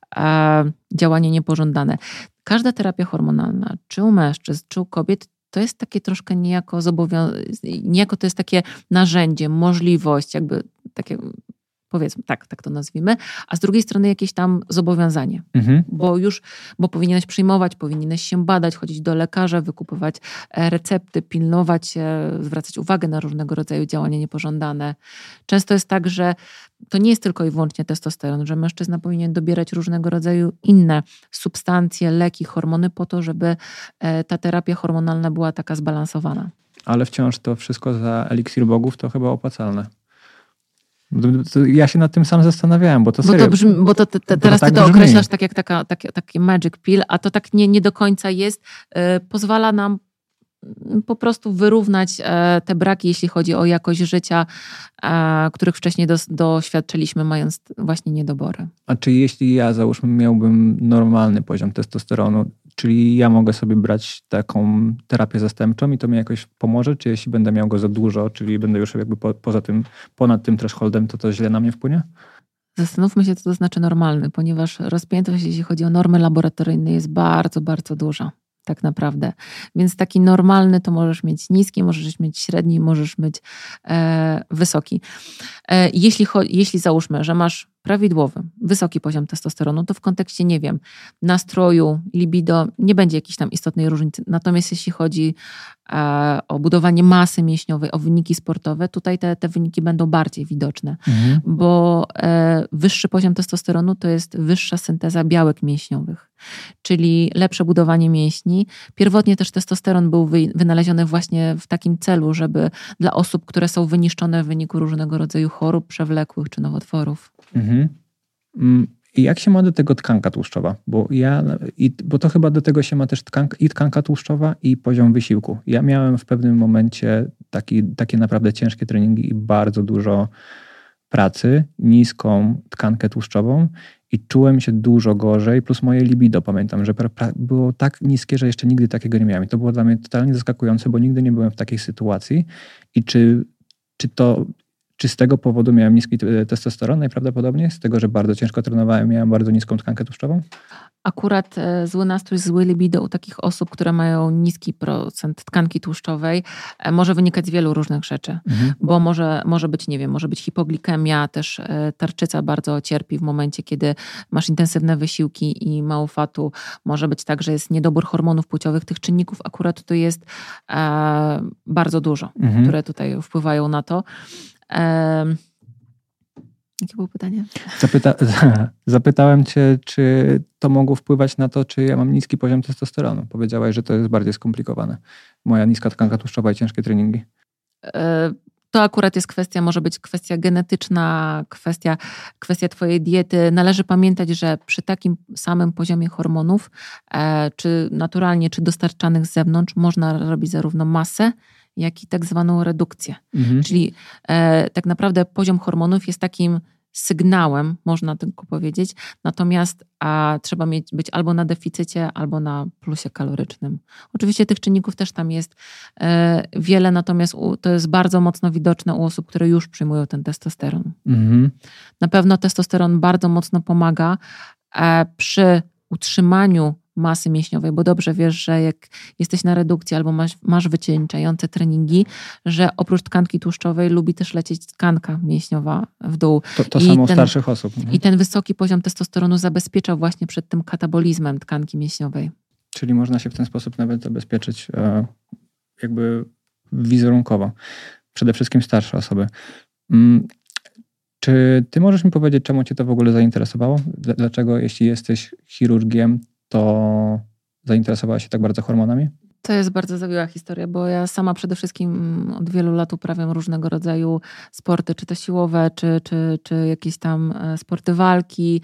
Speaker 1: e, działanie niepożądane. Każda terapia hormonalna, czy u mężczyzn, czy u kobiet, to jest takie troszkę niejako zobowią- niejako to jest takie narzędzie, możliwość, jakby takie, powiedzmy, tak, tak to nazwijmy, a z drugiej strony jakieś tam zobowiązanie, mhm. bo już, bo powinieneś przyjmować, powinieneś się badać, chodzić do lekarza, wykupywać recepty, pilnować się, zwracać uwagę na różnego rodzaju działania niepożądane. Często jest tak, że to nie jest tylko i wyłącznie testosteron, że mężczyzna powinien dobierać różnego rodzaju inne substancje, leki, hormony po to, żeby ta terapia hormonalna była taka zbalansowana.
Speaker 2: Ale wciąż to wszystko za eliksir bogów to chyba opłacalne. Ja się nad tym sam zastanawiałem, bo to serio...
Speaker 1: Bo, to brzmi, bo to te, te, teraz
Speaker 2: to tak
Speaker 1: ty to
Speaker 2: brzmi.
Speaker 1: określasz tak jak taka, takie, takie magic pill, a to tak nie, nie do końca jest. Yy, pozwala nam po prostu wyrównać e, te braki, jeśli chodzi o jakość życia, e, których wcześniej dos, doświadczyliśmy, mając właśnie niedobory.
Speaker 2: A czy jeśli ja, załóżmy, miałbym normalny poziom testosteronu, czyli ja mogę sobie brać taką terapię zastępczą i to mi jakoś pomoże, czy jeśli będę miał go za dużo, czyli będę już jakby po, poza tym, ponad tym thresholdem, to to źle na mnie wpłynie?
Speaker 1: Zastanówmy się, co to znaczy normalny, ponieważ rozpiętość, jeśli chodzi o normy laboratoryjne, jest bardzo, bardzo duża. Tak naprawdę. Więc taki normalny to możesz mieć niski, możesz mieć średni, możesz mieć e, wysoki. E, jeśli, jeśli załóżmy, że masz prawidłowy, wysoki poziom testosteronu, to w kontekście, nie wiem, nastroju, libido, nie będzie jakiejś tam istotnej różnicy. Natomiast jeśli chodzi e, o budowanie masy mięśniowej, o wyniki sportowe, tutaj te, te wyniki będą bardziej widoczne, mhm. bo e, wyższy poziom testosteronu to jest wyższa synteza białek mięśniowych, czyli lepsze budowanie mięśni. Pierwotnie też testosteron był wy, wynaleziony właśnie w takim celu, żeby dla osób, które są wyniszczone w wyniku różnego rodzaju chorób przewlekłych czy nowotworów.
Speaker 2: Mhm. I jak się ma do tego tkanka tłuszczowa? Bo, ja, i, bo to chyba do tego się ma też tkanka, i tkanka tłuszczowa, i poziom wysiłku. Ja miałem w pewnym momencie taki, takie naprawdę ciężkie treningi i bardzo dużo pracy, niską tkankę tłuszczową i czułem się dużo gorzej, plus moje libido, pamiętam, że było tak niskie, że jeszcze nigdy takiego nie miałem. I to było dla mnie totalnie zaskakujące, bo nigdy nie byłem w takiej sytuacji. I czy, czy to... Czy z tego powodu miałem niski testosteron? Najprawdopodobniej z tego, że bardzo ciężko trenowałem, miałem bardzo niską tkankę tłuszczową?
Speaker 1: Akurat e, zły nastrój, zły libido u takich osób, które mają niski procent tkanki tłuszczowej, e, może wynikać z wielu różnych rzeczy. Mhm. Bo może, może być, nie wiem, może być hipoglikemia, też e, tarczyca bardzo cierpi w momencie, kiedy masz intensywne wysiłki i mało fatu. Może być tak, że jest niedobór hormonów płciowych. Tych czynników akurat tu jest e, bardzo dużo, mhm. które tutaj wpływają na to. Um, jakie było pytanie?
Speaker 2: Zapyta, zapytałem cię, czy to mogło wpływać na to, czy ja mam niski poziom testosteronu. Powiedziałaś, że to jest bardziej skomplikowane. Moja niska tkanka tłuszczowa i ciężkie treningi.
Speaker 1: E, to akurat jest kwestia, może być kwestia genetyczna, kwestia, kwestia twojej diety. Należy pamiętać, że przy takim samym poziomie hormonów, e, czy naturalnie, czy dostarczanych z zewnątrz, można robić zarówno masę, jak i tak zwaną redukcję. Mhm. Czyli e, tak naprawdę poziom hormonów jest takim sygnałem, można tylko powiedzieć, natomiast a, trzeba mieć, być albo na deficycie, albo na plusie kalorycznym. Oczywiście tych czynników też tam jest e, wiele, natomiast u, to jest bardzo mocno widoczne u osób, które już przyjmują ten testosteron. Mhm. Na pewno testosteron bardzo mocno pomaga e, przy utrzymaniu masy mięśniowej, bo dobrze wiesz, że jak jesteś na redukcji albo masz, masz wycieńczające treningi, że oprócz tkanki tłuszczowej lubi też lecieć tkanka mięśniowa w dół.
Speaker 2: To, to samo u starszych osób.
Speaker 1: I ten wysoki poziom testosteronu zabezpiecza właśnie przed tym katabolizmem tkanki mięśniowej.
Speaker 2: Czyli można się w ten sposób nawet zabezpieczyć e, jakby wizerunkowo. Przede wszystkim starsze osoby. Mm. Czy ty możesz mi powiedzieć, czemu cię to w ogóle zainteresowało? Dlaczego, jeśli jesteś chirurgiem, to zainteresowałaś się tak bardzo hormonami?
Speaker 1: To jest bardzo zawiła historia, bo ja sama przede wszystkim od wielu lat uprawiam różnego rodzaju sporty, czy to siłowe, czy, czy, czy jakieś tam sporty walki.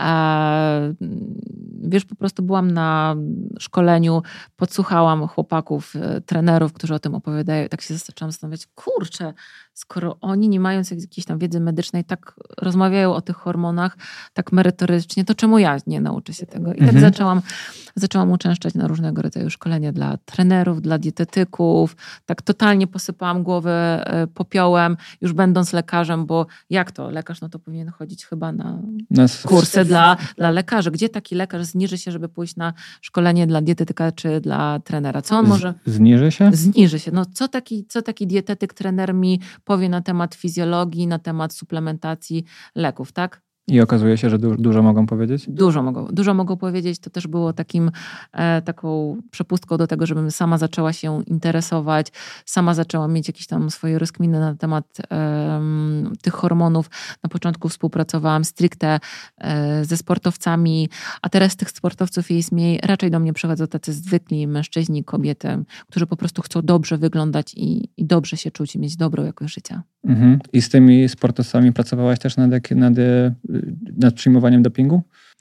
Speaker 1: Wiesz, po prostu byłam na szkoleniu, podsłuchałam chłopaków, trenerów, którzy o tym opowiadają. Tak się zaczęłam zastanawiać, kurczę, skoro oni, nie mając jakiejś tam wiedzy medycznej, tak rozmawiają o tych hormonach tak merytorycznie, to czemu ja nie nauczę się tego? I mhm. tak zaczęłam, zaczęłam uczęszczać na różnego rodzaju szkolenia dla trenerów, dla dietetyków. Tak totalnie posypałam głowę popiołem, już będąc lekarzem, bo jak to? Lekarz no to powinien chodzić chyba na kursy dla, dla lekarzy. Gdzie taki lekarz zniży się, żeby pójść na szkolenie dla dietetyka czy dla trenera? Co on może...
Speaker 2: Zniży się?
Speaker 1: Zniży się. No co taki, co taki dietetyk, trener mi powie na temat fizjologii, na temat suplementacji leków, tak?
Speaker 2: I okazuje się, że du- dużo mogą powiedzieć?
Speaker 1: Dużo mogą, dużo mogą powiedzieć. To też było takim, e, taką przepustką do tego, żebym sama zaczęła się interesować, sama zaczęła mieć jakieś tam swoje rozkminy na temat e, tych hormonów. Na początku współpracowałam stricte e, ze sportowcami, a teraz tych sportowców jest mniej. Raczej do mnie przychodzą tacy zwykli mężczyźni, kobiety, którzy po prostu chcą dobrze wyglądać i, i dobrze się czuć i mieć dobrą jakość życia.
Speaker 2: Mhm. I z tymi sportowcami pracowałaś też nad, nad, nad przyjmowaniem dopingu?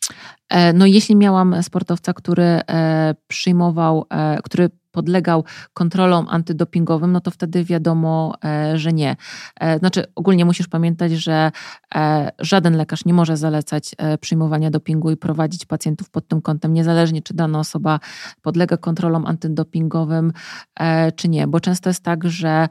Speaker 1: No jeśli miałam sportowca, który przyjmował, który podlegał kontrolom antydopingowym, no to wtedy wiadomo, że nie. Znaczy ogólnie musisz pamiętać, że żaden lekarz nie może zalecać przyjmowania dopingu i prowadzić pacjentów pod tym kątem, niezależnie czy dana osoba podlega kontrolom antydopingowym, czy nie. Bo często jest tak, że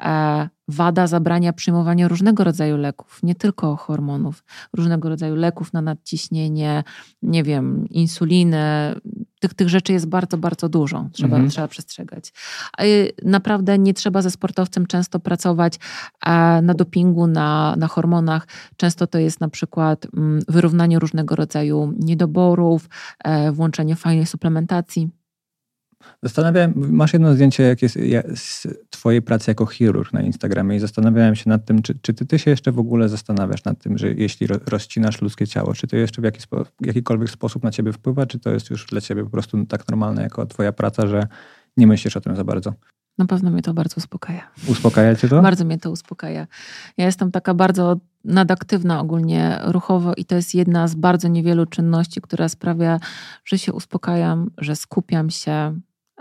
Speaker 1: WADA zabrania przyjmowania różnego rodzaju leków, nie tylko hormonów, różnego rodzaju leków na nadciśnienie, nie wiem, insuliny. Tych, tych rzeczy jest bardzo, bardzo dużo. Trzeba, mhm. trzeba przestrzegać. Naprawdę nie trzeba ze sportowcem często pracować na dopingu, na, na hormonach. Często to jest na przykład wyrównanie różnego rodzaju niedoborów, włączenie fajnej suplementacji.
Speaker 2: Zastanawiałem, masz jedno zdjęcie jak jest, z twojej pracy jako chirurg na Instagramie i zastanawiałem się nad tym, czy, czy ty, ty się jeszcze w ogóle zastanawiasz nad tym, że jeśli rozcinasz ludzkie ciało, czy to jeszcze w jaki spo, jakikolwiek sposób na ciebie wpływa, czy to jest już dla ciebie po prostu tak normalne jako twoja praca, że nie myślisz o tym za bardzo?
Speaker 1: Na pewno mnie to bardzo uspokaja.
Speaker 2: Uspokaja cię to?
Speaker 1: Bardzo mnie to uspokaja. Ja jestem taka bardzo nadaktywna ogólnie ruchowo i to jest jedna z bardzo niewielu czynności, która sprawia, że się uspokajam, że skupiam się.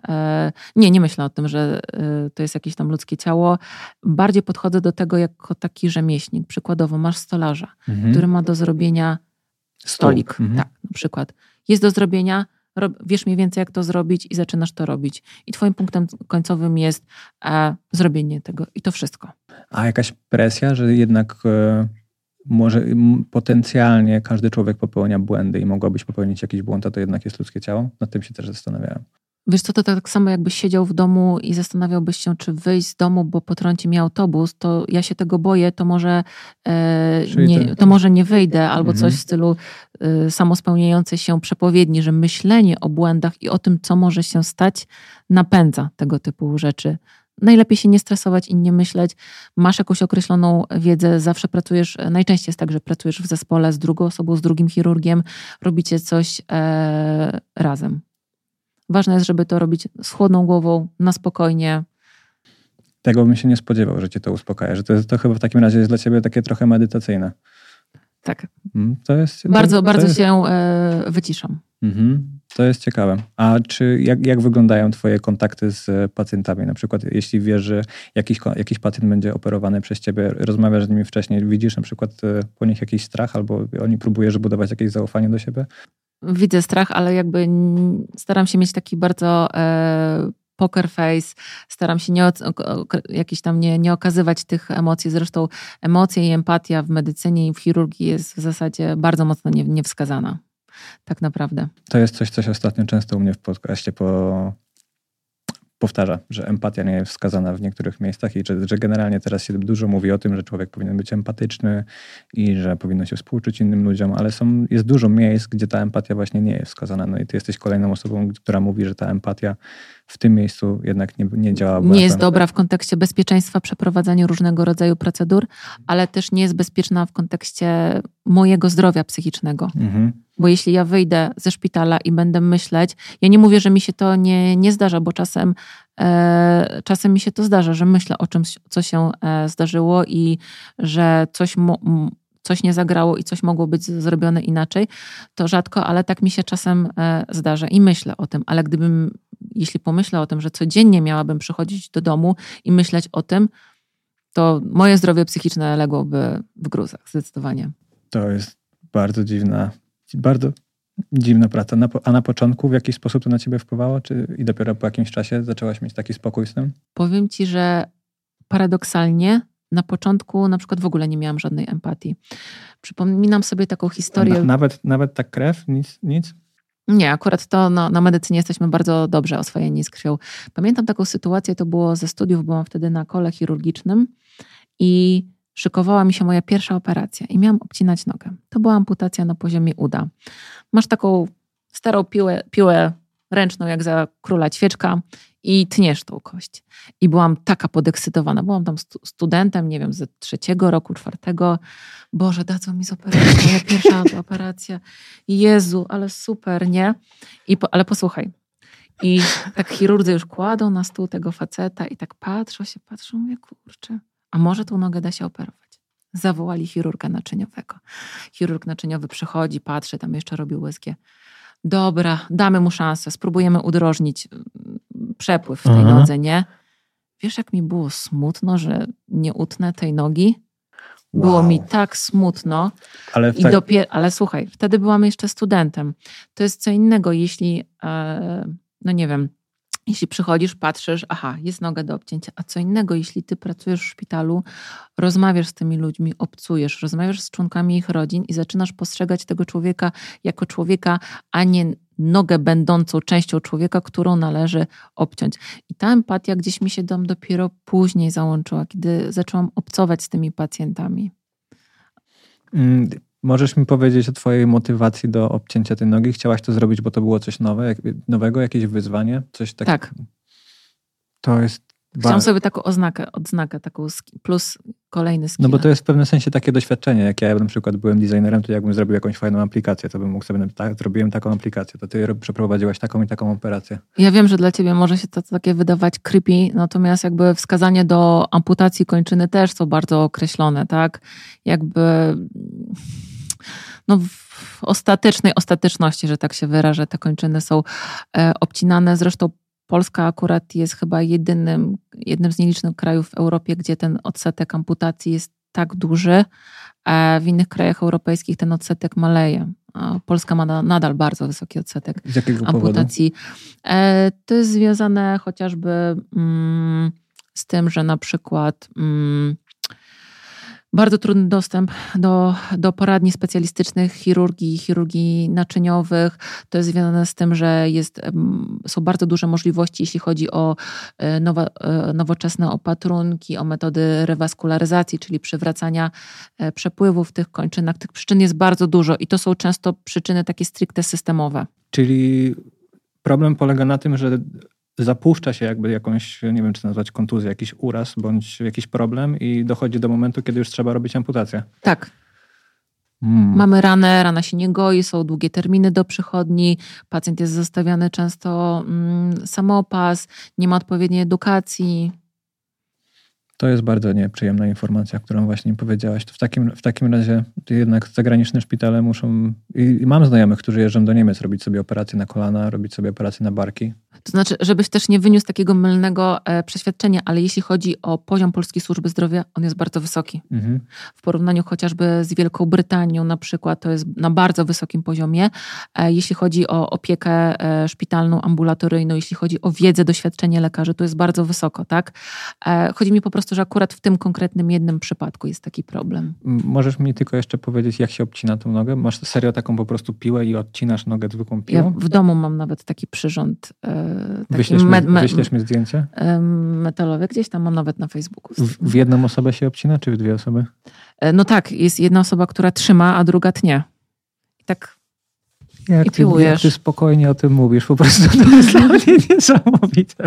Speaker 1: Nie, nie myślę o tym, że to jest jakieś tam ludzkie ciało. Bardziej podchodzę do tego jako taki rzemieślnik. Przykładowo masz stolarza, mhm. który ma do zrobienia stolik. Mhm. Tak, na przykład. Jest do zrobienia, rob, wiesz mniej więcej jak to zrobić i zaczynasz to robić. I twoim punktem końcowym jest e, zrobienie tego i to wszystko.
Speaker 2: A jakaś presja, że jednak e, może m, potencjalnie każdy człowiek popełnia błędy i mogłabyś popełnić jakiś błąd, a to jednak jest ludzkie ciało? Nad tym się też zastanawiałem.
Speaker 1: Wiesz co, to tak samo jakbyś siedział w domu i zastanawiałbyś się, czy wyjść z domu, bo potrąci mnie autobus, to ja się tego boję, to może, e, nie, to może nie wyjdę, albo mhm. coś w stylu e, samospełniającej się przepowiedni, że myślenie o błędach i o tym, co może się stać, napędza tego typu rzeczy. Najlepiej się nie stresować i nie myśleć. Masz jakąś określoną wiedzę, zawsze pracujesz, najczęściej jest tak, że pracujesz w zespole z drugą osobą, z drugim chirurgiem, robicie coś e, razem. Ważne jest, żeby to robić z chłodną głową, na spokojnie.
Speaker 2: Tego bym się nie spodziewał, że cię to uspokaja. Że to, jest, to chyba w takim razie jest dla ciebie takie trochę medytacyjne.
Speaker 1: Tak.
Speaker 2: To jest,
Speaker 1: bardzo,
Speaker 2: to,
Speaker 1: bardzo
Speaker 2: to jest...
Speaker 1: się e, wyciszam.
Speaker 2: Mhm. To jest ciekawe. A czy jak, jak wyglądają twoje kontakty z pacjentami? Na przykład jeśli wiesz, że jakiś, jakiś pacjent będzie operowany przez ciebie, rozmawiasz z nimi wcześniej, widzisz na przykład po nich jakiś strach albo oni próbujesz budować jakieś zaufanie do siebie?
Speaker 1: Widzę strach, ale jakby staram się mieć taki bardzo e, poker face, staram się nie, jakieś tam nie, nie okazywać tych emocji. Zresztą emocje i empatia w medycynie i w chirurgii jest w zasadzie bardzo mocno nie, niewskazana. Tak naprawdę.
Speaker 2: To jest coś, co się ostatnio często u mnie w podcaście po... powtarza, że empatia nie jest wskazana w niektórych miejscach i że, że generalnie teraz się dużo mówi o tym, że człowiek powinien być empatyczny i że powinno się współczuć innym ludziom, ale są, jest dużo miejsc, gdzie ta empatia właśnie nie jest wskazana. No i ty jesteś kolejną osobą, która mówi, że ta empatia w tym miejscu jednak nie, nie działa.
Speaker 1: Nie jest dobra w kontekście bezpieczeństwa przeprowadzania różnego rodzaju procedur, ale też nie jest bezpieczna w kontekście mojego zdrowia psychicznego. Mhm. Bo jeśli ja wyjdę ze szpitala i będę myśleć, ja nie mówię, że mi się to nie, nie zdarza, bo czasem, e, czasem mi się to zdarza, że myślę o czymś, co się e, zdarzyło i że coś, mo, coś nie zagrało i coś mogło być zrobione inaczej, to rzadko, ale tak mi się czasem e, zdarza i myślę o tym. Ale gdybym, jeśli pomyślę o tym, że codziennie miałabym przychodzić do domu i myśleć o tym, to moje zdrowie psychiczne ległoby w gruzach, zdecydowanie.
Speaker 2: To jest bardzo dziwna Bardzo dziwna praca. A na początku w jakiś sposób to na ciebie wpływało? Czy i dopiero po jakimś czasie zaczęłaś mieć taki spokój z tym?
Speaker 1: Powiem ci, że paradoksalnie na początku na przykład w ogóle nie miałam żadnej empatii. Przypominam sobie taką historię...
Speaker 2: Na, nawet, nawet tak krew? Nic? nic?
Speaker 1: Nie, akurat to no, na medycynie jesteśmy bardzo dobrze oswojeni z krwią. Pamiętam taką sytuację, to było ze studiów, byłam wtedy na kole chirurgicznym i szykowała mi się moja pierwsza operacja i miałam obcinać nogę. To była amputacja na poziomie uda. Masz taką starą piłę, piłę ręczną, jak za króla ćwieczka i tniesz tą kość. I byłam taka podekscytowana. Byłam tam stu- studentem, nie wiem, ze trzeciego roku, czwartego. Boże, dadzą mi z operacji, moja pierwsza operacja. Jezu, ale super, nie? I po, ale posłuchaj. I tak chirurdzy już kładą na stół tego faceta i tak patrzą się, patrzą, mówię, kurczę, a może tą nogę da się operować? Zawołali chirurga naczyniowego. Chirurg naczyniowy przychodzi, patrzy, tam jeszcze robi U S G. Dobra, damy mu szansę, spróbujemy udrożnić przepływ w tej
Speaker 2: Aha.
Speaker 1: nodze, nie? Wiesz, jak mi było smutno, że nie utnę tej nogi? Było
Speaker 2: Wow.
Speaker 1: mi tak smutno.
Speaker 2: Ale, w
Speaker 1: I
Speaker 2: tak...
Speaker 1: dopiero, ale słuchaj, wtedy byłam jeszcze studentem. To jest co innego, jeśli, e, no nie wiem, jeśli przychodzisz, patrzysz, aha, jest noga do obcięcia, a co innego, jeśli ty pracujesz w szpitalu, rozmawiasz z tymi ludźmi, obcujesz, rozmawiasz z członkami ich rodzin i zaczynasz postrzegać tego człowieka jako człowieka, a nie nogę będącą częścią człowieka, którą należy obciąć. I ta empatia gdzieś mi się tam dopiero później załączyła, kiedy zaczęłam obcować z tymi pacjentami.
Speaker 2: Mm, możesz mi powiedzieć o twojej motywacji do obcięcia tej nogi? Chciałaś to zrobić, bo to było coś nowe, jak, nowego, jakieś wyzwanie? Coś tak.
Speaker 1: Tak.
Speaker 2: To jest...
Speaker 1: Chciałam
Speaker 2: ba-
Speaker 1: sobie taką oznakę, odznakę, taką ski- plus kolejny skill.
Speaker 2: No bo to jest w pewnym sensie takie doświadczenie. Jak ja na przykład byłem designerem, to jakbym zrobił jakąś fajną aplikację, to bym mógł sobie, tak, zrobiłem taką aplikację, to ty przeprowadziłaś taką i taką operację.
Speaker 1: Ja wiem, że dla ciebie może się to takie wydawać creepy, natomiast jakby wskazanie do amputacji kończyny też są bardzo określone, tak? Jakby no w ostatecznej ostateczności, że tak się wyrażę, te kończyny są e, obcinane. Zresztą Polska akurat jest chyba jedynym, jednym z nielicznych krajów w Europie, gdzie ten odsetek amputacji jest tak duży, a w innych krajach europejskich ten odsetek maleje. A Polska ma na, nadal bardzo wysoki odsetek
Speaker 2: Z jakiego
Speaker 1: amputacji. E, to jest związane chociażby mm, z tym, że na przykład mm, bardzo trudny dostęp do, do poradni specjalistycznych chirurgii, chirurgii naczyniowych. To jest związane z tym, że jest, są bardzo duże możliwości, jeśli chodzi o nowa, nowoczesne opatrunki, o metody rewaskularyzacji, czyli przywracania przepływu w tych kończynach. Tych przyczyn jest bardzo dużo i to są często przyczyny takie stricte systemowe.
Speaker 2: Czyli problem polega na tym, że zapuszcza się jakby jakąś, nie wiem czy nazwać kontuzję, jakiś uraz bądź jakiś problem i dochodzi do momentu, kiedy już trzeba robić amputację.
Speaker 1: Tak.
Speaker 2: Hmm.
Speaker 1: Mamy ranę, rana się nie goi, są długie terminy do przychodni, pacjent jest zostawiany często mm, samopas, nie ma odpowiedniej edukacji.
Speaker 2: To jest bardzo nieprzyjemna informacja, którą właśnie powiedziałaś. To w takim, w takim razie jednak zagraniczne szpitale muszą... I, I mam znajomych, którzy jeżdżą do Niemiec robić sobie operacje na kolana, robić sobie operacje na barki.
Speaker 1: To znaczy, żebyś też nie wyniósł takiego mylnego e, przeświadczenia, ale jeśli chodzi o poziom polskiej służby zdrowia, on jest bardzo wysoki.
Speaker 2: Mhm.
Speaker 1: W porównaniu chociażby z Wielką Brytanią na przykład, to jest na bardzo wysokim poziomie. E, jeśli chodzi o opiekę e, szpitalną, ambulatoryjną, jeśli chodzi o wiedzę, doświadczenie lekarzy, to jest bardzo wysoko, tak? E, chodzi mi po prostu, że akurat w tym konkretnym jednym przypadku jest taki problem.
Speaker 2: Możesz mi tylko jeszcze powiedzieć, jak się obcina tą nogę? Masz serio taką po prostu piłę i odcinasz nogę zwykłą piłą?
Speaker 1: Ja w domu mam nawet taki przyrząd e, taki
Speaker 2: Wyślesz,
Speaker 1: me,
Speaker 2: mi,
Speaker 1: me,
Speaker 2: wyślesz mi zdjęcie?
Speaker 1: e, metalowy, gdzieś tam mam nawet na Facebooku.
Speaker 2: W, w jedną osobę się obcina, czy w dwie osoby?
Speaker 1: E, no tak, jest jedna osoba, która trzyma, a druga tnie. I tak
Speaker 2: Jak,
Speaker 1: I
Speaker 2: ty,
Speaker 1: piłujesz.
Speaker 2: jak ty spokojnie o tym mówisz, po prostu to jest dla mnie niesamowite.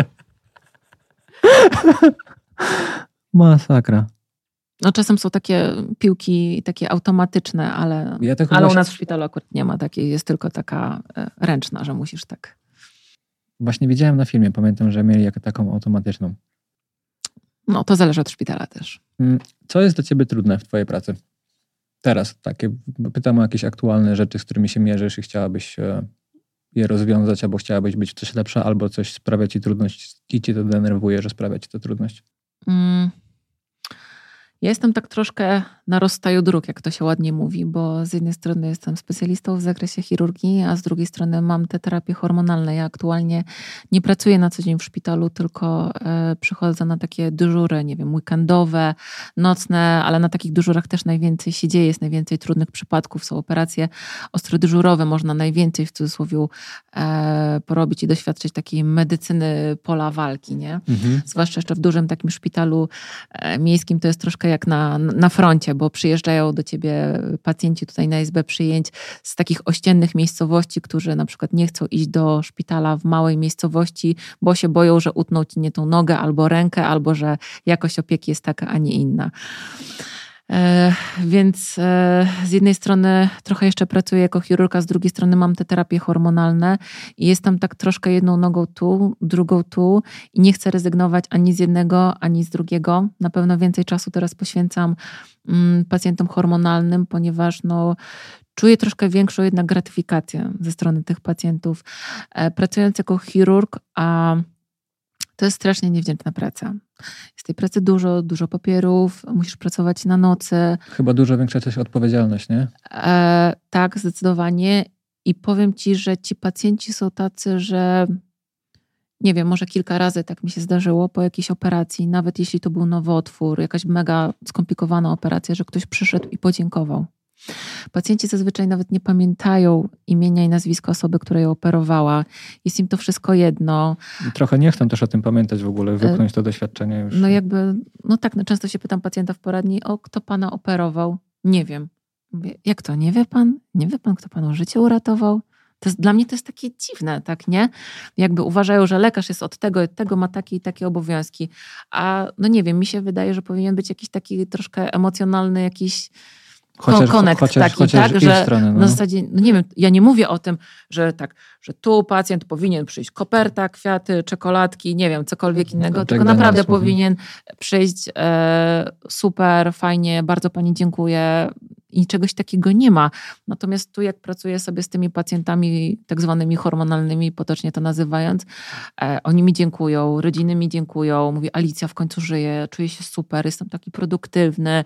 Speaker 2: Masakra.
Speaker 1: no czasem są takie piłki takie automatyczne, ale,
Speaker 2: Ja tak
Speaker 1: ale u
Speaker 2: właśnie-
Speaker 1: nas w szpitalu akurat nie ma takiej, jest tylko taka e, ręczna, że musisz tak.
Speaker 2: Właśnie widziałem na filmie, pamiętam, że mieli jak taką automatyczną.
Speaker 1: No to zależy od szpitala też.
Speaker 2: Co jest dla ciebie trudne w twojej pracy? Teraz takie, pytam o jakieś aktualne rzeczy, z którymi się mierzysz i chciałabyś e, je rozwiązać, albo chciałabyś być w coś lepsza, albo coś sprawia ci trudność i ci to denerwuje, że sprawia ci to trudność.
Speaker 1: Mm. Ja jestem tak troszkę na rozstaju dróg, jak to się ładnie mówi, bo z jednej strony jestem specjalistą w zakresie chirurgii, a z drugiej strony mam te terapie hormonalne. Ja aktualnie nie pracuję na co dzień w szpitalu, tylko e, przychodzę na takie dyżury, nie wiem, weekendowe, nocne, ale na takich dyżurach też najwięcej się dzieje, jest najwięcej trudnych przypadków, są operacje ostrodyżurowe, można najwięcej w cudzysłowie e, porobić i doświadczyć takiej medycyny pola walki, nie?
Speaker 2: Mhm.
Speaker 1: Zwłaszcza jeszcze w dużym takim szpitalu e, miejskim to jest troszkę jak na, na froncie, bo przyjeżdżają do ciebie pacjenci tutaj na izbę przyjęć z takich ościennych miejscowości, którzy na przykład nie chcą iść do szpitala w małej miejscowości, bo się boją, że utną ci nie tą nogę albo rękę, albo że jakość opieki jest taka, a nie inna. E, więc e, z jednej strony trochę jeszcze pracuję jako chirurga, z drugiej strony mam te terapie hormonalne i jestem tak troszkę jedną nogą tu, drugą tu i nie chcę rezygnować ani z jednego, ani z drugiego. Na pewno więcej czasu teraz poświęcam mm, pacjentom hormonalnym, ponieważ no, czuję troszkę większą jednak gratyfikację ze strony tych pacjentów. E, pracując jako chirurg, a to jest strasznie niewdzięczna praca. Jest tej pracy dużo, dużo papierów, musisz pracować na nocy.
Speaker 2: Chyba dużo większa też odpowiedzialność, nie?
Speaker 1: E, tak, zdecydowanie. I powiem ci, że ci pacjenci są tacy, że nie wiem, może kilka razy tak mi się zdarzyło po jakiejś operacji, nawet jeśli to był nowotwór, jakaś mega skomplikowana operacja, że ktoś przyszedł i podziękował. Pacjenci zazwyczaj nawet nie pamiętają imienia i nazwiska osoby, która je operowała. Jest im to wszystko jedno.
Speaker 2: Trochę nie chcę też o tym pamiętać w ogóle, wypchnąć to doświadczenie już.
Speaker 1: No jakby, no tak, no często się pytam pacjenta w poradni, o kto pana operował? Nie wiem. Mówię, jak to, nie wie pan? Nie wie pan, kto panu życie uratował? To jest, dla mnie to jest takie dziwne, tak, nie? Jakby uważają, że lekarz jest od tego, od tego ma takie i takie obowiązki. A no nie wiem, mi się wydaje, że powinien być jakiś taki troszkę emocjonalny jakiś
Speaker 2: Chociaż,
Speaker 1: konekt
Speaker 2: chociaż,
Speaker 1: taki,
Speaker 2: chociaż
Speaker 1: tak, że
Speaker 2: strony, no.
Speaker 1: na zasadzie, no nie wiem, ja nie mówię o tym, że tak, że tu pacjent powinien przyjść koperta, kwiaty, czekoladki, nie wiem, cokolwiek innego,
Speaker 2: tak
Speaker 1: tylko
Speaker 2: Daniels
Speaker 1: naprawdę
Speaker 2: mówi.
Speaker 1: powinien przyjść e, super, fajnie, bardzo pani dziękuję i czegoś takiego nie ma. Natomiast tu jak pracuję sobie z tymi pacjentami tak zwanymi hormonalnymi, potocznie to nazywając, e, oni mi dziękują, rodziny mi dziękują, mówi Alicja w końcu żyje, czuję się super, jestem taki produktywny,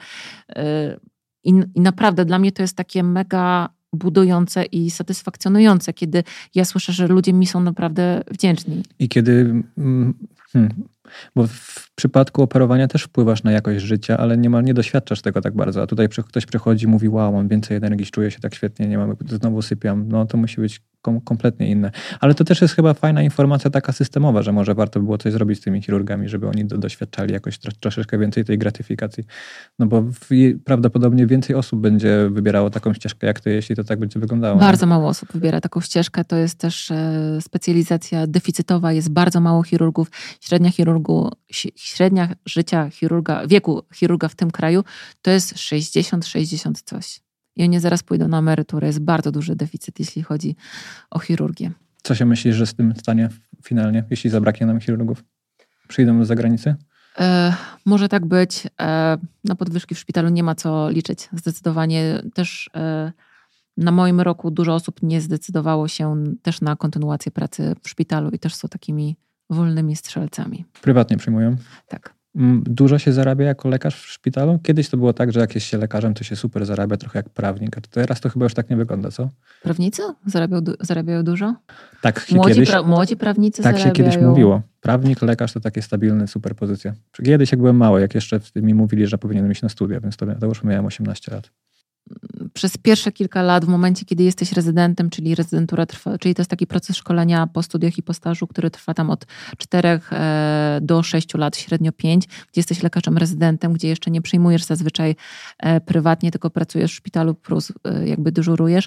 Speaker 1: e, I, I naprawdę dla mnie to jest takie mega budujące i satysfakcjonujące, kiedy ja słyszę, że ludzie mi są naprawdę wdzięczni.
Speaker 2: I kiedy... Hmm, bo w przypadku operowania też wpływasz na jakość życia, ale nie, ma, nie doświadczasz tego tak bardzo. A tutaj ktoś przychodzi i mówi, wow, mam więcej energii, czuję się tak świetnie, nie mam, znowu sypiam. No to musi być kom, kompletnie inne. Ale to też jest chyba fajna informacja taka systemowa, że może warto było coś zrobić z tymi chirurgami, żeby oni do, doświadczali jakoś tro, troszeczkę więcej tej gratyfikacji. No bo w, prawdopodobnie więcej osób będzie wybierało taką ścieżkę jak ty, jeśli to tak będzie wyglądało.
Speaker 1: Bardzo
Speaker 2: nie?
Speaker 1: mało osób wybiera taką ścieżkę. To jest też e, specjalizacja deficytowa. Jest bardzo mało chirurgów. Średnia chirurgu, średnia życia chirurga, wieku chirurga w tym kraju to jest sześćdziesiąt sześćdziesiąt coś. I oni zaraz pójdą na emeryturę. Jest bardzo duży deficyt, jeśli chodzi o chirurgię.
Speaker 2: Co się myślisz, że z tym stanie finalnie, jeśli zabraknie nam chirurgów? Przyjdą z zagranicy?
Speaker 1: E, może tak być. E, na podwyżki w szpitalu nie ma co liczyć. Zdecydowanie też e, na moim roku dużo osób nie zdecydowało się też na kontynuację pracy w szpitalu i też są takimi wolnymi strzelcami.
Speaker 2: Prywatnie przyjmują?
Speaker 1: Tak.
Speaker 2: Dużo się zarabia jako lekarz w szpitalu? Kiedyś to było tak, że jak jest się lekarzem, to się super zarabia, trochę jak prawnik. A teraz to chyba już tak nie wygląda, co?
Speaker 1: Prawnicy zarabiają, zarabiają dużo?
Speaker 2: Tak się
Speaker 1: młodzi,
Speaker 2: kiedyś...
Speaker 1: pra, młodzi prawnicy
Speaker 2: tak
Speaker 1: zarabiają.
Speaker 2: się kiedyś mówiło. Prawnik, lekarz to takie stabilne, super pozycje. Kiedyś jak byłem mały, jak jeszcze mi mówili, że powinienem iść na studia, więc to, to już miałem osiemnaście lat.
Speaker 1: Przez pierwsze kilka lat, w momencie, kiedy jesteś rezydentem, czyli rezydentura trwa, czyli to jest taki proces szkolenia po studiach i po stażu, który trwa tam od czterech do sześciu lat, średnio pięć, gdzie jesteś lekarzem rezydentem, gdzie jeszcze nie przyjmujesz zazwyczaj prywatnie, tylko pracujesz w szpitalu plus jakby dyżurujesz,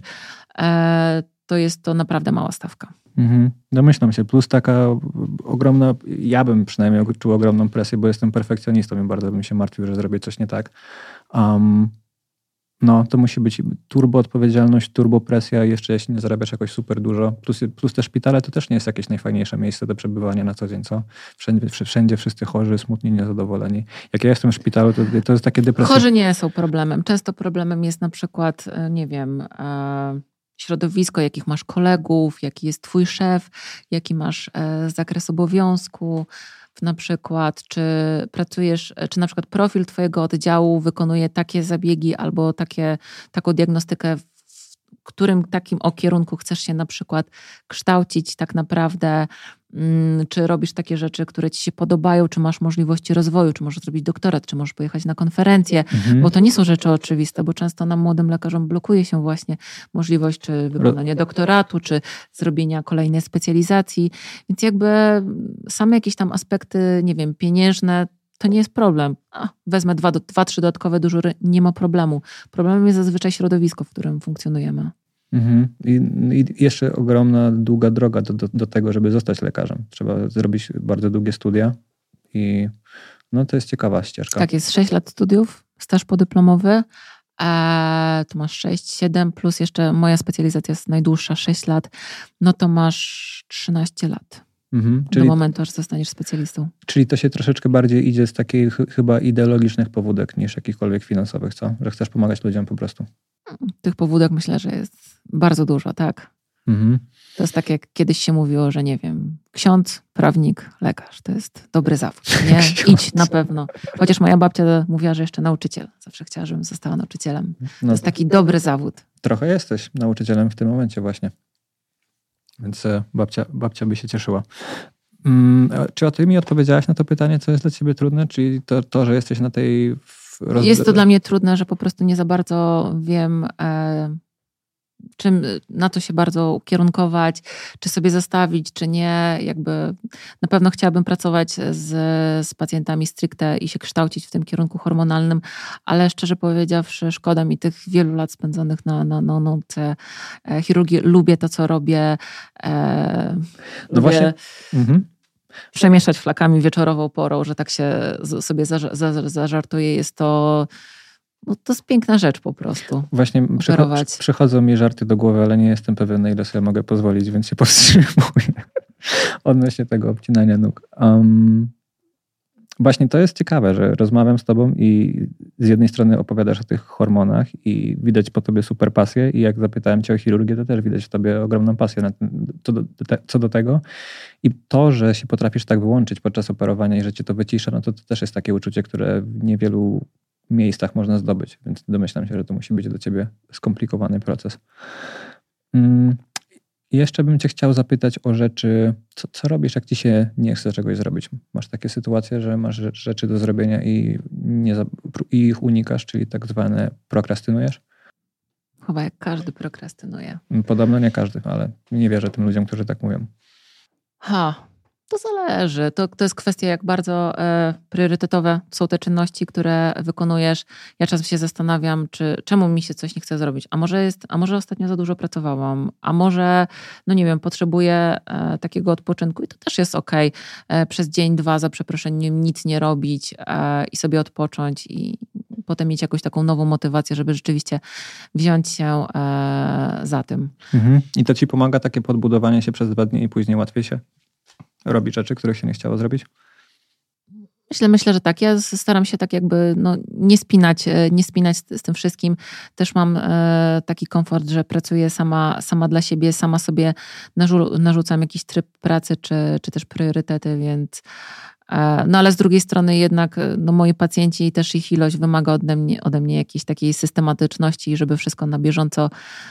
Speaker 1: to jest to naprawdę mała stawka.
Speaker 2: Mhm. Domyślam się. Plus taka ogromna, ja bym przynajmniej czuł ogromną presję, bo jestem perfekcjonistą i bardzo bym się martwił, że zrobię coś nie tak. Um, No, to musi być turbo odpowiedzialność, turbo presja, jeszcze jeśli nie zarabiasz jakoś super dużo. Plus, plus te szpitale to też nie jest jakieś najfajniejsze miejsce do przebywania na co dzień, co? Wszędzie, wszędzie wszyscy chorzy, smutni, niezadowoleni. Jak ja jestem w szpitalu, to, to jest takie depresje.
Speaker 1: Chorzy nie są problemem. Często problemem jest na przykład, nie wiem, środowisko, jakich masz kolegów, jaki jest twój szef, jaki masz zakres obowiązku. Na przykład, czy pracujesz, czy na przykład profil twojego oddziału wykonuje takie zabiegi albo takie, taką diagnostykę, w którym takim o kierunku chcesz się na przykład kształcić tak naprawdę, czy robisz takie rzeczy, które ci się podobają, czy masz możliwości rozwoju, czy możesz zrobić doktorat, czy możesz pojechać na konferencję, mhm. bo to nie są rzeczy oczywiste, bo często nam młodym lekarzom blokuje się właśnie możliwość czy wykonania doktoratu, czy zrobienia kolejnej specjalizacji, więc jakby same jakieś tam aspekty, nie wiem, pieniężne, to nie jest problem. A, wezmę dwa, do, dwa, trzy dodatkowe dyżury, nie ma problemu. Problemem jest zazwyczaj środowisko, w którym funkcjonujemy.
Speaker 2: Mhm. I, I jeszcze ogromna, długa droga do, do, do tego, żeby zostać lekarzem. Trzeba zrobić bardzo długie studia i no to jest ciekawa ścieżka.
Speaker 1: Tak, jest sześć lat studiów, staż podyplomowy, a tu masz sześć, siedem, plus jeszcze moja specjalizacja jest najdłuższa, sześć lat, no to masz trzynaście lat.
Speaker 2: Mhm.
Speaker 1: Do
Speaker 2: Czyli,
Speaker 1: momentu, aż zostaniesz specjalistą.
Speaker 2: czyli to się troszeczkę bardziej idzie z takich chyba ideologicznych powódek niż jakichkolwiek finansowych, co? Że chcesz pomagać ludziom po prostu.
Speaker 1: Tych powódek myślę, że jest bardzo dużo, tak.
Speaker 2: Mhm.
Speaker 1: To jest tak, jak kiedyś się mówiło, że nie wiem, ksiądz, prawnik, lekarz, to jest dobry zawód, nie? Idź na pewno. Chociaż moja babcia mówiła, że jeszcze nauczyciel. Zawsze chciała, żebym została nauczycielem. To
Speaker 2: No,
Speaker 1: jest taki dobry zawód.
Speaker 2: trochę jesteś nauczycielem w tym momencie właśnie. Więc babcia, babcia by się cieszyła. Hmm, czy o ty mi odpowiedziałaś na to pytanie, co jest dla ciebie trudne? Czyli to, to że jesteś na tej... Roz...
Speaker 1: Jest to dla mnie trudne, że po prostu nie za bardzo wiem... E... czym na to się bardzo ukierunkować, czy sobie zostawić, czy nie. Jakby na pewno chciałabym pracować z, z pacjentami stricte i się kształcić w tym kierunku hormonalnym, ale szczerze powiedziawszy, szkoda mi tych wielu lat spędzonych na, na, na nauce chirurgii. Lubię to, co robię. E,
Speaker 2: no
Speaker 1: lubię
Speaker 2: właśnie. Mhm.
Speaker 1: przemieszać flakami wieczorową porą, że tak się sobie za, za, zażartuję. Jest to No to jest piękna rzecz po prostu.
Speaker 2: Właśnie przycho- przychodzą mi żarty do głowy, ale nie jestem pewien, na ile sobie mogę pozwolić, więc się powstrzymuję odnośnie tego obcinania nóg. Um, właśnie to jest ciekawe, że rozmawiam z tobą i z jednej strony opowiadasz o tych hormonach i widać po tobie super pasję i jak zapytałem cię o chirurgię, to też widać w tobie ogromną pasję na ten, co, do, te, co do tego. I to, że się potrafisz tak wyłączyć podczas operowania i że cię to wycisza, no to, to też jest takie uczucie, które w niewielu miejscach można zdobyć, więc domyślam się, że to musi być dla ciebie skomplikowany proces. Hmm. Jeszcze bym cię chciał zapytać o rzeczy, co, co robisz, jak ci się nie chce czegoś zrobić? Masz takie sytuacje, że masz rzeczy do zrobienia i, nie, i ich unikasz, czyli tak zwane prokrastynujesz?
Speaker 1: Chyba jak każdy prokrastynuje.
Speaker 2: Podobno nie każdy, ale nie wierzę tym ludziom, którzy tak mówią.
Speaker 1: Ha, to zależy. To, to jest kwestia, jak bardzo e, priorytetowe są te czynności, które wykonujesz. Ja czasem się zastanawiam, czy, czemu mi się coś nie chce zrobić. A może jest, a może ostatnio za dużo pracowałam, a może, no nie wiem, potrzebuję e, takiego odpoczynku i to też jest okej. E, przez dzień, dwa, za przeproszeniem, nic nie robić e, i sobie odpocząć i potem mieć jakąś taką nową motywację, żeby rzeczywiście wziąć się e, za tym.
Speaker 2: Mhm. I to ci pomaga takie podbudowanie się przez dwa dni i później łatwiej się robi rzeczy, których się nie chciało zrobić?
Speaker 1: Myślę, myślę, że tak. Ja staram się tak jakby no, nie spinać, nie spinać z, z tym wszystkim. Też mam e, taki komfort, że pracuję sama, sama dla siebie, sama sobie narzu, narzucam jakiś tryb pracy, czy, czy też priorytety, więc e, no ale z drugiej strony jednak no, moi pacjenci i też ich ilość wymaga ode mnie, ode mnie jakiejś takiej systematyczności, żeby wszystko na bieżąco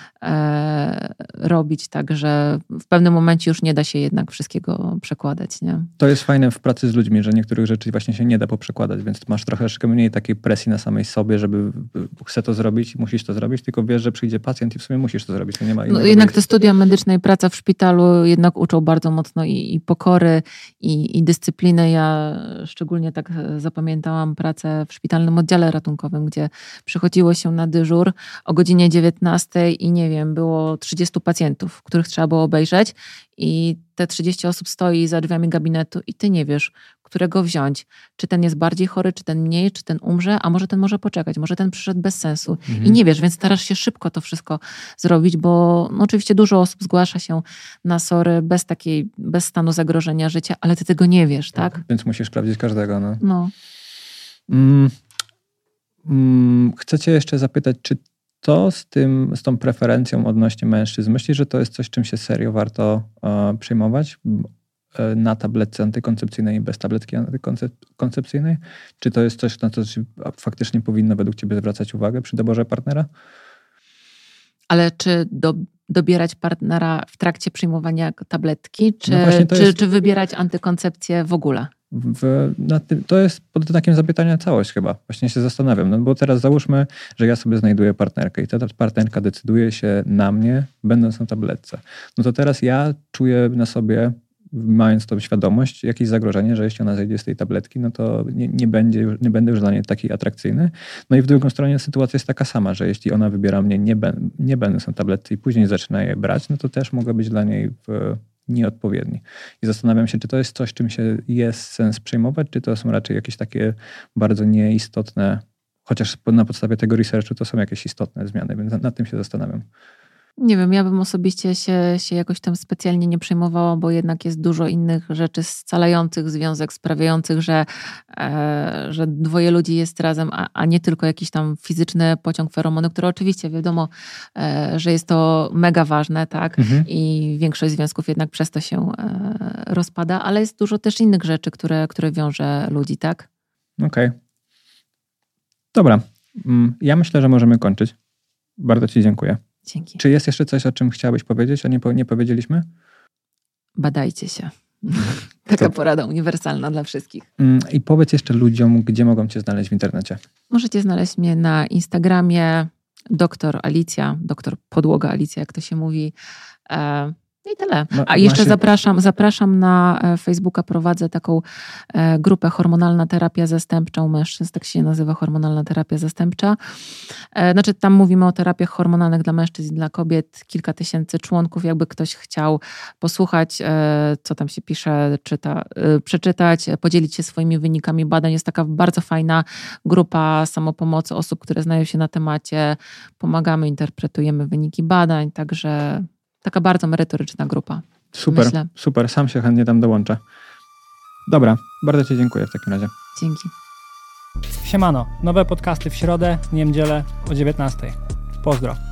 Speaker 1: e, robić, także w pewnym momencie już nie da się jednak wszystkiego przekładać, nie?
Speaker 2: To jest fajne w pracy z ludźmi, że niektórych rzeczy właśnie się nie da poprzekładać, więc masz troszeczkę mniej takiej presji na samej sobie, żeby chcę to zrobić i musisz to zrobić, tylko wiesz, że przyjdzie pacjent i w sumie musisz to zrobić. To nie ma
Speaker 1: no, jednak te studia medyczne i praca w szpitalu jednak uczą bardzo mocno i, i pokory, i, i dyscypliny. Ja szczególnie tak zapamiętałam pracę w szpitalnym oddziale ratunkowym, gdzie przychodziło się na dyżur o godzinie dziewiętnastej i nie wiem, było trzydziestu pacjentów, których trzeba było obejrzeć i te trzydzieści osób stoi za drzwiami gabinetu i ty nie wiesz, którego wziąć. Czy ten jest bardziej chory, czy ten mniej, czy ten umrze, a może ten może poczekać, może ten przyszedł bez sensu. Mhm. I nie wiesz, więc starasz się szybko to wszystko zrobić, bo no, oczywiście dużo osób zgłasza się na sory bez takiej, bez stanu zagrożenia życia, ale ty tego nie wiesz, tak? tak?
Speaker 2: Więc musisz sprawdzić każdego, no.
Speaker 1: no.
Speaker 2: Mm, mm, chcę cię jeszcze zapytać, czy to z tym, z tą preferencją odnośnie mężczyzn, myślisz, że to jest coś, czym się serio warto uh, przejmować uh, na tabletce antykoncepcyjnej i bez tabletki antykoncepcyjnej? Czy to jest coś, na co faktycznie powinno według ciebie zwracać uwagę przy doborze partnera?
Speaker 1: Ale czy do, dobierać partnera w trakcie przyjmowania tabletki, czy,
Speaker 2: no to
Speaker 1: czy,
Speaker 2: jest...
Speaker 1: czy wybierać antykoncepcję w ogóle?
Speaker 2: W, na tym, to jest pod znakiem zapytania całość chyba. Właśnie się zastanawiam. No bo teraz załóżmy, że ja sobie znajduję partnerkę i ta partnerka decyduje się na mnie, będąc na tabletce. No to teraz ja czuję na sobie mając tą świadomość, jakieś zagrożenie, że jeśli ona zejdzie z tej tabletki, no to nie, nie, będzie, nie będę już dla niej taki atrakcyjny. No i w drugą stronę sytuacja jest taka sama, że jeśli ona wybiera mnie nie, ben, nie będąc na tabletce i później zaczyna je brać, no to też mogę być dla niej w, nieodpowiedni. I zastanawiam się, czy to jest coś, czym się jest sens przejmować, czy to są raczej jakieś takie bardzo nieistotne, chociaż na podstawie tego researchu to są jakieś istotne zmiany, więc nad, nad tym się zastanawiam.
Speaker 1: Nie wiem, ja bym osobiście się, się jakoś tam specjalnie nie przejmowała, bo jednak jest dużo innych rzeczy scalających związek, sprawiających, że, e, że dwoje ludzi jest razem, a, a nie tylko jakiś tam fizyczny pociąg feromony, który oczywiście wiadomo, e, że jest to mega ważne, tak? Mhm. I większość związków jednak przez to się e, rozpada, ale jest dużo też innych rzeczy, które, które wiąże ludzi, tak?
Speaker 2: Okej. Okay. Dobra. Ja myślę, że możemy kończyć. Bardzo ci dziękuję.
Speaker 1: Dzięki.
Speaker 2: Czy jest jeszcze coś, o czym chciałabyś powiedzieć, a nie, nie powiedzieliśmy?
Speaker 1: Badajcie się. Taka to... porada uniwersalna dla wszystkich.
Speaker 2: I powiedz jeszcze ludziom, gdzie mogą cię znaleźć w internecie.
Speaker 1: Możecie znaleźć mnie na Instagramie doktor Alicja, doktor Podłoga Alicja, jak to się mówi. I tyle. A jeszcze zapraszam, zapraszam na Facebooka, prowadzę taką grupę Hormonalna Terapia Zastępcza u mężczyzn, tak się nazywa, Hormonalna Terapia Zastępcza. Znaczy tam mówimy o terapiach hormonalnych dla mężczyzn i dla kobiet, kilka tysięcy członków, jakby ktoś chciał posłuchać, co tam się pisze, czyta, przeczytać, podzielić się swoimi wynikami badań. Jest taka bardzo fajna grupa samopomocy osób, które znają się na temacie, pomagamy, interpretujemy wyniki badań, także taka bardzo merytoryczna grupa.
Speaker 2: Super,
Speaker 1: myślę.
Speaker 2: super. Sam się chętnie tam dołączę. Dobra, bardzo ci dziękuję w takim razie.
Speaker 1: Dzięki.
Speaker 3: Siemano, nowe podcasty w środę, niedzielę o dziewiętnastej. Pozdro.